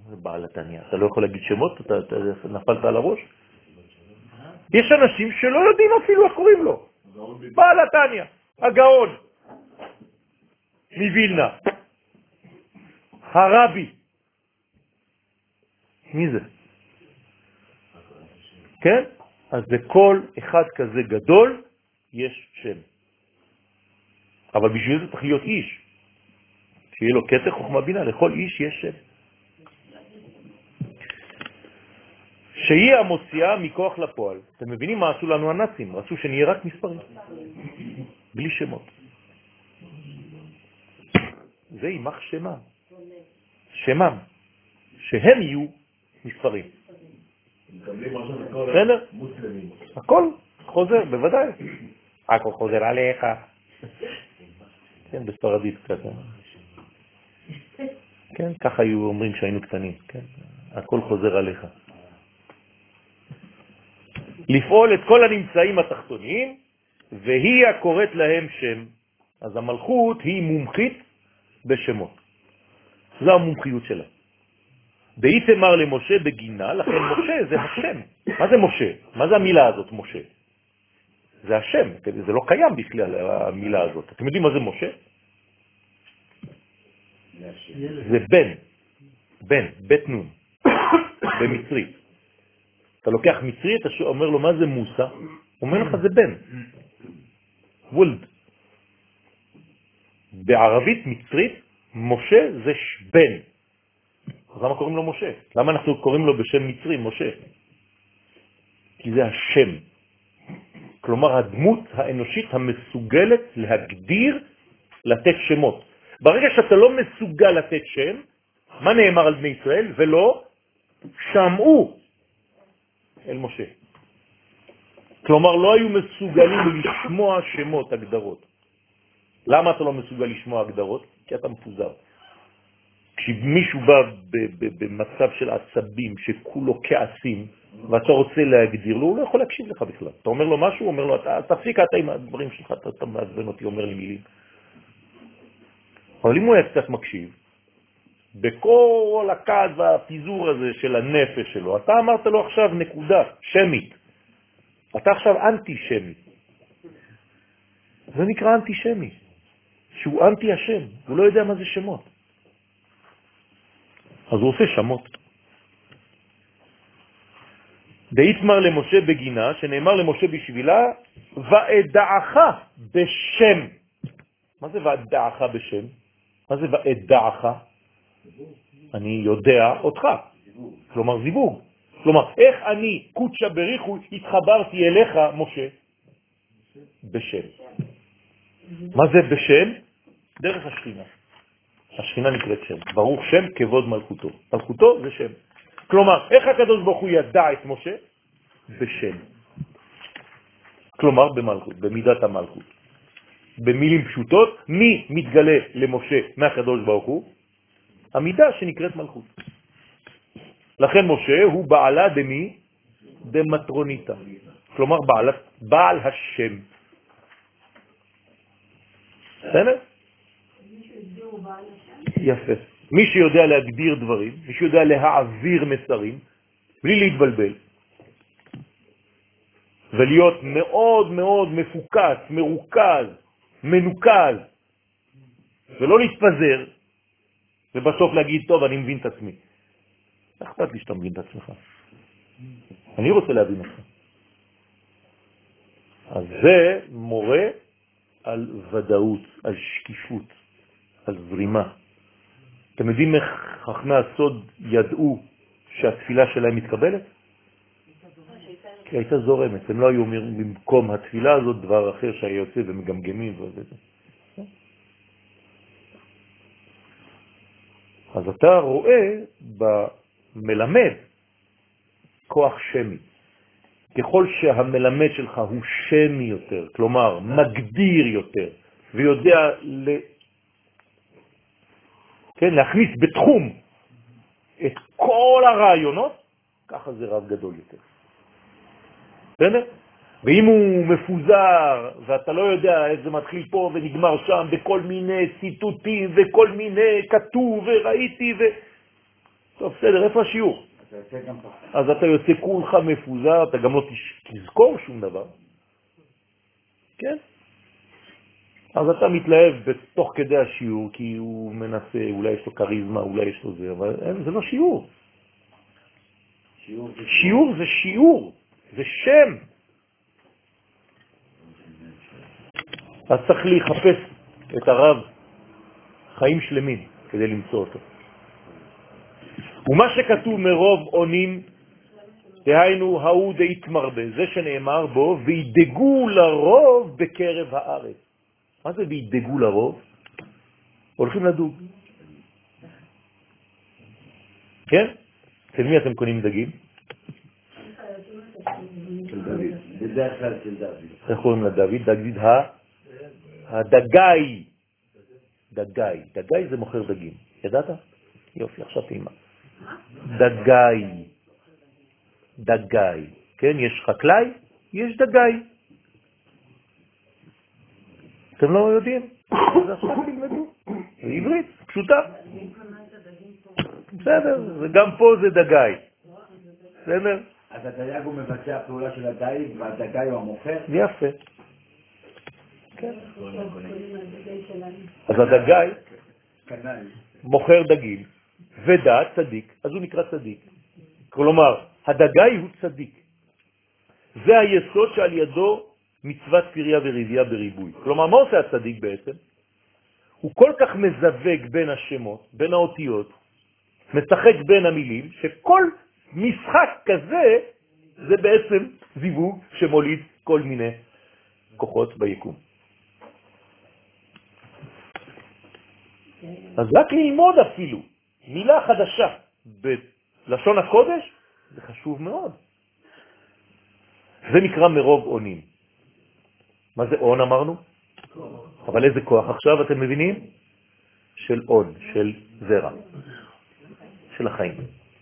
בעל התניא. אתה לא יכול להגיד שמות, אתה, אתה נפלת על הראש. יש אנשים שלא יודעים אפילו איך קוראים לו. בעל התניא, הגאון, מווילנה, הרבי. מי זה? כן? אז לכל אחד כזה גדול יש שם. אבל בשביל זה צריך להיות איש. שיהיה לו קטע חוכמה בינה, לכל איש יש שם. שהיא המוציאה מכוח לפועל. אתם מבינים מה עשו לנו הנאצים? רצו שנהיה רק מספרים. בלי שמות. זה יימח שמם. שמם. שהם יהיו מספרים. בסדר? הכל חוזר, בוודאי. הכל חוזר עליך. כן, בספרדית קצת. כן, ככה היו אומרים שהיינו קטנים. כן, הכל חוזר עליך. לפעול את כל הנמצאים התחתונים, והיא הקוראת להם שם. אז המלכות היא מומחית בשמות. זו המומחיות שלה. והיא תמר למשה בגינה, לכן משה זה השם. מה זה משה? מה זה המילה הזאת, משה? זה השם, זה לא קיים בכלל המילה הזאת. אתם יודעים מה זה משה? זה בן, בן, בית נון, במצרית. אתה לוקח מצרי, אתה אומר לו מה זה מוסה, אומר לך זה בן, וולד. בערבית מצרית, משה זה בן. אז למה קוראים לו משה? למה אנחנו קוראים לו בשם מצרי, משה? כי זה השם. כלומר, הדמות האנושית המסוגלת להגדיר, לתת שמות. ברגע שאתה לא מסוגל לתת שם, מה נאמר על בני ישראל? ולא שמעו אל משה. כלומר, לא היו מסוגלים לשמוע שמות, הגדרות. למה אתה לא מסוגל לשמוע הגדרות? כי אתה מפוזר. כשמישהו בא במצב של עצבים, שכולו כעסים, ואתה רוצה להגדיר לו, הוא לא יכול להקשיב לך בכלל. אתה אומר לו משהו, הוא אומר לו, תפסיק אתה עם הדברים שלך, אתה מעצבן אותי, אומר לי מילים. אבל אם הוא היה קצת מקשיב, בכל הכעס והפיזור הזה של הנפש שלו, אתה אמרת לו עכשיו נקודה, שמית. אתה עכשיו אנטי-שמי. זה נקרא אנטי-שמי, שהוא אנטי-השם, הוא לא יודע מה זה שמות. אז הוא עושה שמות. דאיתמר למשה בגינה, שנאמר למשה בשבילה, ואדעך בשם. מה זה ואדעך בשם? מה זה ואדעך? אני יודע אותך. כלומר זיווג. כלומר, איך אני, קודשה בריחו, התחברתי אליך, משה? בשם. מה זה בשם? דרך השכינה. השכינה נקראת שם. ברוך שם כבוד מלכותו. מלכותו זה שם. כלומר, איך הקדוש ברוך הוא ידע את משה? בשם. כלומר, במלכות, במידת המלכות. במילים פשוטות, מי מתגלה למשה מהקדוש ברוך הוא? המידה שנקראת מלכות. לכן משה הוא בעלה דמי דמטרוניתא. כלומר, בעל, בעל השם. בסדר? יפה. מי שיודע להגדיר דברים, מי שיודע להעביר מסרים, בלי להתבלבל, ולהיות מאוד מאוד מפוקס, מרוכז, מנוקז, ולא להתפזר, ובסוף להגיד, טוב, אני מבין את עצמי. אכפת לי שאתה מבין את עצמך. אני רוצה להבין אותך. אז זה מורה על ודאות, על שקיפות, על זרימה. אתם יודעים איך חכמי הסוד ידעו שהתפילה שלהם מתקבלת? כי הייתה זורמת. הם לא היו אומרים במקום התפילה הזאת דבר אחר שהיה יוצא ומגמגמים וזה. אז אתה רואה במלמד כוח שמי. ככל שהמלמד שלך הוא שמי יותר, כלומר מגדיר יותר, ויודע ל... כן, להכניס בתחום את כל הרעיונות, ככה זה רב גדול יותר. בסדר? ואם הוא מפוזר, ואתה לא יודע איך זה מתחיל פה ונגמר שם, בכל מיני ציטוטים וכל מיני כתוב וראיתי, ו... טוב, בסדר, איפה השיעור? אז אתה יוצא כולך מפוזר, אתה גם לא תזכור שום דבר. כן? אז אתה מתלהב בתוך כדי השיעור, כי הוא מנסה, אולי יש לו קריזמה, אולי יש לו זה, אבל אין, זה לא שיעור. שיעור זה שיעור זה שיעור, זה שם. אז צריך לחפש את הרב חיים שלמים כדי למצוא אותו. ומה שכתוב מרוב עונים, דהיינו ההוא דהתמרבה, זה שנאמר בו, וידגו לרוב בקרב הארץ. מה זה וידגו לרוב? הולכים לדוג. כן? אצל מי אתם קונים דגים? של דוד, בדרך כלל של דוד. איך קוראים לדוד? דוד ה... הדגאי. דגאי. דגאי זה מוכר דגים. ידעת? יופי, עכשיו תאימה. דגאי. דגאי. כן, יש חקלאי, יש דגאי. אתם לא יודעים? אז עכשיו תלמדו. זה עברית, פשוטה. בסדר, וגם פה זה דגאי. בסדר? אז הדייג הוא מבצע פעולה של הדייג, והדגאי הוא המוכר? יפה. אז הדגאי מוכר דגים, ודעת צדיק, אז הוא נקרא צדיק. כלומר, הדגאי הוא צדיק. זה היסוד שעל ידו מצוות פריה ורבייה בריבוי. כלומר, מה עושה הצדיק בעצם? הוא כל כך מזווג בין השמות, בין האותיות, משחק בין המילים, שכל משחק כזה זה בעצם זיווג שמוליד כל מיני כוחות ביקום. אז רק ללמוד אפילו מילה חדשה בלשון הקודש, זה חשוב מאוד. זה נקרא מרוב עונים. מה זה עון אמרנו? אבל איזה כוח עכשיו אתם מבינים? של עון, של זרע, של החיים.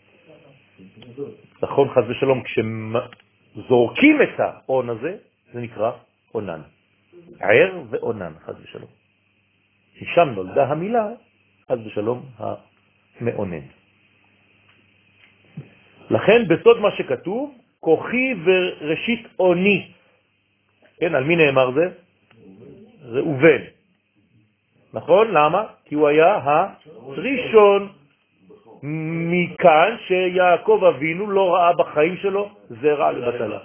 נכון, חס ושלום, כשזורקים את העון הזה, זה נקרא עונן. ער ועונן, חס ושלום. משם נולדה המילה, חס ושלום, המעונן. לכן בסוד מה שכתוב, כוחי וראשית עוני. כן, על מי נאמר זה? ראובן. נכון? למה? כי הוא היה הראשון. מכאן שיעקב אבינו לא ראה בחיים שלו זרע לבטלה.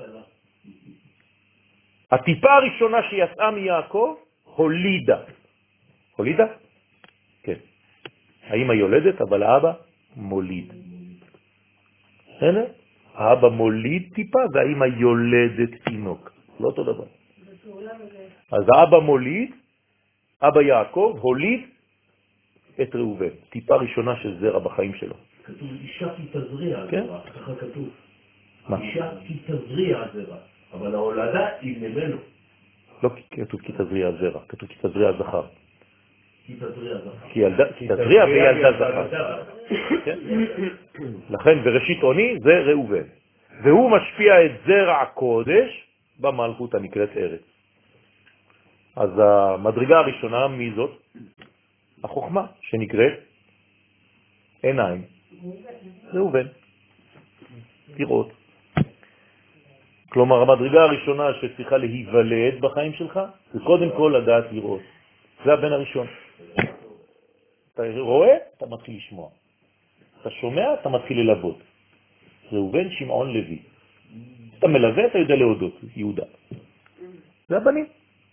הטיפה הראשונה שיצאה מיעקב הולידה. הולידה? כן. האמא יולדת, אבל האבא מוליד. הנה, האבא מוליד טיפה והאמא יולדת תינוק. לא אותו דבר. אז האבא מוליד, אבא יעקב הוליד את ראובן, טיפה ראשונה של זרע בחיים שלו. כתוב אישה כי תזריע כן? הזרע, ככה כתוב. מה? אישה כי תזריע הזרע, אבל ההולדה היא ממנו. לא כתוב כי תזריע הזרע, כתוב כי תזריע הזכר. כי תזריע הזכר. כי תזריע וילדה זכר. כן? לכן בראשית עוני זה ראובן. והוא משפיע את זרע הקודש במלכות הנקראת ארץ. אז המדרגה הראשונה מי זאת? החוכמה שנקראת עיניים. ראובן. לראות. כלומר, המדרגה הראשונה שצריכה להיוולד בחיים שלך, זה קודם כל לדעת לראות. זה הבן הראשון. אתה רואה, אתה מתחיל לשמוע. אתה שומע, אתה מתחיל ללוות. ראובן, שמעון, לוי. אתה מלווה, אתה יודע להודות, יהודה. זה הבנים.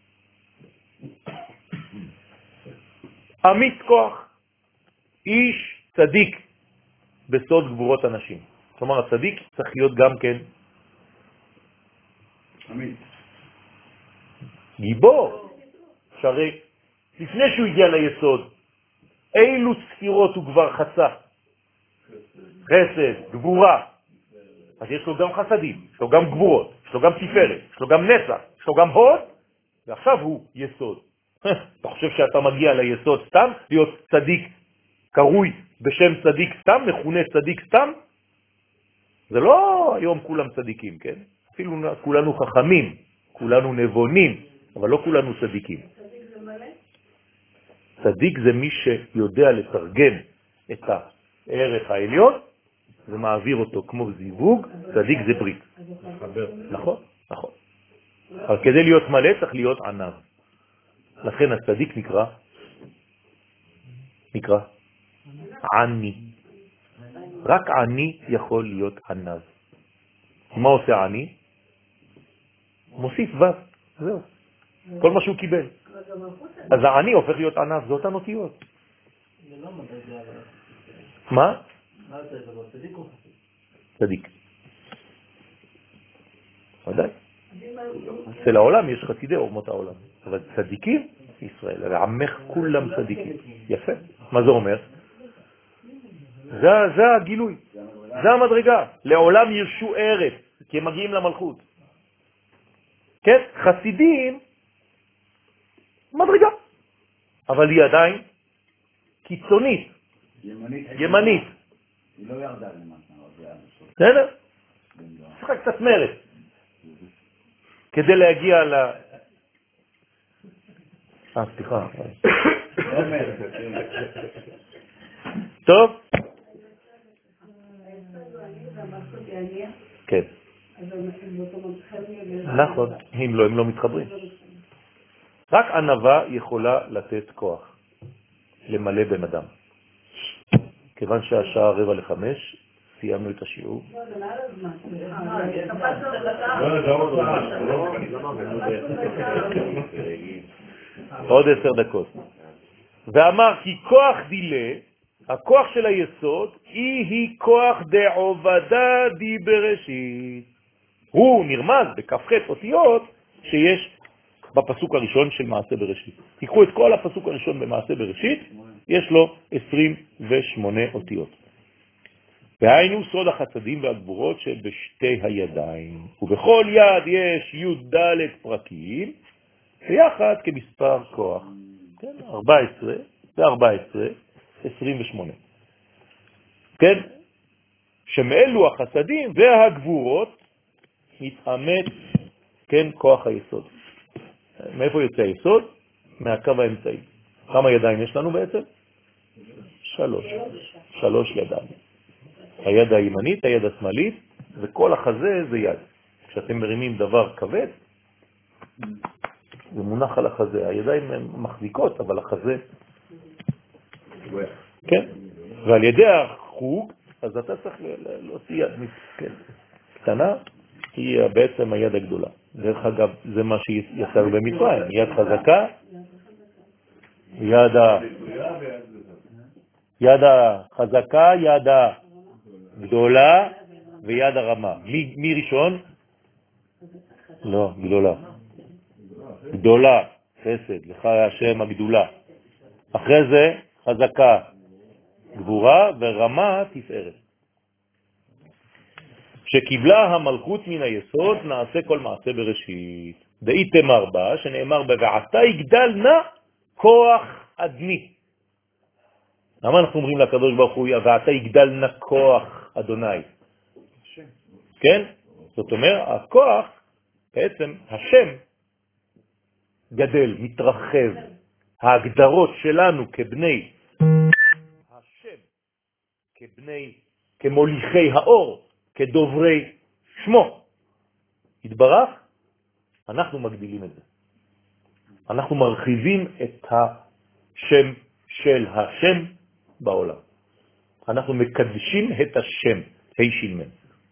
אמיץ כוח, איש צדיק בסוד גבורות אנשים. כלומר, הצדיק צריך להיות גם כן אמיץ. גיבור. שהרי לפני שהוא הגיע ליסוד, אילו ספירות הוא כבר חצה? חסד, גבורה. אז יש לו גם חסדים, יש לו גם גבורות, יש לו גם תפארת, יש לו גם נצח, יש לו גם הוד, ועכשיו הוא יסוד. אתה חושב שאתה מגיע ליסוד סתם, להיות צדיק קרוי בשם צדיק סתם, מכונה צדיק סתם? זה לא היום כולם צדיקים, כן? אפילו כולנו חכמים, כולנו נבונים, אבל לא כולנו צדיקים. צדיק זה מלא? צדיק זה מי שיודע לתרגם את הערך העליון ומעביר אותו כמו זיווג, צדיק זה ברית. נכון, נכון. אבל כדי להיות מלא צריך להיות ענב. לכן הצדיק נקרא, נקרא עני. רק עני יכול להיות ענב. מה עושה עני? מוסיף ו', זהו. כל מה שהוא קיבל. אז העני הופך להיות ענב, זה אותן אותיות. מה? צדיק. ודאי. אצל העולם יש חסידי אומות העולם. אבל צדיקים, ישראל, עמך כולם צדיקים. יפה. מה זה אומר? זה, זה הגילוי. זה המדרגה. לעולם ירשו ארץ, כי הם מגיעים למלכות. כן? חסידים, מדרגה. אבל היא עדיין קיצונית. ימנית. ימנית. היא לא ירדה למטה. בסדר? צריך קצת מרץ. כדי להגיע ל... אה, סליחה. טוב? כן. נכון, אם לא, הם לא מתחברים. רק ענווה יכולה לתת כוח, למלא בן אדם. כיוון שהשעה רבע לחמש, סיימנו את השיעור. עוד עשר דקות. ואמר כי כוח דילה, הכוח של היסוד, היא היא כוח דעובדה די בראשית. הוא נרמז בכ"ח אותיות שיש בפסוק הראשון של מעשה בראשית. תיקחו את כל הפסוק הראשון במעשה בראשית, יש לו עשרים ושמונה אותיות. והיינו סוד החסדים והגבורות שבשתי הידיים. ובכל יד יש י' ד' פרקים, ויחד כמספר כוח. כן, ארבע עשרה ו-ארבע עשרה, עשרים ושמונה. כן, שמאלו החסדים והגבורות מתאמת, כן, כוח היסוד. מאיפה יוצא היסוד? מהקו האמצעי. כמה ידיים יש לנו בעצם? שלוש. שלוש ידיים. היד הימנית, היד השמאלית, וכל החזה זה יד. כשאתם מרימים דבר כבד, זה מונח על החזה. הידיים הן מחזיקות, אבל החזה... כן. ועל ידי החוג, אז אתה צריך להוציא יד כן. קטנה, היא בעצם היד הגדולה. דרך אגב, זה מה שיצר במצרים. יד חזקה, יד ה... יד החזקה, יד הגדולה ויד הרמה. מי, מי ראשון? לא, גדולה. גדולה, חסד, לך השם הגדולה. אחרי זה חזקה, גבורה, ורמה תפארת. שקיבלה המלכות מן היסוד נעשה כל מעשה בראשית. דאי תמר בה, שנאמר בבעתה יגדל נא כוח אדני. למה אנחנו אומרים לקדוש ברוך הוא, ועתה יגדל נא כוח אדוני? כן? זאת אומרת, הכוח, בעצם השם גדל, מתרחב. ההגדרות שלנו כבני השם, כבני, כמוליכי האור, כדוברי שמו, התברך, אנחנו מגדילים את זה. אנחנו מרחיבים את השם של השם בעולם. אנחנו מקדשים את השם, ה' שמן.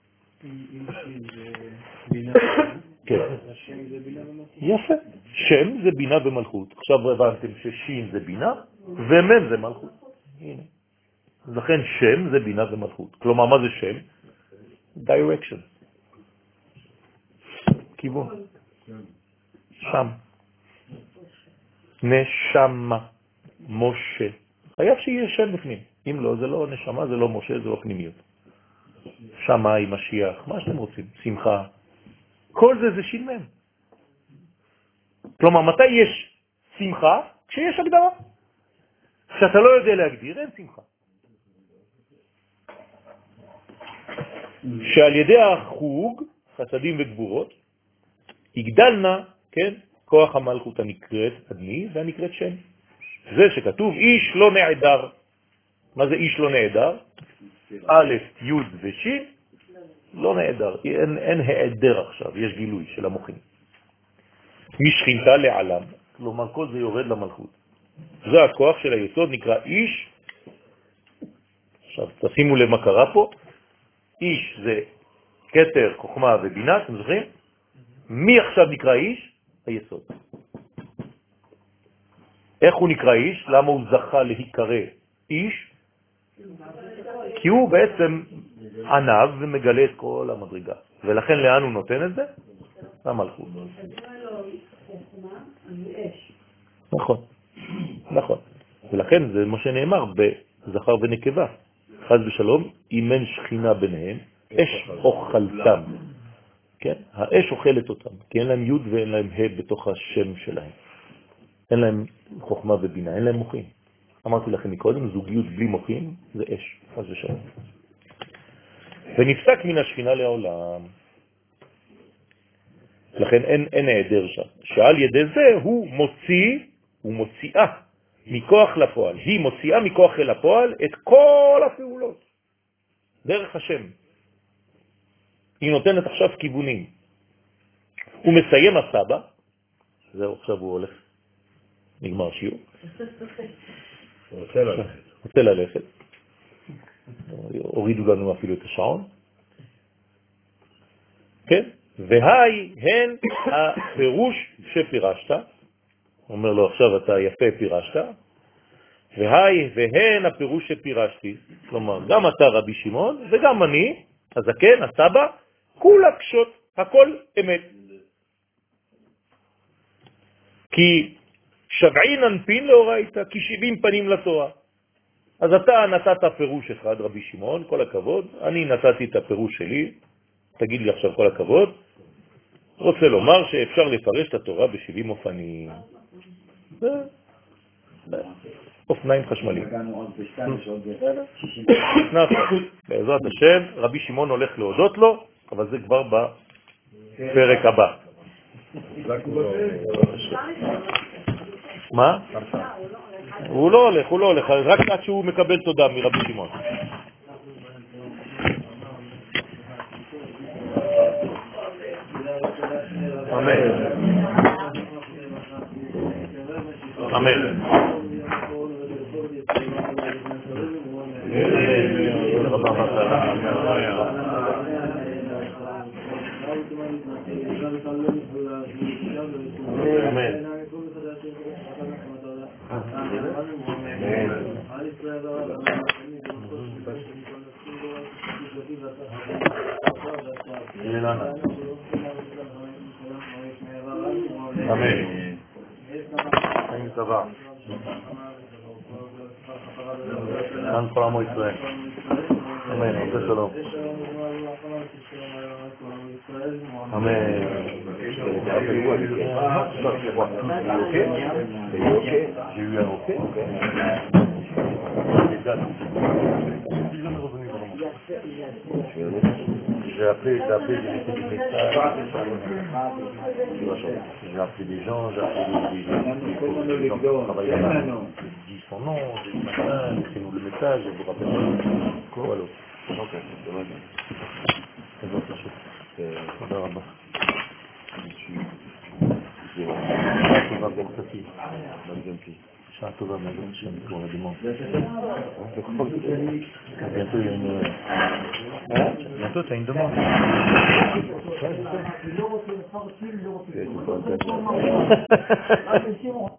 כן. יפה. שם זה בינה ומלכות. עכשיו הבנתם ששין זה בינה ומם זה מלכות. הנה. לכן שם זה בינה ומלכות. כלומר, מה זה שם? direction. כיוון. שם. נשמה. משה. חייב שיהיה שם בפנים. אם לא, זה לא נשמה, זה לא משה, זה לא פנימיות. שמאי, משיח, מה שאתם רוצים, שמחה. כל זה זה שין מהם. כלומר, מתי יש שמחה? כשיש הגדרה. כשאתה לא יודע להגדיר, אין שמחה. שעל ידי החוג, חסדים וגבורות, יגדלנה, כן, כוח המלכות הנקראת אדני והנקראת שם. זה שכתוב איש לא נעדר. מה זה איש לא נעדר? א', י' וש', לא נעדר, אין, אין העדר עכשיו, יש גילוי של המוחים. משכינתה לעלם, כלומר כל זה יורד למלכות. זה הכוח של היסוד, נקרא איש. עכשיו תשימו לב מה קרה פה, איש זה כתר, חוכמה ובינה, אתם זוכרים? מי עכשיו נקרא איש? היסוד. איך הוא נקרא איש? למה הוא זכה להיקרא איש? כי הוא בעצם ענב ומגלה את כל המדרגה. ולכן לאן הוא נותן את זה? למלכות. נכון, נכון. ולכן זה מה שנאמר בזכר ונקבה. חס ושלום, אם אין שכינה ביניהם, אש אוכלתם. כן? האש אוכלת אותם, כי אין להם י' ואין להם ה' בתוך השם שלהם. אין להם חוכמה ובינה, אין להם מוחים. אמרתי לכם מקודם, זוגיות בלי מוחים זה אש, חס ושלום. ונפסק מן השכינה לעולם. לכן אין, אין העדר שם. שעל ידי זה הוא מוציא, הוא מוציאה מכוח לפועל. היא מוציאה מכוח אל הפועל את כל הפעולות. דרך השם. היא נותנת עכשיו כיוונים. הוא מסיים הסבא, זהו, עכשיו הוא הולך, נגמר שיעור. הוא רוצה ללכת. רוצה ללכת. הורידו לנו אפילו את השעון. כן? והי הן הפירוש שפירשת. אומר לו עכשיו אתה יפה פירשת. והי והן הפירוש שפירשתי. כלומר, גם אתה רבי שמעון וגם אני, הזקן, הסבא, כולה קשות, הכל אמת. כי שבעין אנפין לאורייתא, כי שבעים פנים לתורה. אז אתה נתת פירוש אחד, רבי שמעון, כל הכבוד, אני נתתי את הפירוש שלי, תגיד לי עכשיו כל הכבוד, רוצה לומר שאפשר לפרש את התורה ב-שבעים אופנים. אופניים חשמליים. בעזרת השם, רבי שמעון הולך להודות לו, אבל זה כבר בפרק הבא. מה? הוא לא הולך, הוא לא הולך, רק עד שהוא מקבל תודה מרבי שמעון. אמן. אמן. אמן. חיים טובה. כאן כל עמו ישראל. אמן. עושה שלום. אמן. J'ai eu un ok. J'ai appelé, j'ai appelé, j'ai laissé des messages. J'ai appelé des gens, j'ai appelé des gens qui travaillent là-bas. J'ai dit son nom, j'ai dit machin, laissez-nous le message, je vous rappelle. Quoi alors? Ok, c'est vrai. C'est bon, c'est chaud. C'est là-bas. שעה טובה גם תתי, גם פי. שעה טובה מהגן שם כבר לדמות. ביentôt il y a une... bientôt tu as une demande. Ouais, je sais.